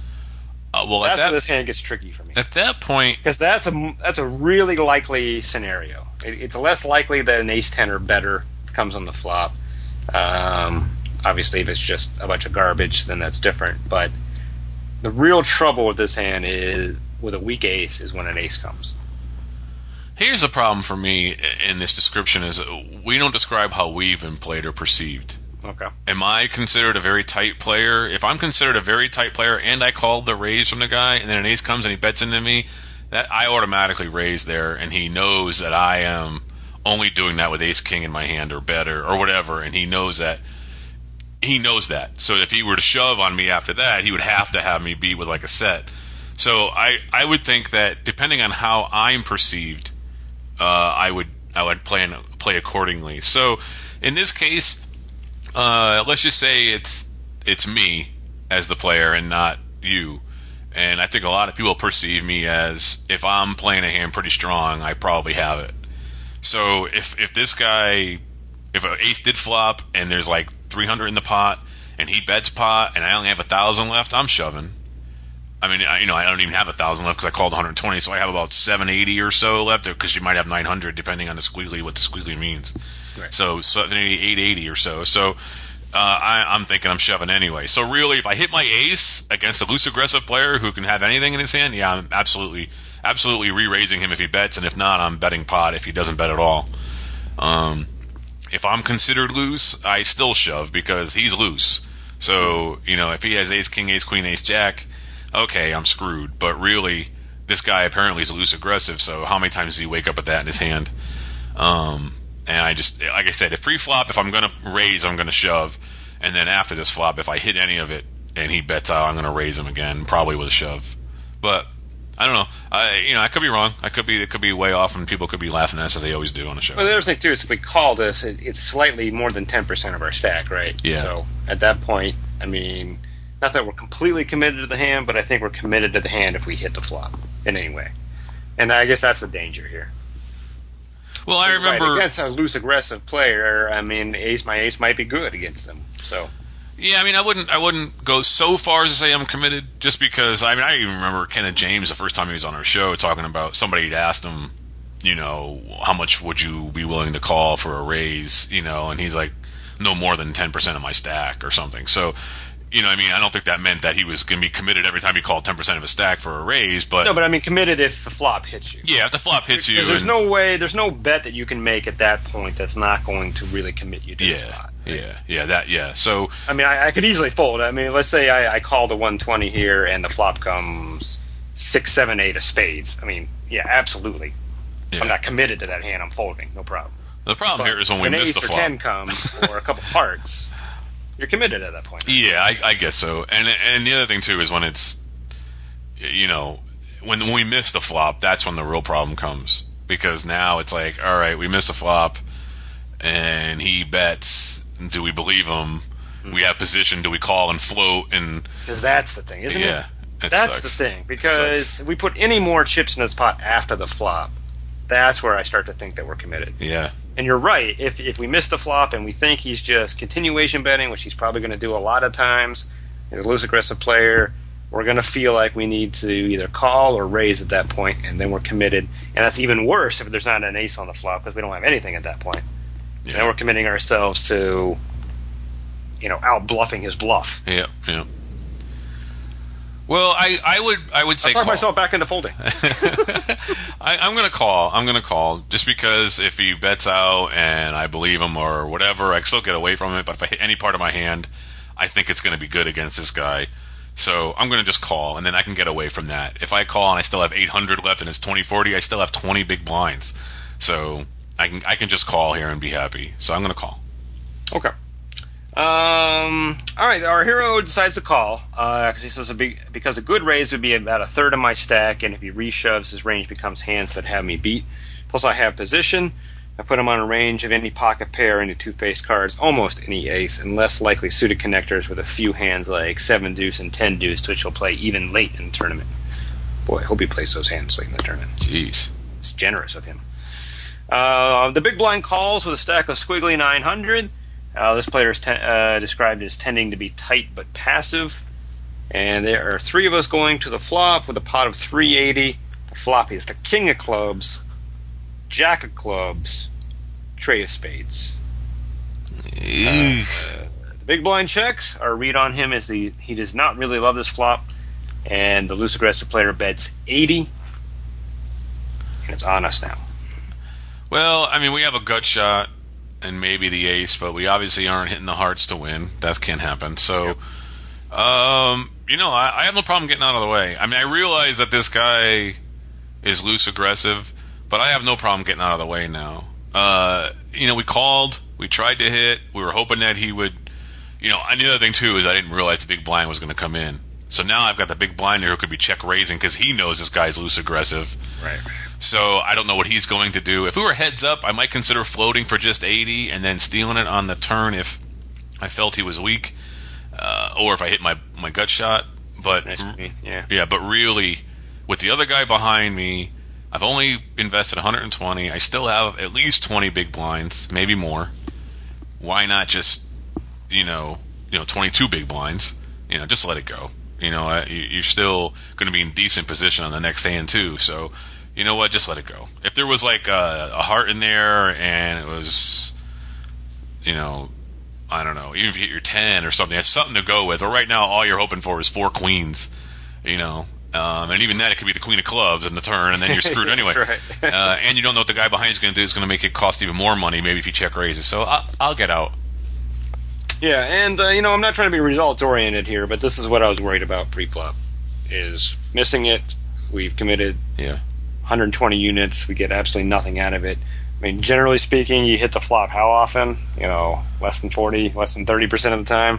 Uh, well, at That's that, where this hand gets tricky for me. at that point, Because that's a that's a really likely scenario. It, it's less likely that an ace ten or better comes on the flop. Um, obviously, if it's just a bunch of garbage, then that's different. But the real trouble with this hand is with a weak ace is when an ace comes. here's the problem for me in this description is we don't describe how we've been played or perceived. Okay. Am I considered a very tight player? If I'm considered a very tight player and I called the raise from the guy and then an ace comes and he bets into me, that I automatically raise there and he knows that I am only doing that with ace king in my hand or better or whatever, and he knows that he knows that. So if he were to shove on me after that, he would have to have me beat with like a set. So I, I would think that depending on how I'm perceived, uh, I would I would plan play accordingly. So in this case, Uh, let's just say it's it's me as the player and not you. And I think a lot of people perceive me as if I'm playing a hand pretty strong, I probably have it. So if if this guy, if an ace did flop and there's like three hundred in the pot and he bets pot and I only have a thousand left, I'm shoving. I mean, I, you know, I don't even have a thousand left because I called one hundred twenty, so I have about seven eighty or so left because you might have nine hundred depending on the squiggly, what the squiggly means. Right. So seven eighty, eight eighty or so. So uh, I, I'm thinking I'm shoving anyway. So really, if I hit my ace against a loose aggressive player who can have anything in his hand, yeah, I'm absolutely, absolutely re-raising him if he bets, and if not, I'm betting pot if he doesn't bet at all. Um, if I'm considered loose, I still shove because he's loose. So you know, if he has ace king, ace queen, ace jack, okay, I'm screwed. But really, this guy apparently is loose aggressive. So how many times does he wake up with that in his hand? Um, And I just, like I said, if pre-flop, if I'm going to raise, I'm going to shove. And then after this flop, if I hit any of it and he bets out, I'm going to raise him again, probably with a shove. But I don't know. I, you know, I could be wrong. I could be, it could be way off, and people could be laughing at us as they always do on the show. Well, the other thing too is if we call this, it, it's slightly more than ten percent of our stack, right? Yeah. So at that point, I mean, not that we're completely committed to the hand, but I think we're committed to the hand if we hit the flop in any way. And I guess that's the danger here. Well, I remember right, against a loose aggressive player. I mean, ace my ace might be good against them. So yeah, I mean, I wouldn't, I wouldn't go so far as to say I'm committed, just because. I mean, I even remember Kenneth James the first time he was on our show talking about somebody had asked him, you know, how much would you be willing to call for a raise, you know, and he's like, no more than ten percent of my stack or something. So, you know, I mean, I don't think that meant that he was going to be committed every time he called ten percent of a stack for a raise, but no, but I mean, committed if the flop hits you. Yeah, if the flop hits you, there's and, no way, there's no bet that you can make at that point that's not going to really commit you to yeah, the spot. Right? Yeah, yeah, that, yeah. So, I mean, I, I could easily fold. I mean, let's say I, I call the one twenty here, and the flop comes six, seven, eight of spades. I mean, yeah, absolutely. yeah. I'm not committed to that hand. I'm folding, no problem. The problem But here is when we an miss ace the or flop. ten comes, or a couple hearts, you're committed at that point. Yeah, I, I guess so. And and the other thing too is when it's, you know, when, when we miss the flop, that's when the real problem comes, because now it's like, all right, we missed the flop, and he bets. Do we believe him? Mm-hmm. We have position. Do we call and float? And because that's the thing, isn't yeah, it? it That's sucks. the thing. Because if we put any more chips in this pot after the flop, that's where I start to think that we're committed. Yeah. And you're right. If if we miss the flop and we think he's just continuation betting, which he's probably going to do a lot of times, he's a loose aggressive player, we're going to feel like we need to either call or raise at that point, and then we're committed. And that's even worse if there's not an ace on the flop because we don't have anything at that point. Yeah. Then we're committing ourselves to, you know, out bluffing his bluff. Yeah, yeah. Well, I, I would I would say I'll talk call. myself back into folding. I, I'm going to call. I'm going to call just because if he bets out and I believe him or whatever, I can still get away from it. But if I hit any part of my hand, I think it's going to be good against this guy. So I'm going to just call, and then I can get away from that. If I call and I still have eight hundred left and it's twenty forty, I still have twenty big blinds. So I can I can just call here and be happy. So I'm going to call. Okay. Um. All right. Our hero decides to call because uh, he says a big, because a good raise would be about a third of my stack, and if he reshoves, his range becomes hands that have me beat. Plus, I have position. I put him on a range of any pocket pair, any two-faced cards, almost any ace, and less likely suited connectors with a few hands like seven deuce and ten deuce, which he'll play even late in the tournament. Boy, I hope he plays those hands late in the tournament. Jeez, it's generous of him. Uh, the big blind calls with a stack of squiggly nine hundred. Uh, this player is ten, uh, described as tending to be tight but passive. And there are three of us going to the flop with a pot of three eighty. The flop is the king of clubs, jack of clubs, trey of spades. Uh, uh, the big blind checks. Our read on him is the he does not really love this flop. And the loose aggressive player bets eighty. And it's on us now. Well, I mean, we have a gut shot and maybe the ace, but we obviously aren't hitting the hearts to win. That can't happen. So, yep. um, you know, I, I have no problem getting out of the way. I mean, I realize that this guy is loose aggressive, but I have no problem getting out of the way now. Uh, you know, we called, we tried to hit, we were hoping that he would, you know, and the other thing too is I didn't realize the big blind was going to come in. So now I've got the big blind here who could be check raising because he knows this guy's loose aggressive. Right. So I don't know what he's going to do. If we were heads up, I might consider floating for just eighty and then stealing it on the turn if I felt he was weak, uh, or if I hit my, my gut shot. But nice yeah, yeah. But really, with the other guy behind me, I've only invested one hundred twenty. I still have at least twenty big blinds, maybe more. Why not just, you know, you know, twenty-two big blinds? You know, just let it go. You know, you're still going to be in decent position on the next hand too. So, you know what? Just let it go. If there was like a, a heart in there and it was, you know, I don't know, even if you hit your ten or something, that's something to go with. Or right now, all you're hoping for is four queens. You know, um, and even that, it could be the queen of clubs in the turn, and then you're screwed anyway. Right. uh, and you don't know what the guy behind is going to do. Is going to make it cost even more money, maybe if you check raises. So I'll, I'll get out. Yeah, and, uh, you know, I'm not trying to be results-oriented here, but this is what I was worried about pre-flop, is missing it. We've committed yeah. one hundred twenty units. We get absolutely nothing out of it. I mean, generally speaking, you hit the flop how often? You know, less than forty, less than thirty percent of the time.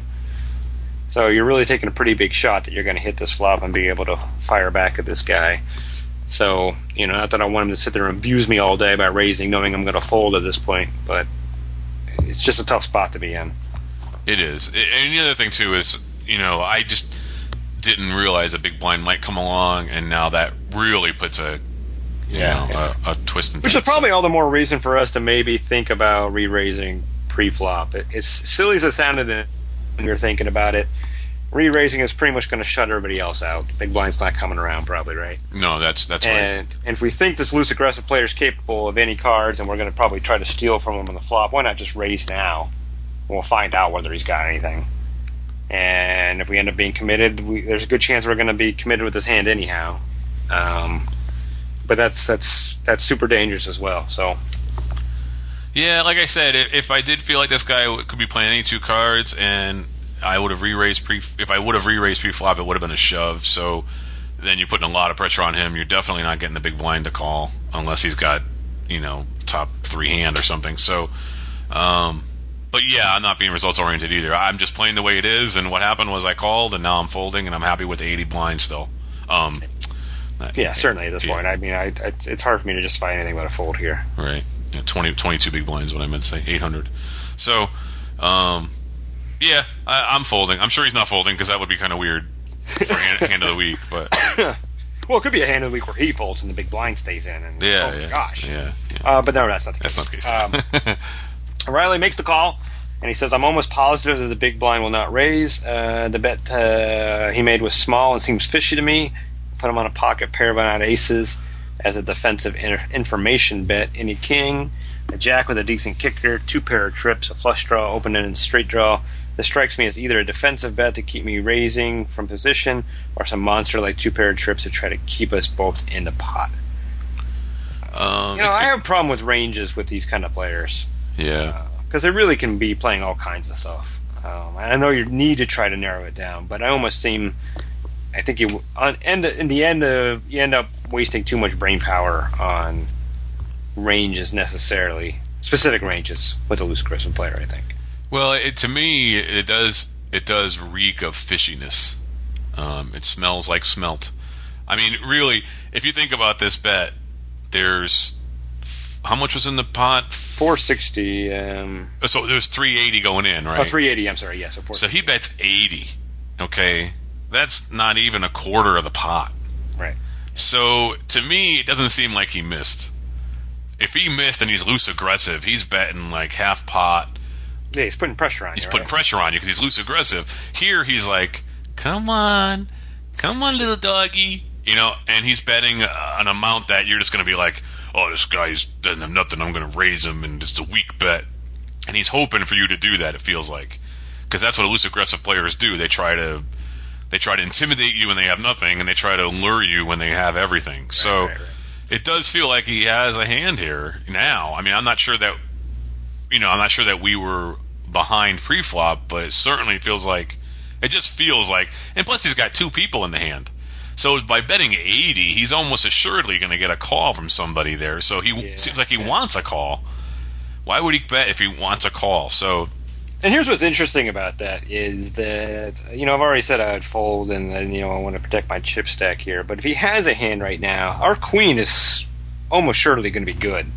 So you're really taking a pretty big shot that you're going to hit this flop and be able to fire back at this guy. So, you know, not that I want him to sit there and abuse me all day by raising, knowing I'm going to fold at this point, but it's just a tough spot to be in. It is. And the other thing, too, is, you know, I just didn't realize a big blind might come along, and now that really puts a, you yeah, know, yeah. A, a twist in Which things. is probably all the more reason for us to maybe think about re-raising pre-flop. It, it's silly as it sounded when you're thinking about it. Re-raising is pretty much going to shut everybody else out. Big blind's not coming around, probably, right? No, that's that's and, right. And if we think this loose aggressive player is capable of any cards, and we're going to probably try to steal from him on the flop, why not just raise now? We'll find out whether he's got anything. And if we end up being committed, we, there's a good chance we're going to be committed with this hand anyhow. Um, but that's that's that's super dangerous as well. So. Yeah, like I said, if, if I did feel like this guy could be playing any two cards, and I would have re-raised pre, if I would have re-raised pre-flop, it would have been a shove. So then you're putting a lot of pressure on him. You're definitely not getting the big blind to call unless he's got, you know, top three hand or something. So, um, but yeah, I'm not being results oriented either. I'm just playing the way it is, and what happened was I called, and now I'm folding, and I'm happy with the eighty blind still. Um, yeah, certainly at this yeah. point. I mean, I, I, it's hard for me to justify anything but a fold here. Right. Yeah, twenty, twenty-two big blinds is what I meant to say. eight hundred. So, um, yeah, I, I'm folding. I'm sure he's not folding because that would be kind of weird for hand, hand of the week. But well, it could be a hand of the week where he folds and the big blind stays in. And, yeah, oh my yeah, gosh. Yeah, yeah. Uh, but no, that's not the case. That's not the case. um, Riley makes the call, and he says, I'm almost positive that the big blind will not raise. Uh, the bet uh, he made was small and seems fishy to me. Put him on a pocket pair of nine aces as a defensive inter- information bet. Any king, a jack with a decent kicker, two pair of trips, a flush draw, open end, and straight draw. This strikes me as either a defensive bet to keep me raising from position, or some monster like two pair of trips to try to keep us both in the pot. Um, you know, I have a problem with ranges with these kind of players. Yeah. Because uh, they really can be playing all kinds of stuff. Um, I know you need to try to narrow it down, but I almost seem... I think you on end in the end uh, you end up wasting too much brain power on ranges necessarily, specific ranges with a loose aggressive player. I think. Well, it, to me, it does it does reek of fishiness. Um, it smells like smelt. I mean, really, if you think about this bet, there's how much was in the pot? four sixty. Um, so there's three eighty going in, right? Oh, three eighty. I'm sorry. Yes. Yeah, so, so he bets eighty. Okay. That's not even a quarter of the pot. Right. So, to me, it doesn't seem like he missed. If he missed and he's loose aggressive, he's betting like half pot. Yeah, he's putting pressure on he's you. He's putting right? pressure on you because he's loose aggressive. Here, he's like, come on. Come on, little doggy. You know, and he's betting uh, an amount that you're just going to be like, oh, this guy doesn't have nothing. I'm going to raise him, and it's a weak bet. And he's hoping for you to do that, it feels like. Because that's what loose aggressive players do. They try to... They try to intimidate you when they have nothing, and they try to lure you when they have everything. Right, so right, right. It does feel like he has a hand here now. I mean, I'm not sure that, you know, I'm not sure that we were behind pre-flop, but it certainly feels like, it just feels like, and plus he's got two people in the hand. So by betting eighty, he's almost assuredly going to get a call from somebody there. So he yeah, seems like he yeah. wants a call. Why would he bet if he wants a call? So. And here's what's interesting about that is that, you know, I've already said I'd fold and, and, you know, I want to protect my chip stack here. But if he has a hand right now, our queen is almost surely going to be good.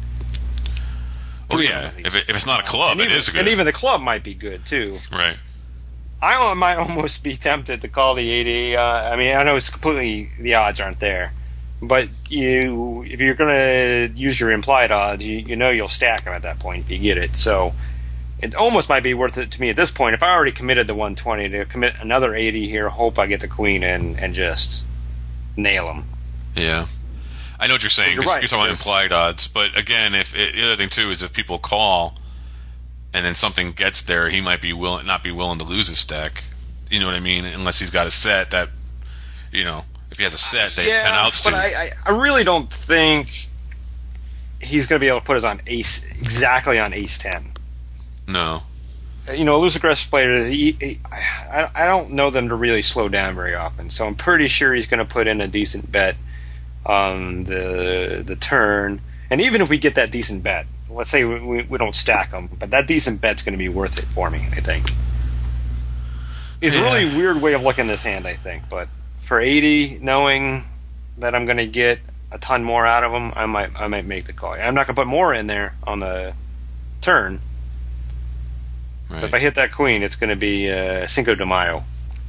Oh, yeah. If, it, if it's not a club, and it even, is good. And even the club might be good, too. Right. I might almost be tempted to call the eighty. Uh, I mean, I know it's completely, the odds aren't there. But you, if you're going to use your implied odds, you, you know you'll stack them at that point if you get it. So... It almost might be worth it to me at this point if I already committed the one twenty to commit another eighty here, hope I get the queen in and just nail him. Yeah, I know what you're saying. You're, you're right, talking about implied odds, but again, if it, the other thing too is if people call and then something gets there, he might be willing not be willing to lose his stack. You know what I mean? Unless he's got a set that, you know, if he has a set that yeah, he's ten outs but to. I, I, I really don't think he's going to be able to put us on ace exactly on ace ten. No. You know, a loose aggressive player, he, he, I, I don't know them to really slow down very often, so I'm pretty sure he's going to put in a decent bet on the the turn. And even if we get that decent bet, let's say we, we, we don't stack them, but that decent bet's going to be worth it for me, I think. It's yeah. a really weird way of looking at this hand, I think, but for eighty, knowing that I'm going to get a ton more out of them, I might I might make the call. I'm not going to put more in there on the turn. Right. But if I hit that queen, it's going to be uh, Cinco de Mayo.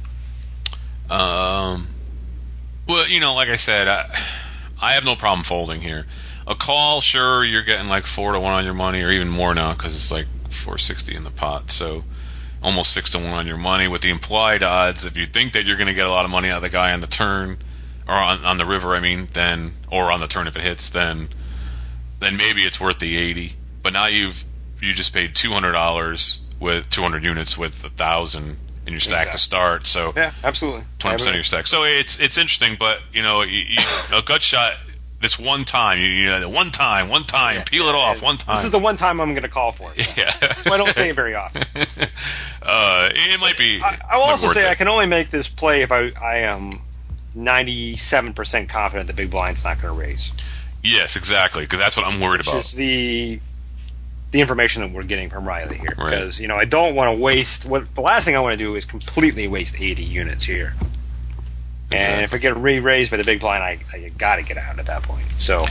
Um, well, you know, like I said, I, I have no problem folding here. A call, sure, you're getting like four to one on your money, or even more now because it's like four sixty in the pot. So almost six to one on your money. With the implied odds, if you think that you're going to get a lot of money out of the guy on the turn, or on, on the river, I mean, then, or on the turn if it hits, then, then maybe it's worth the eighty. But now you've you just paid two hundred dollars with two hundred units with a thousand in your stack Exactly. to start. So Yeah, absolutely. twenty percent of your stack. So it's it's interesting, but you know, you, you, a gut shot. This one time, you, you know, one time, one time, Yeah, peel it yeah, off, yeah. one time. This is the one time I'm going to call for it. yeah. So I don't say it very often. uh, it might be. I, I will might also worth say it. I can only make this play if I, I am ninety-seven percent confident the big blind's not going to raise. Yes, exactly, because that's what I'm worried Which about. is the the information that we're getting from Riley here. Right. Because, you know, I don't want to waste... What the last thing I want to do is completely waste eighty units here. And Exactly. if I get re-raised by the big blind, I, I got to get out at that point. So,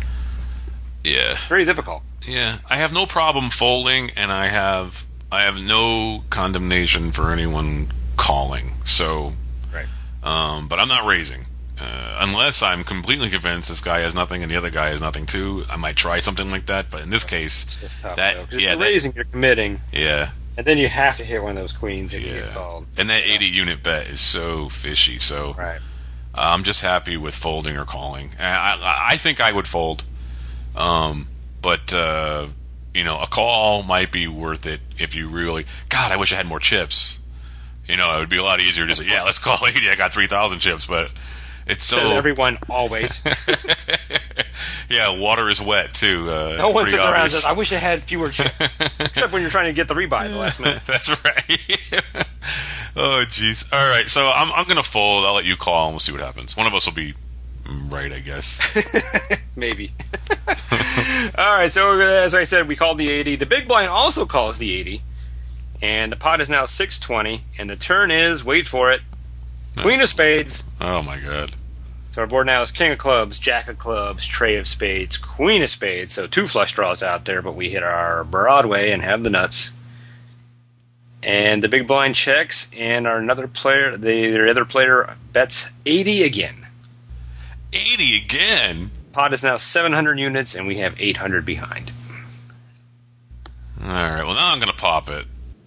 Yeah. very difficult. Yeah, I have no problem folding, and I have I have no condemnation for anyone calling. So, Right. um, but I'm not raising uh, unless I'm completely convinced this guy has nothing and the other guy has nothing too. I might try something like that, but in this case, It's tough, that though, 'cause yeah, if that, you're raising, you're committing, yeah, and then you have to hit one of those queens and you get yeah, called. and that eighty unit bet is so fishy. So Right. I'm just happy with folding or calling. I I, I think I would fold, um, but. Uh, You know, a call might be worth it if you really. God, I wish I had more chips. You know, it would be a lot easier to say, "Yeah, let's call eighty. I got three thousand chips." But it's so. Says everyone always. Yeah, water is wet too. Uh, No one pretty sits around and obvious. says, "I wish I had fewer chips." Except when you're trying to get the rebuy at the last minute. That's right. Oh, jeez. All right, so I'm I'm gonna fold. I'll let you call, and we'll see what happens. One of us will be right, I guess. Maybe. All right, so as I said, we called the eighty. The big blind also calls the eighty. And the pot is now six twenty. And the turn is, wait for it, Queen of Spades. Oh my god. So our board now is King of Clubs, Jack of Clubs, Trey of Spades, Queen of Spades. So two flush draws out there, but we hit our Broadway and have the nuts. And the big blind checks, and our another player, the, the other player bets eighty again. eighty again? Pot is now seven hundred units, and we have eight hundred behind. All right, well, now I'm going to pop it.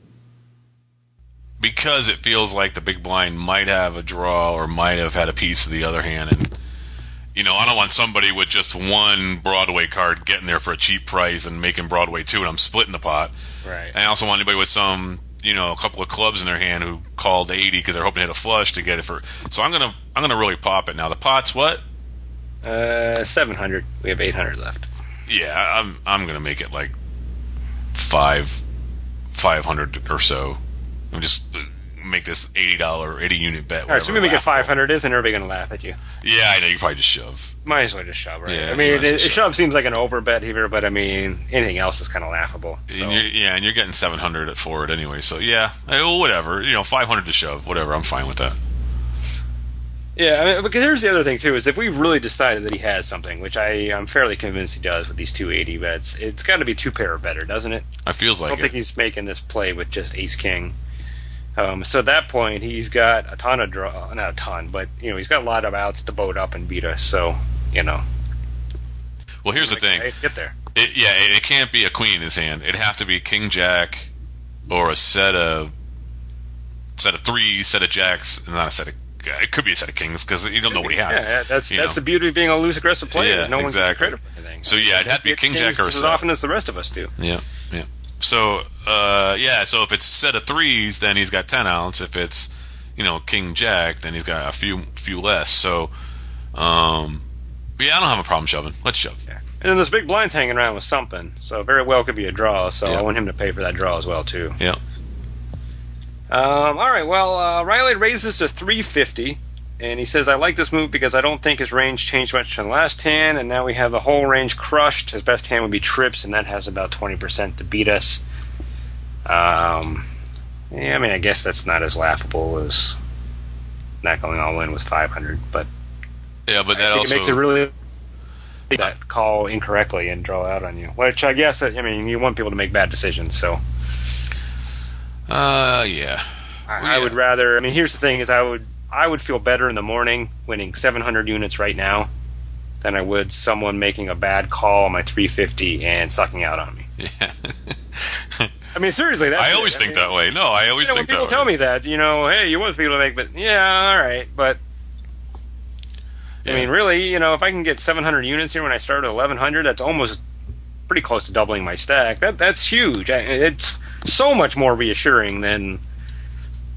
Because it feels like the big blind might have a draw or might have had a piece of the other hand. And, you know, I don't want somebody with just one Broadway card getting there for a cheap price and making Broadway two, and I'm splitting the pot. Right. And I also want anybody with some, you know, a couple of clubs in their hand who called eighty because they're hoping to hit a flush to get it for. So I'm gonna I'm gonna really pop it now. The pot's what? Uh, seven hundred. We have eight hundred left. Yeah, I'm I'm gonna make it like five five hundred or so. I'm just uh, make this eighty dollar eighty unit bet. All right, so we whatever, make it laughable. five hundred. Isn't everybody going to laugh at you? Yeah, I know. You probably just shove. Might as well just shove, right? Yeah, I mean, you it, might as well it, shove. shove seems like an over bet here, but I mean, anything else is kind of laughable. So. And you're, yeah, and you're getting seven hundred at for it anyway. So yeah, eh, well, whatever. You know, five hundred to shove. Whatever. I'm fine with that. Yeah, I mean, because here's the other thing too: is if we really decided that he has something, which I am fairly convinced he does with these two eighty bets, it's got to be two pair or better, doesn't it? I feels I like don't it. think he's making this play with just ace king. Um, so at that point, he's got a ton of draw, not a ton, but you know, he's got a lot of outs to boat up and beat us. So you know, Well, here's the thing. hey, get there. It, yeah, it, it can't be a queen in his hand. It'd have to be king jack, or a set of set of threes, set of jacks, not a set of. It could be a set of kings because you don't know what he has. Yeah, yeah, that's you that's know. the beauty of being a loose aggressive player. Yeah, no one exactly. gets credit for anything. So, yeah, it'd have to be Get king, kings jack, or a just as set. often as the rest of us do. Yeah, yeah. So, uh, yeah. So if it's set of threes, then he's got ten ounce. If it's, you know, king jack, then he's got a few few less. So, um, but yeah, I don't have a problem shoving. Let's shove. Yeah. And then this big blind's hanging around with something, so very well could be a draw. So Yeah. I want him to pay for that draw as well too. Yeah. Um, all right. Well, uh, Riley raises to three fifty, and he says, "I like this move because I don't think his range changed much from the last hand, and now we have the whole range crushed. His best hand would be trips, and that has about twenty percent to beat us." Um, yeah, I mean, I guess that's not as laughable as not going all in with five hundred, but Yeah, but I that think also it makes it really that call incorrectly and draw out on you. Which I guess, I mean, you want people to make bad decisions, so. Uh, yeah. I, Well, I yeah. would rather. I mean, here's the thing: is I would I would feel better in the morning winning seven hundred units right now than I would someone making a bad call on my three fifty and sucking out on me. Yeah. I mean, seriously, that's I it. always I think mean, that way. No, I always You know, when think people that tell way. me that, you know, hey, you want people to make, but yeah, all right, but Yeah. I mean, really, you know, if I can get seven hundred units here when I start at eleven hundred, that's almost pretty close to doubling my stack. That that's huge. I, it's so much more reassuring than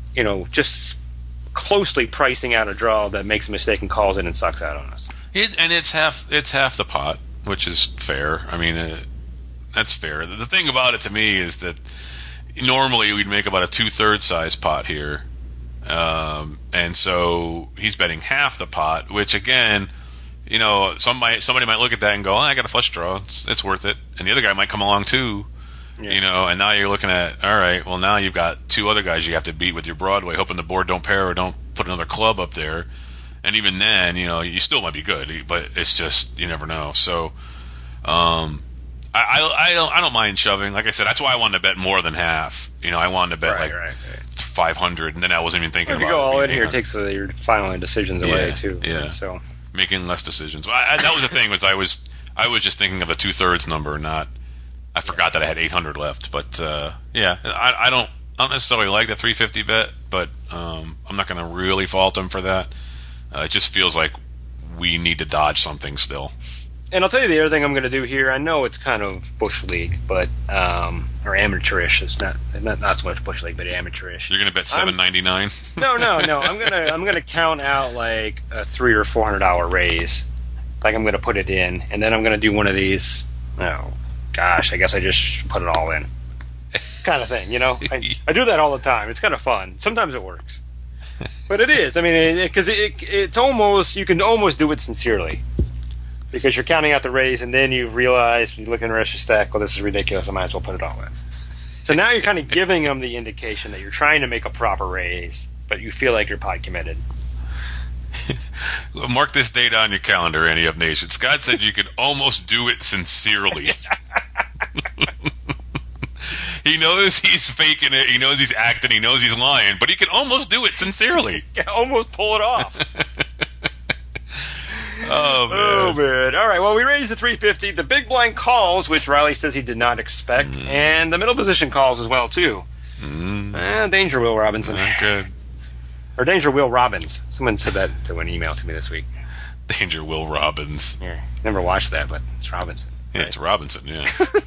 you know, just closely pricing out a draw that makes a mistake and calls it and sucks out on us. It, and it's half it's half the pot, which is fair. I mean, uh, that's fair. The thing about it to me is that normally we'd make about a two-thirds size pot here. Um, and so he's betting half the pot, which again, you know, somebody somebody might look at that and go, oh, I got a flush draw. It's, it's worth it. And the other guy might come along too, yeah. you know, and now you're looking at, all right, well, now you've got two other guys you have to beat with your Broadway, hoping the board don't pair or don't put another club up there. And even then, you know, you still might be good, but it's just, you never know. So, um, I, I, I don't I don't mind shoving. Like I said, that's why I wanted to bet more than half. You know, I wanted to bet right, like right, right. five hundred, and then I wasn't even thinking well, if about you go all it in here, it takes uh, your final decisions yeah, away, too. Yeah, right? So making less decisions. I, I, that was the thing, was I was I was just thinking of a two-thirds number, not... I forgot that I had eight hundred left. But, uh, yeah, I, I don't I don't necessarily like the three fifty bet, but um, I'm not going to really fault him for that. Uh, it just feels like we need to dodge something still. And I'll tell you the other thing I'm going to do here. I know it's kind of Bush League, but um, or amateurish. It's not, not not so much Bush League, but amateurish. You're going to bet seven ninety-nine? No, no, no. I'm gonna I'm gonna count out like a three or four hundred dollar raise. Like I'm going to put it in, and then I'm going to do one of these. Oh gosh, I guess I just put it all in. It's kind of thing, you know. I, I do that all the time. It's kind of fun. Sometimes it works, but it is. I mean, because it, it, it, it's almost you can almost do it sincerely. Because you're counting out the raise, and then you realize, you look in the rest of your stack, well, this is ridiculous, I might as well put it all in. So now you're kind of giving them the indication that you're trying to make a proper raise, but you feel like you're pot committed. Mark this date on your calendar, Annie Up Nation. Scott said you could almost do it sincerely. He knows he's faking it, he knows he's acting, he knows he's lying, but he can almost do it sincerely. He can almost pull it off. Oh man. oh, man. All right, well, we raised the three fifty. The big blind calls, which Riley says he did not expect, mm. and the middle position calls as well, too. Mm. Eh, Danger Will Robinson. Not good. Or Danger Will Robbins. Someone said that to an email to me this week. Danger Will Robbins. Yeah, never watched that, but it's Robinson. Yeah, right? It's Robinson, yeah.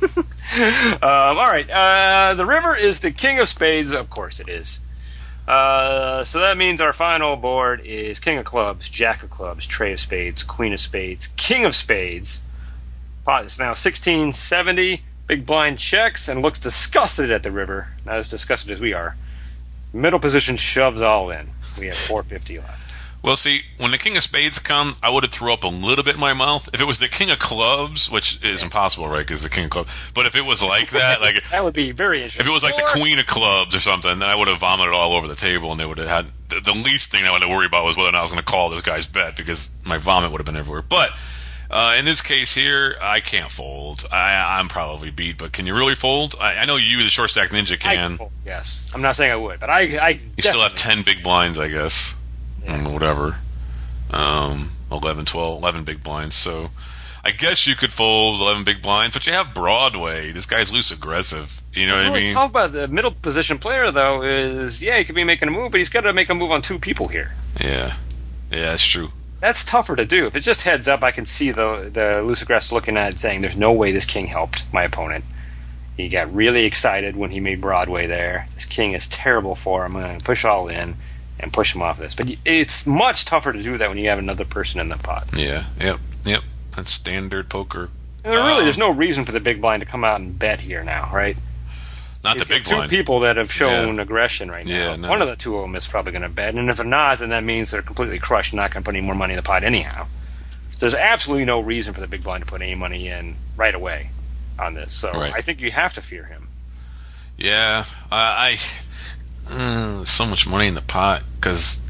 um, all right, uh, the river is the king of spades. Of course it is. Uh, so that means our final board is King of Clubs, Jack of Clubs, Trey of Spades, Queen of Spades, King of Spades. Pot is now sixteen seventy. Big blind checks and looks disgusted at the river. Not as disgusted as we are. Middle position shoves all in. We have four fifty left. Well, see, when the King of Spades come, I would have threw up a little bit in my mouth. If it was the King of Clubs, which is impossible, right, because the King of Clubs. But if it was like that, like that would be very interesting. If it was like the Queen of Clubs or something, then I would have vomited all over the table, and they would have had the, the least thing I would have worried about was whether or not I was going to call this guy's bet, because my vomit would have been everywhere. But uh, in this case here, I can't fold. I, I'm probably beat, but can you really fold? I, I know you, the short stack ninja, can. I can fold, yes, I'm not saying I would, but I. I you still have ten big blinds, I guess. Yeah. Whatever. Um, eleven, twelve, eleven big blinds. So I guess you could fold eleven big blinds, but you have Broadway. This guy's loose aggressive. You know What's what I mean? Talk about the middle position player, though, is, yeah, he could be making a move, but he's got to make a move on two people here. Yeah. Yeah, that's true. That's tougher to do. If it's just heads up, I can see the, the loose aggressive looking at it saying, there's no way this king helped my opponent. He got really excited when he made Broadway there. This king is terrible for him. I'm going to push all in and push him off this. But it's much tougher to do that when you have another person in the pot. Yeah, yep, yep. That's standard poker. And really, um, there's no reason for the big blind to come out and bet here now, right? Not You've the big two blind. Two people that have shown yeah. aggression right now. Yeah, no. One of the two of them is probably going to bet. And if they're not, then that means they're completely crushed and not going to put any more money in the pot anyhow. So there's absolutely no reason for the big blind to put any money in right away on this. So right. I think you have to fear him. Yeah, I... I uh, so much money in the pot, because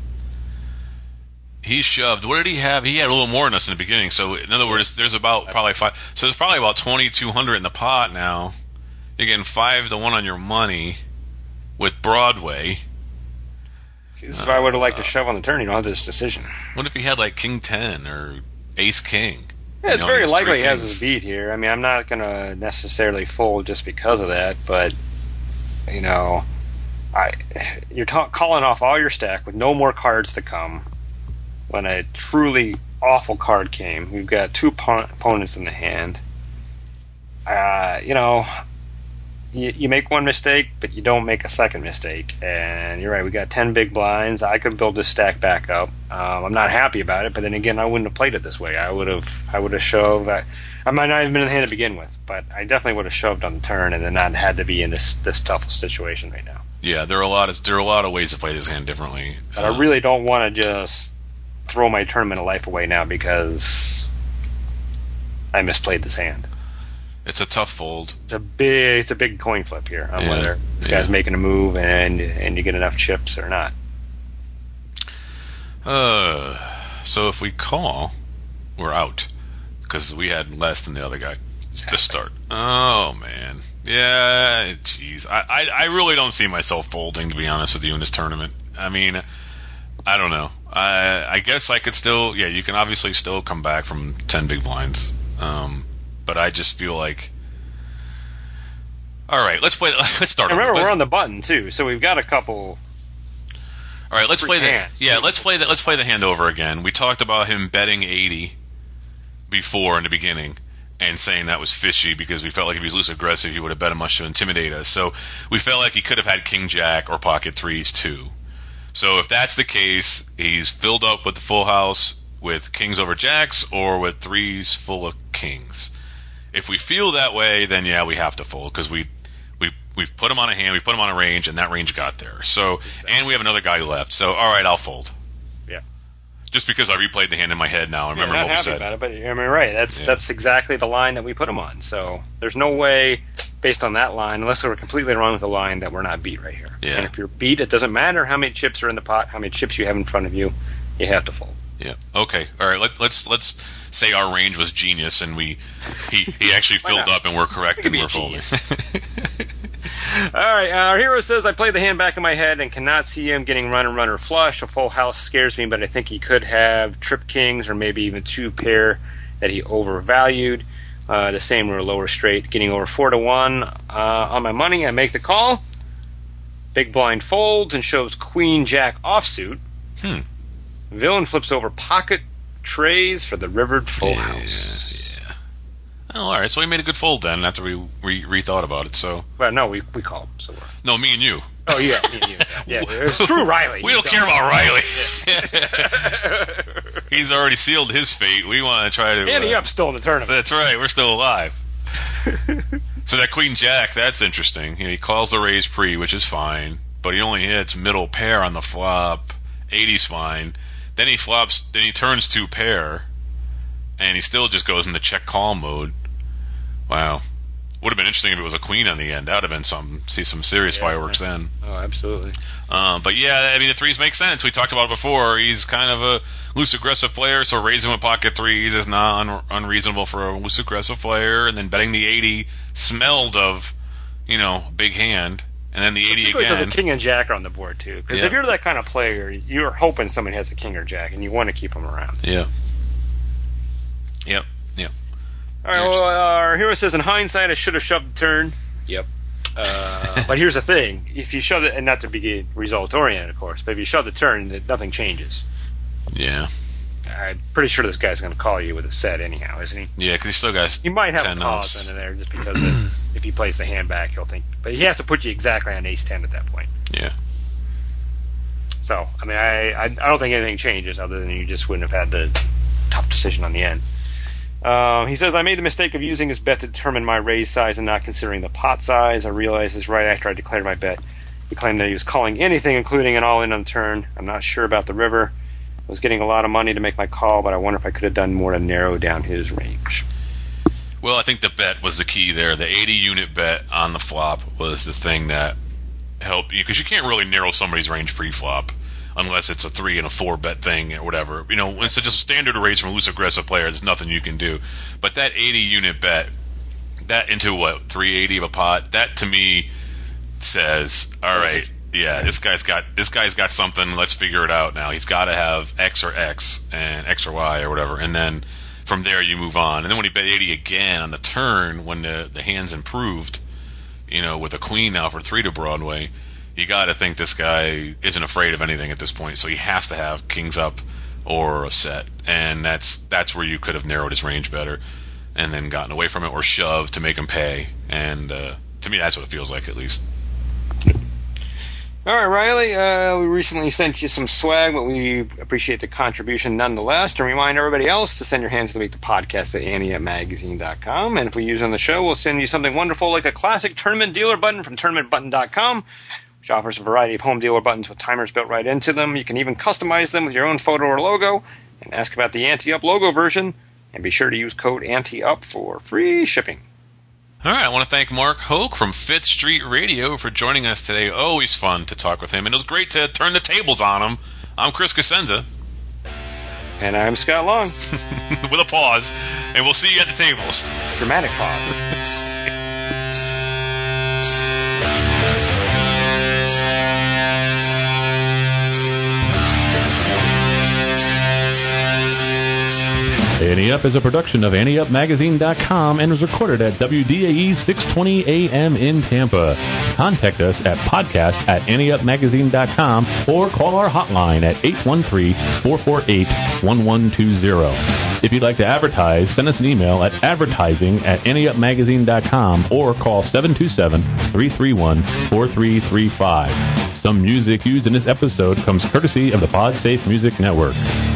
he shoved. What did he have? He had a little more than us in the beginning. So in other words, there's about probably five. So there's probably about twenty-two hundred in the pot now. You're getting five to one on your money with Broadway. See, this is why I would have liked to shove on the turn. You don't have this decision. What if he had like King ten or Ace King? Yeah, it's you know, very likely he kings. has his beat here. I mean, I'm not going to necessarily fold just because of that, but you know, I you're ta- calling off all your stack with no more cards to come. When a truly awful card came, we've got two po- opponents in the hand. Uh, you know, you, you make one mistake, but you don't make a second mistake. And you're right, we got ten big blinds. I could build this stack back up. Um, I'm not happy about it, but then again, I wouldn't have played it this way. I would have, I would have shoved. I, I might not have been in the hand to begin with, but I definitely would have shoved on the turn and then not had to be in this this tough situation right now. Yeah, there are a lot of there are a lot of ways to play this hand differently. But Uh, I really don't want to just throw my tournament of life away now because I misplayed this hand. it's a tough fold. It's a big, it's a big coin flip here on Yeah, whether this guy's yeah. making a move and and you get enough chips or not. Uh, so if we call, we're out because we had less than the other guy to start. Oh man, yeah, jeez. I, I I really don't see myself folding, to be honest with you, in this tournament. I mean, I don't know. I I guess I could still, yeah. You can obviously still come back from ten big blinds, um, but I just feel like. All right, let's play. Let's start. And remember, over. we're Let's- on the button too, so we've got a couple. All right, let's Free play the hands. yeah. Let's play the let's play the hand over again. We talked about him betting eighty before in the beginning and saying that was fishy because we felt like if he was loose aggressive, he would have bet much to intimidate us. So we felt like he could have had king jack or pocket threes too. So if that's the case, he's filled up with the full house with kings over jacks or with threes full of kings. If we feel that way, then yeah, we have to fold because we. We've, we've put him on a hand, we've put him on a range, and that range got there. So, Exactly. and we have another guy left. So, all right, I'll fold. Yeah. Just because I replayed the hand in my head now, I remember yeah, not what we happy said. about it, but I mean, right? That's Yeah. that's exactly the line that we put him on. So there's no way, based on that line, unless we're completely wrong with the line, that we're not beat right here. Yeah. And if you're beat, it doesn't matter how many chips are in the pot, how many chips you have in front of you, you have to fold. Yeah. Okay. All right. Let, let's let's say our range was genius, and we he he actually Why filled not? up, and we're correct, It could and be we're a folding. All right, uh, our hero says, I play the hand back in my head and cannot see him getting run and runner flush. A full house scares me, but I think he could have trip kings or maybe even two pair that he overvalued. Uh, the same or lower straight, getting over four to one. Uh, on my money, I make the call. Big blind folds and shows queen jack offsuit. Hmm. Villain flips over pocket trays for the rivered full house. Oh, all right. So we made a good fold then after we re- rethought about it. So Well, no, we we call him. So we're, no, me and you. oh yeah, me and you. Yeah, yeah. Screw Riley. We don't care about Riley. He's already sealed his fate. We want to try to. Andy uh, up still in the tournament. That's right. We're still alive. So that queen jack, that's interesting. You know, he calls the raise pre, which is fine, but he only hits middle pair on the flop. eighty's fine. Then he flops. Then he turns two pair, and he still just goes into check call mode. Wow. Would have been interesting if it was a queen on the end. That would have been some see some serious Yeah. fireworks then. Oh, absolutely. Um, but yeah, I mean the threes make sense. We talked about it before. He's kind of a loose aggressive player, so raising with pocket threes is not un- unreasonable for a loose aggressive player. And then betting the eighty smelled of, you know, big hand, and then the eighty Particularly again. because a king and jack are on the board too. Because Yeah. if you're that kind of player, you're hoping somebody has a king or jack, and you want to keep them around. Yeah. Yep. Yep. All right. Well, uh, our hero says, in hindsight, I should have shoved the turn. Yep. Uh, but here's the thing: if you shove it, and not to be result oriented, of course, but if you shove the turn, it- nothing changes. Yeah. I'm pretty sure this guy's going to call you with a set anyhow, isn't he? Yeah, because he still got. You might have ten a pause outs. in there just because of, if he plays the hand back, he'll think. But he has to put you exactly on ace ten at that point. Yeah. So, I mean, I, I I don't think anything changes other than you just wouldn't have had the tough decision on the end. Uh, he says, I made the mistake of using his bet to determine my raise size and not considering the pot size. I realized this right after I declared my bet. He claimed that he was calling anything, including an all-in on the turn. I'm not sure about the river. I was getting a lot of money to make my call, but I wonder if I could have done more to narrow down his range. Well, I think the bet was the key there. The eighty unit bet on the flop was the thing that helped you, because you can't really narrow somebody's range pre-flop unless it's a three and a four bet thing or whatever. You know, when it's just a standard raise from a loose aggressive player, there's nothing you can do. But that eighty unit bet, that into what, three eighty of a pot, that to me says, all right, yeah, this guy's got this guy's got something. Let's figure it out now. He's got to have X or X and X or Y or whatever, and then from there you move on. And then when he bet eighty again on the turn, when the the hand's improved, you know, with a queen now for three to Broadway, you got to think this guy isn't afraid of anything at this point. So he has to have kings up or a set, and that's that's where you could have narrowed his range better, and then gotten away from it or shoved to make him pay. And uh, To me, that's what it feels like, at least. All right, Riley, uh, we recently sent you some swag, but we appreciate the contribution nonetheless. To remind everybody else to send your hands to make the podcast at ante up magazine dot com. And if we use it on the show, we'll send you something wonderful like a classic tournament dealer button from tournament button dot com, which offers a variety of home dealer buttons with timers built right into them. You can even customize them with your own photo or logo, and ask about the Ante Up logo version. And be sure to use code ANTEUP for free shipping. All right, I want to thank Mark Hoke from Fifth Street Radio for joining us today. Always fun to talk with him, and it was great to turn the tables on him. I'm Chris Cosenza. And I'm Scott Long. With a pause, and we'll see you at the tables. Dramatic pause. Ante Up is a production of ante up magazine dot com and was recorded at W D A E six twenty A M in Tampa. Contact us at podcast at ante up magazine dot com or call our hotline at eight one three, four four eight, one one two zero. If you'd like to advertise, send us an email at advertising at ante up magazine dot com or call seven two seven, three three one, four three three five. Some music used in this episode comes courtesy of the PodSafe Music Network.